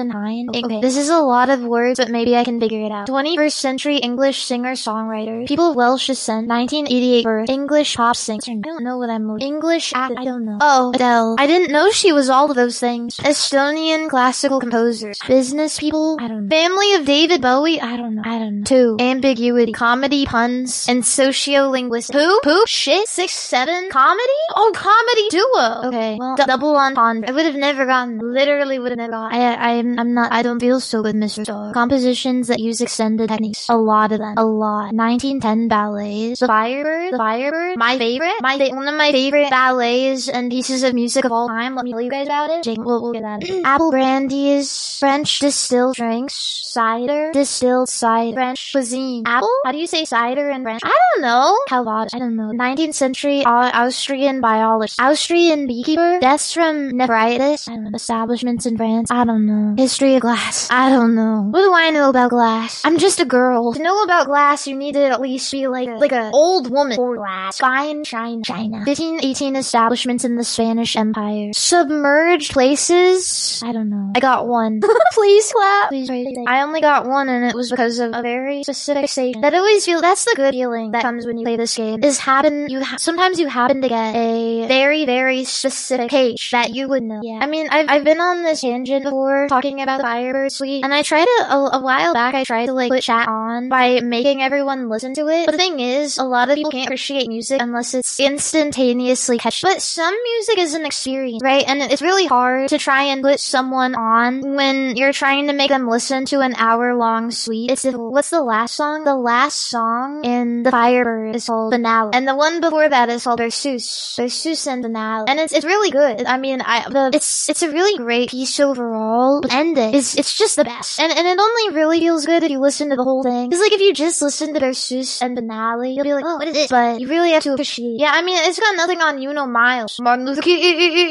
Okay, this is a lot of words, but maybe I can figure it out. twenty-first century English singer-songwriter. People of Welsh descent. nineteen eighty-eight birth. English pop singer. I don't know what I'm looking. English actor. I don't know. Oh, Adele. I didn't know she was all of those things. Estonian classical composers. Business people. I don't know. Family of David Bowie. I don't know. I don't know. Two. Ambiguity. Comedy, puns, and sociolinguistic. Who? Who? Shit. Six, seven. Comedy? Oh, comedy duo. Okay. Well, d- double entendre. I would have never gotten. Literally would have never gotten. I, I'm, I'm not. I don't feel so good, Mister Dog. Compositions that use extended techniques. A lot of them. A lot. nineteen ten ballets. The Firebird. The Firebird. My favorite. My fa- one of my favorite ballets and pieces of music of all time. Let me tell you guys about it. Jake, we'll, we'll get at it. Apple brandies. French distilled drinks. Cider. Distilled cider. French cuisine. Apple? How do you say cider in French? I don't know. Calvados. I don't know. nineteenth century Au- Austrian biologist. Austrian beekeeper. Deaths from nephritis. I don't know. Establishments in France. I don't know. History of glass. I don't know. What do I know about glass? I'm just a girl. To know about glass, you need to at least be like a, like a old woman for glass. Fine China. China. fifteen eighteen establishments in the Spanish Empire. Submerged places. I don't know. I got one. Please clap. Please praise the- I only got one, and it was because of a very specific station. That always feel. That's the good feeling that comes when you play this game. Is happen. You ha- sometimes you happen to get a very very specific page that you would know. Yeah. I mean, I've I've been on this tangent before talking about the Firebird Suite, and I tried to a, a while back. I tried to like put chat on by making everyone listen to it. But the thing is, a lot of people can't appreciate music unless it's instantaneously catchy. But some music is an experience, right? And it's really hard to try and put someone on when you're trying to make them listen to an hour-long suite. It's difficult. What's the last song? The last song in the Firebird is called Finale, and the one before that is called Berceuse. Berceuse and Finale, and it's it's really good. I mean, I the it's it's a really great piece overall. But ending is it's just the best, and and it only really feels good if you listen to the whole thing. Because like if you just listen to Berceuse and Finale, you'll be like, oh, what is this? But you really have to appreciate. Yeah, I mean, it's got nothing on You Know Miles. Martin Luther King,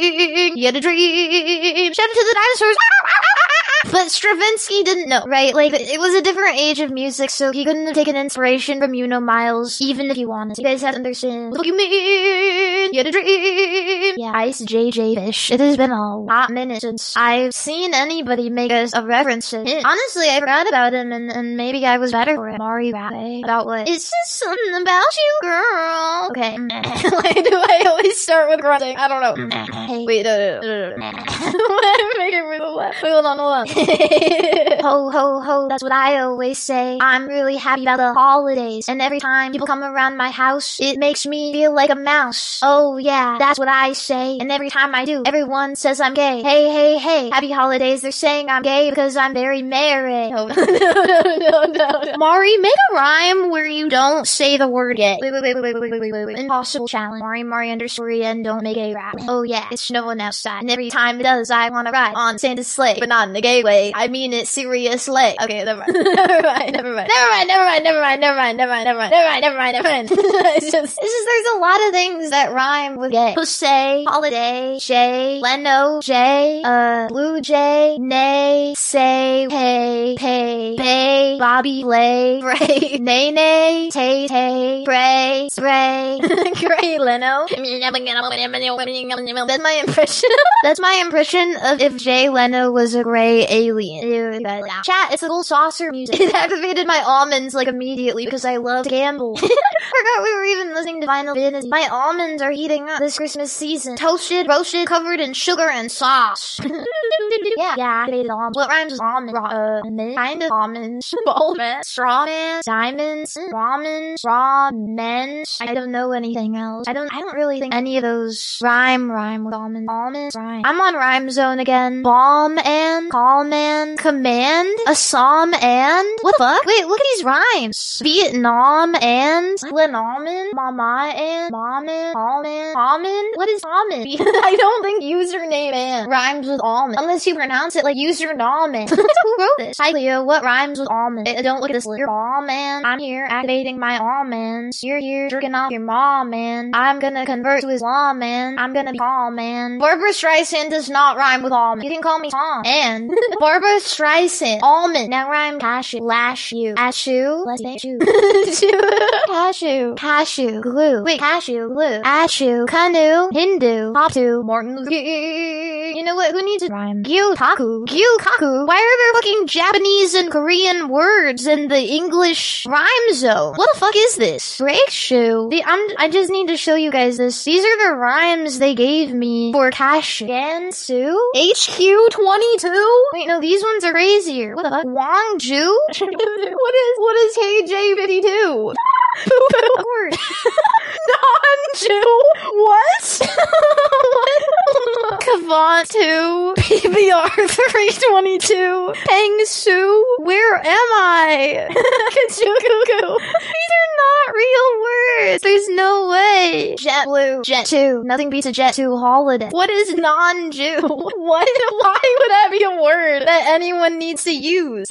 you had a dream. Shout out to the dinosaurs. But Stravinsky didn't know, right? Like, it was a different age of music, so he couldn't have taken inspiration from You Know Miles, even if he wanted to. You guys have to understand. What do you mean? You had a dream. Yeah, Ice J J Fish. It has been a hot minute since I've seen anybody make a, a reference to him. Honestly, I forgot about him, and, and maybe I was better for it. Mari Rappe. About what? It's just something about you, girl. Okay. Why do I always start with grunting? I don't know. Hey. Wait, no, no, no, no, no. I'm making me laugh. Wait, hold on, hold on. Ho, ho, ho, that's what I always say. I'm really happy about the holidays, and every time people come around my house, it makes me feel like a mouse. Oh yeah, that's what I say, and every time I do, everyone says I'm gay. Hey, hey, hey, happy holidays. They're saying I'm gay because I'm very merry. No, no, no, no, no, no. Mari, make a rhyme where you don't say the word gay. Wait, wait, wait, wait, wait, wait, wait, wait, wait. Impossible challenge. Mari, Mari underscore and don't make a rap. Oh yeah, it's snowing outside, and every time it does, I wanna ride on Santa's sleigh, but not in the gay way. I mean it seriously. Okay, never mind. never mind, never mind. Never mind, never mind, never mind, never mind, never mind, never mind, never mind, never mind, never mind. It's just, it's just, there's a lot of things that rhyme with gay. Pussy, holiday, Jay, Leno, Jay, uh, Blue Jay, Nay, say, hey, pay, bay, Bobby, lay, Bray, nay, nay, tay, tay, Bray, spray, Gray, Leno. That's my impression. That's my impression of if Jay Leno was a gray alien. Ew, chat, it's a little saucer music. It activated my almonds like immediately because I love to gamble. Forgot we were even listening to Final Fantasy. My almonds are heating up this Christmas season. Toasted, roasted, covered in sugar and sauce. yeah, yeah, activated almonds. What rhymes with almond? Raw, uh, mint, kind of almonds. Bald man, straw man, diamonds, ramen, raw men. I don't know anything else. I don't, I don't really think any of those rhyme rhyme with almonds. Almonds rhyme. I'm on Rhyme Zone again. Bomb and, call man, command, Assam and, what the fuck? Wait, look at these rhymes. Vietnam and, Lenamen, mama and, mamen, almond, almond? What is almond? I don't think username and rhymes with almond. Unless you pronounce it like username. Who wrote this? Hi Leo, what rhymes with almond? I, don't look at this list. You're ball man. I'm here activating my almonds. You're here jerking off your mom, man. I'm gonna convert to Islam, man. I'm gonna be calm, man. Barbara Streisand does not rhyme with almond. You can call me Tom. And Barbara Streisand. Almond. Now rhyme cashew. Lash you. Ashu. Let's say shoe. Cashew. Cashew. Glue. Wait, cashew. Glue. Ashu. Canoe. Hindu. Hop to. Martin Luther King. You know what? Who needs to rhyme? rhyme. Gyutaku. Gyukaku. Why are there fucking Japanese and Korean words in the English rhyme zone? What the fuck is this? Break shoe. The, I'm, I just need to show you guys this. These are the rhymes they gave me for Cash. Gansu? H Q twenty-two? Wait, no, these ones are crazier. What the fuck? Wangju? what is, what is K J fifty-two? Of course. Non-Jew? What? What? Kavantu? P B R three twenty-two? Pengsu? Where am I? Kachukuku? These are not real words. There's no way. JetBlue. Jet two. Nothing beats a Jet two holiday. What is non-Jew? What? Why would that be a word that anyone needs to use?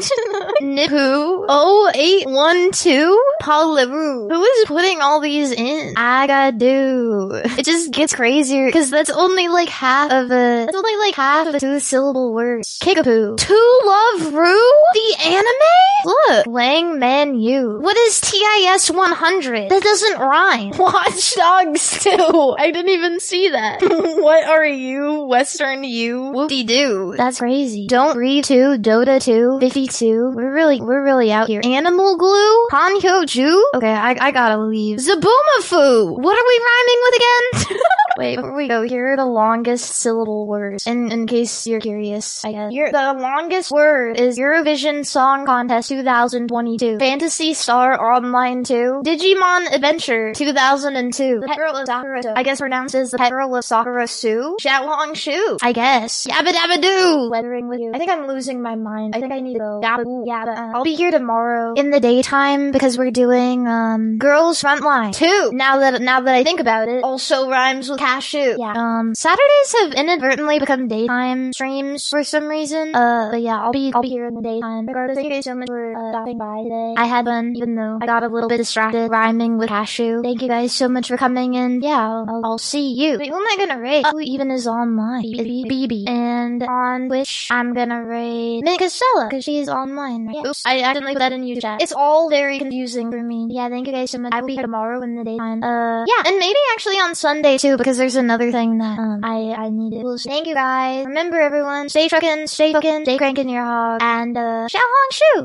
Nipu? oh eight one two? Poliru. Who is putting all these in? Agadu. It just gets crazier because that's only like half of a that's only like half of a two syllable words. Kickapoo. To love Ru? The anime? Look. Lang Man Yu. What is T I S one hundred? That doesn't rhyme. Watch Dogs two. I didn't even see that. What are you? Western you? Whoop-de-doo. That's crazy. Don't Breathe two. Dota two. Biffy two. We're really, we're really out here. Animal Glue? Hanhyo-ju? Okay, I, I gotta leave. Zabumafu! What are we rhyming with again? Wait, before we go, here are the longest syllable words. In, in case you're curious, I guess. Your, the longest word is Eurovision Song Contest two thousand twenty-two. Fantasy Star Online two. Digimon Adventure two thousand two. The Pet Girl of Sakura, I guess pronounced as the Pet Girl of Sakura Su. Xiaolong Shu. I guess. Yabba dabba doo! Lettering with you. I think I'm losing my mind. I think I need to go. Yabba doo. Yabba. Uh, I'll be here tomorrow in the daytime because we're doing, um, Girls Frontline two. Now that, now that I think about it, also rhymes with cashew. Yeah. Um, Saturdays have inadvertently become daytime streams for some reason. Uh, but yeah, I'll be, I'll be here in the daytime. Regardless, thank you guys so much for, uh, stopping by today. I had fun, even though I got a little bit distracted rhyming with cashew. Thank you guys so much for coming, and yeah, I'll, I'll, I'll see you. Wait, who am I gonna raid? Who even is online? B B. And on Twitch, I'm gonna raid Mikasella, because she's online. Yeah. Oops, I accidentally put that in YouTube chat. It's all very confusing for me. Yeah, thank you guys so much. I will be here tomorrow in the daytime. Uh, yeah, and maybe actually on Sunday too, because there's another thing that, um, I, I need to. We'll see. Thank you guys. Remember everyone, stay truckin', stay fuckin', stay cranking your hog, and, uh, Xiaohong Shu!